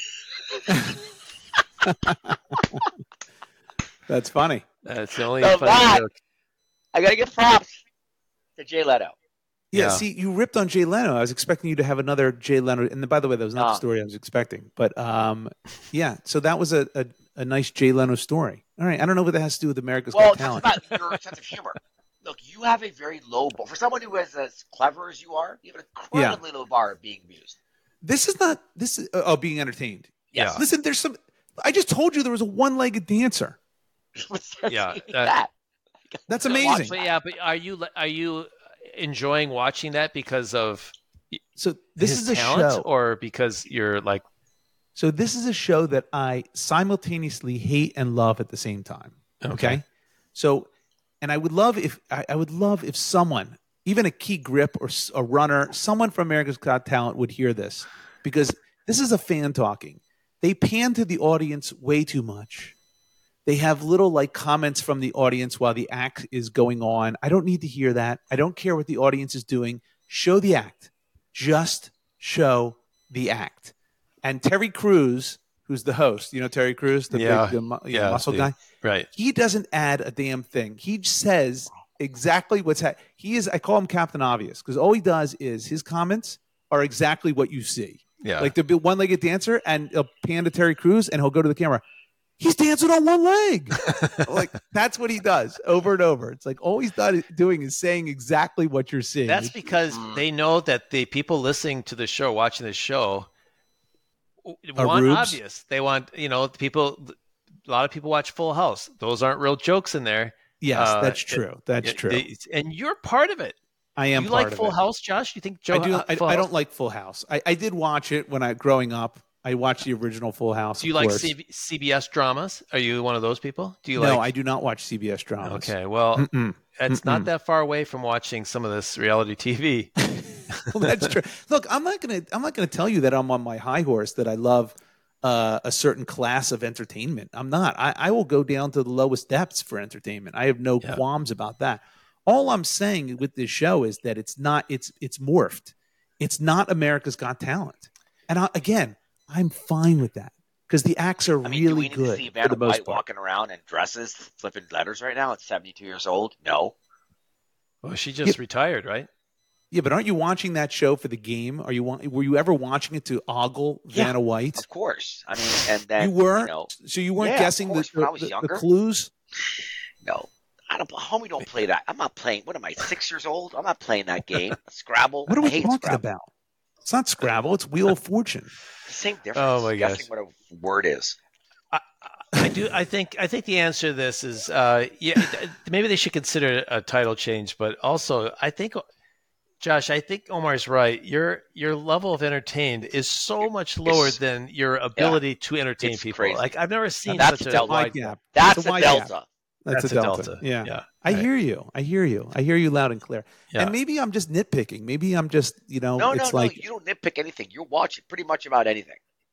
Speaker 3: That's funny.
Speaker 4: That's the only
Speaker 2: So
Speaker 4: funny
Speaker 2: that-
Speaker 4: joke.
Speaker 2: I got to give props to Jay Leno.
Speaker 3: Yeah,
Speaker 4: Yeah.
Speaker 3: see, you ripped on Jay Leno. I was expecting you to have another Jay Leno. And by the way, that was not the
Speaker 2: Ah.
Speaker 3: story I was expecting. But um, yeah, so that was a, a, a nice Jay Leno story. All right. I don't know what that has to do with America's
Speaker 2: Well,
Speaker 3: Got
Speaker 2: it's
Speaker 3: Talent.
Speaker 2: about your sense of humor. Look, you have a very low bar. For someone who is as clever as you are, you have an incredibly low bar of being amused.
Speaker 3: This is not, this is, oh, being entertained.
Speaker 2: Yes.
Speaker 4: Yeah.
Speaker 3: Listen, there's some, I just told you there was a one legged dancer.
Speaker 4: Yeah,
Speaker 2: Even
Speaker 4: that-
Speaker 2: that.
Speaker 3: That's
Speaker 2: So
Speaker 3: amazing.
Speaker 2: watch
Speaker 4: But yeah, but are you are you enjoying watching that because of
Speaker 3: So this
Speaker 4: his
Speaker 3: is a
Speaker 4: talent,
Speaker 3: show.
Speaker 4: or because you're like,
Speaker 3: So this is a show that I simultaneously hate and love at the same time. Okay.
Speaker 4: Okay.
Speaker 3: So, and I would love if I, I would love if someone, even a key grip or s- a runner, someone from America's Got Talent would hear this, because this is a fan talking. They pan to the audience way too much. They have little like comments from the audience while the act is going on. I don't need to hear that. I don't care what the audience is doing. Show the act. Just show the act. And Terry Crews, who's the host, you know Terry Crews, the
Speaker 4: Yeah.
Speaker 3: big the, mu- you know,
Speaker 4: Yeah,
Speaker 3: muscle
Speaker 4: the-
Speaker 3: guy.
Speaker 4: right?
Speaker 3: He doesn't add a damn thing. He says exactly what's happening. He is. I call him Captain Obvious, because all he does is his comments are exactly what you see.
Speaker 4: Yeah,
Speaker 3: Like the big one-legged dancer, and he'll pan to Terry Crews, and he'll go to the camera. He's dancing on one leg. Like that's what he does over and over. It's like all he's done, doing is saying exactly what you're seeing.
Speaker 4: that's
Speaker 3: It's-
Speaker 4: because
Speaker 2: Mm.
Speaker 4: they know that the people listening to the show, watching the show, w-
Speaker 3: Are
Speaker 4: want
Speaker 3: rubes?
Speaker 4: obvious. They want, you know, the people. A lot of people watch Full House. Those aren't real jokes in there.
Speaker 3: yes,
Speaker 4: uh,
Speaker 3: that's
Speaker 4: it-
Speaker 3: true. That's
Speaker 4: Yeah,
Speaker 3: true.
Speaker 4: they- and you're part of it.
Speaker 3: I am
Speaker 4: you
Speaker 3: part
Speaker 4: like
Speaker 3: of
Speaker 4: Full
Speaker 3: it.
Speaker 4: House, Josh? You think Joe?
Speaker 3: I do.
Speaker 4: uh,
Speaker 3: I,
Speaker 4: Full
Speaker 3: I
Speaker 4: House?
Speaker 3: don't like Full House. I, I did watch it when I growing up. I watched the original Full House.
Speaker 4: Do you
Speaker 3: of
Speaker 4: like
Speaker 3: course.
Speaker 4: C- CBS dramas? Are you one of those people? Do you
Speaker 3: no,
Speaker 4: like?
Speaker 3: I do not watch C B S dramas.
Speaker 4: Okay, well,
Speaker 3: Mm-mm.
Speaker 4: it's
Speaker 3: Mm-mm.
Speaker 4: not that far away from watching some of this reality T V.
Speaker 3: Well, that's true. Look, I'm not gonna. I'm not gonna tell you that I'm on my high horse that I love uh, a certain class of entertainment. I'm not. I, I will go down to the lowest depths for entertainment. I have no
Speaker 4: Yeah.
Speaker 3: qualms about that. All I'm saying with this show is that it's not. It's it's morphed. It's not America's Got Talent. And I, again, I'm fine with that because the acts are
Speaker 2: I mean, do we
Speaker 3: really
Speaker 2: need to
Speaker 3: good
Speaker 2: see
Speaker 3: for
Speaker 2: Vanna
Speaker 3: the most
Speaker 2: White
Speaker 3: part.
Speaker 2: walking around in dresses, flipping letters right now at seventy-two years old? No.
Speaker 4: Well, she just retired, right?
Speaker 3: Yeah, but aren't you watching that show for the game? Are you wa- were you ever watching it to ogle
Speaker 2: Yeah.
Speaker 3: Vanna White?
Speaker 2: Of course. I mean, and then
Speaker 3: you were,
Speaker 2: know,
Speaker 3: so you weren't
Speaker 2: Yeah, of
Speaker 3: guessing the,
Speaker 2: course, when I was
Speaker 3: the- the
Speaker 2: younger.
Speaker 3: clues.
Speaker 2: no. I don't. Homie, don't play that. I'm not playing. What am I? Six years old? I'm not playing that game. Scrabble.
Speaker 3: What are
Speaker 2: I
Speaker 3: we
Speaker 2: hate
Speaker 3: talking
Speaker 2: Scrabble.
Speaker 3: about? It's not Scrabble. It's Wheel of Fortune.
Speaker 2: Same difference.
Speaker 4: Oh, my gosh.
Speaker 2: Guessing what a word is.
Speaker 4: I do. I think. I think the answer to this is, uh, yeah, maybe they should consider a title change. But also, I think, Josh, I think Omar's right. Your your level of entertained is so much lower
Speaker 2: It's-
Speaker 4: than your ability to entertain
Speaker 2: It's
Speaker 4: people.
Speaker 2: crazy.
Speaker 4: Like I've never seen
Speaker 2: that's
Speaker 4: such
Speaker 2: a
Speaker 4: a
Speaker 2: delta.
Speaker 4: wide
Speaker 3: Wide gap.
Speaker 2: That's
Speaker 3: It's a
Speaker 2: a
Speaker 3: wide gap.
Speaker 2: delta.
Speaker 3: That's,
Speaker 4: That's
Speaker 3: a
Speaker 4: a
Speaker 3: delta.
Speaker 4: delta.
Speaker 3: Yeah.
Speaker 4: Yeah.
Speaker 3: I
Speaker 4: Right.
Speaker 3: hear you. I hear you. I hear you loud and clear.
Speaker 4: Yeah.
Speaker 3: And maybe I'm just nitpicking. Maybe I'm just, you know,
Speaker 2: No, no,
Speaker 3: it's
Speaker 2: no.
Speaker 3: like,
Speaker 2: You don't nitpick anything. You watch pretty much about anything.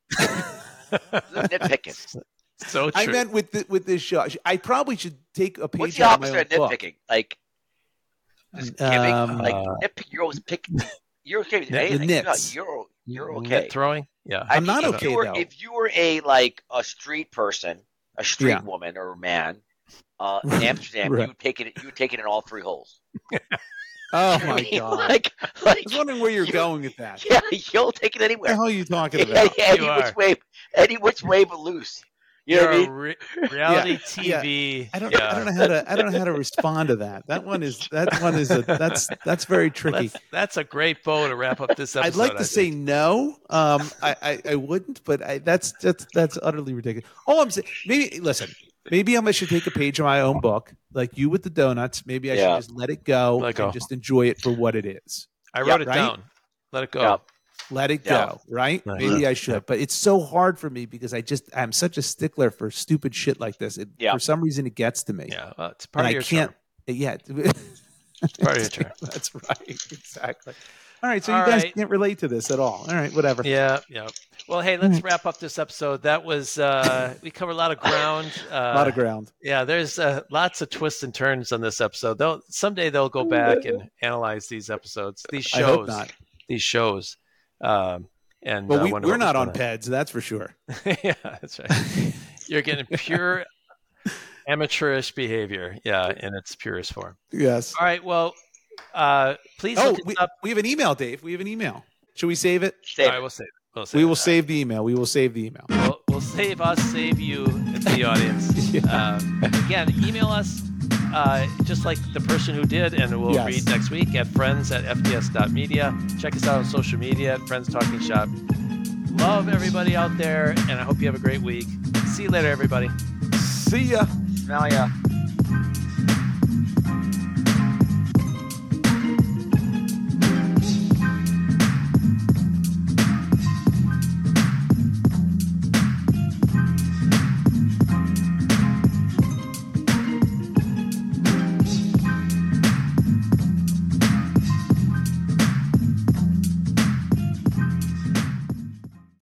Speaker 2: There's nitpicking.
Speaker 4: So true.
Speaker 3: I meant with the, with this show. I probably should take a page
Speaker 2: What's the
Speaker 3: out of my
Speaker 2: opposite
Speaker 3: own
Speaker 2: of
Speaker 3: book.
Speaker 2: nitpicking? Like, just giving?
Speaker 3: Um,
Speaker 2: like,
Speaker 4: uh,
Speaker 2: nitpick. You're always picking. You're okay with
Speaker 3: The
Speaker 2: anything.
Speaker 3: nits.
Speaker 2: You're, you're, you're
Speaker 4: Net
Speaker 2: okay.
Speaker 4: throwing. Yeah.
Speaker 2: I
Speaker 3: I'm
Speaker 2: mean,
Speaker 3: not
Speaker 2: if
Speaker 3: okay,
Speaker 2: you were,
Speaker 3: though.
Speaker 2: If you were a like a street person, a street
Speaker 3: Yeah.
Speaker 2: woman or a man, uh, in Amsterdam,
Speaker 3: Right.
Speaker 2: you would take it. You would take it in all three holes.
Speaker 3: Oh
Speaker 2: I
Speaker 3: my
Speaker 2: mean,
Speaker 3: God.
Speaker 2: Like,
Speaker 3: I
Speaker 2: like,
Speaker 3: was wondering where you're
Speaker 2: you-
Speaker 3: going with that.
Speaker 2: yeah, you'll take it
Speaker 3: What the
Speaker 2: anywhere.
Speaker 3: hell are you talking
Speaker 2: any,
Speaker 3: about?
Speaker 2: any
Speaker 4: You
Speaker 2: which
Speaker 4: are.
Speaker 2: way, any which way but loose. You know
Speaker 4: You're
Speaker 2: what I mean?
Speaker 4: a re- reality
Speaker 3: Yeah.
Speaker 4: T V.
Speaker 3: I don't.
Speaker 4: yeah.
Speaker 3: I don't know how to. I don't know how to respond to that. That one is. That one is. A, that's. That's very tricky.
Speaker 4: That's, that's a great bow to wrap up this episode.
Speaker 3: I'd like
Speaker 4: I
Speaker 3: to say
Speaker 4: think.
Speaker 3: no. Um, I, I, I wouldn't, but I, that's that's that's utterly ridiculous. Oh, I'm saying maybe. Listen, maybe I should take a page of my own book, like you with the donuts. Maybe I
Speaker 2: Yeah.
Speaker 3: should just let it go
Speaker 4: Let it go.
Speaker 3: and just enjoy it for what it is.
Speaker 4: I
Speaker 2: Yeah,
Speaker 4: wrote it
Speaker 3: right?
Speaker 4: down. Let it go.
Speaker 2: Yeah.
Speaker 3: Let it
Speaker 2: Yeah.
Speaker 3: go. Right?
Speaker 4: Right.
Speaker 3: Maybe I should, but it's so hard for me because I just I'm such a stickler for stupid shit like this. It,
Speaker 2: Yeah.
Speaker 3: For some reason, it gets to me.
Speaker 4: Yeah, well, it's part
Speaker 3: and
Speaker 4: of
Speaker 3: I
Speaker 4: your
Speaker 3: can't.
Speaker 4: charm.
Speaker 3: Yeah.
Speaker 4: It's part of your charm.
Speaker 3: That's right. Exactly. All right, so
Speaker 4: All
Speaker 3: you guys
Speaker 4: right.
Speaker 3: can't relate to this at all. All right, whatever.
Speaker 4: Yeah, yeah. Well, hey, let's wrap up this episode. That was uh, we covered a lot of ground. Uh,
Speaker 3: A lot of ground.
Speaker 4: Yeah, there's uh, lots of twists and turns on this episode. They'll someday they'll go back and analyze these episodes, these
Speaker 3: I hope
Speaker 4: shows,
Speaker 3: not.
Speaker 4: these shows. Um, and
Speaker 3: But
Speaker 4: uh,
Speaker 3: we,
Speaker 4: wonder
Speaker 3: we're
Speaker 4: what
Speaker 3: not
Speaker 4: was
Speaker 3: on
Speaker 4: going
Speaker 3: P E Ds, that's for sure.
Speaker 4: yeah, that's right. You're getting pure amateurish behavior. Yeah, in its purest form.
Speaker 3: Yes.
Speaker 4: All right. Well, uh, please
Speaker 3: Oh,
Speaker 4: look us
Speaker 3: we,
Speaker 4: up.
Speaker 3: we have an email, Dave. We have an email. Should we save it?
Speaker 2: Save
Speaker 4: All right,
Speaker 2: it.
Speaker 4: we'll save it. We'll save
Speaker 3: We
Speaker 4: it.
Speaker 3: will save the email. We will save the email.
Speaker 4: We'll, we'll save us, save you, the audience.
Speaker 3: Yeah.
Speaker 4: um, again, email us uh, just like the person who did, and we'll
Speaker 3: Yes.
Speaker 4: read next week at friends at f d s dot media. Check us out on social media at Friends Talking Shop. Love everybody out there, and I hope you have a great week. See you later, everybody.
Speaker 3: See ya.
Speaker 2: Smell ya.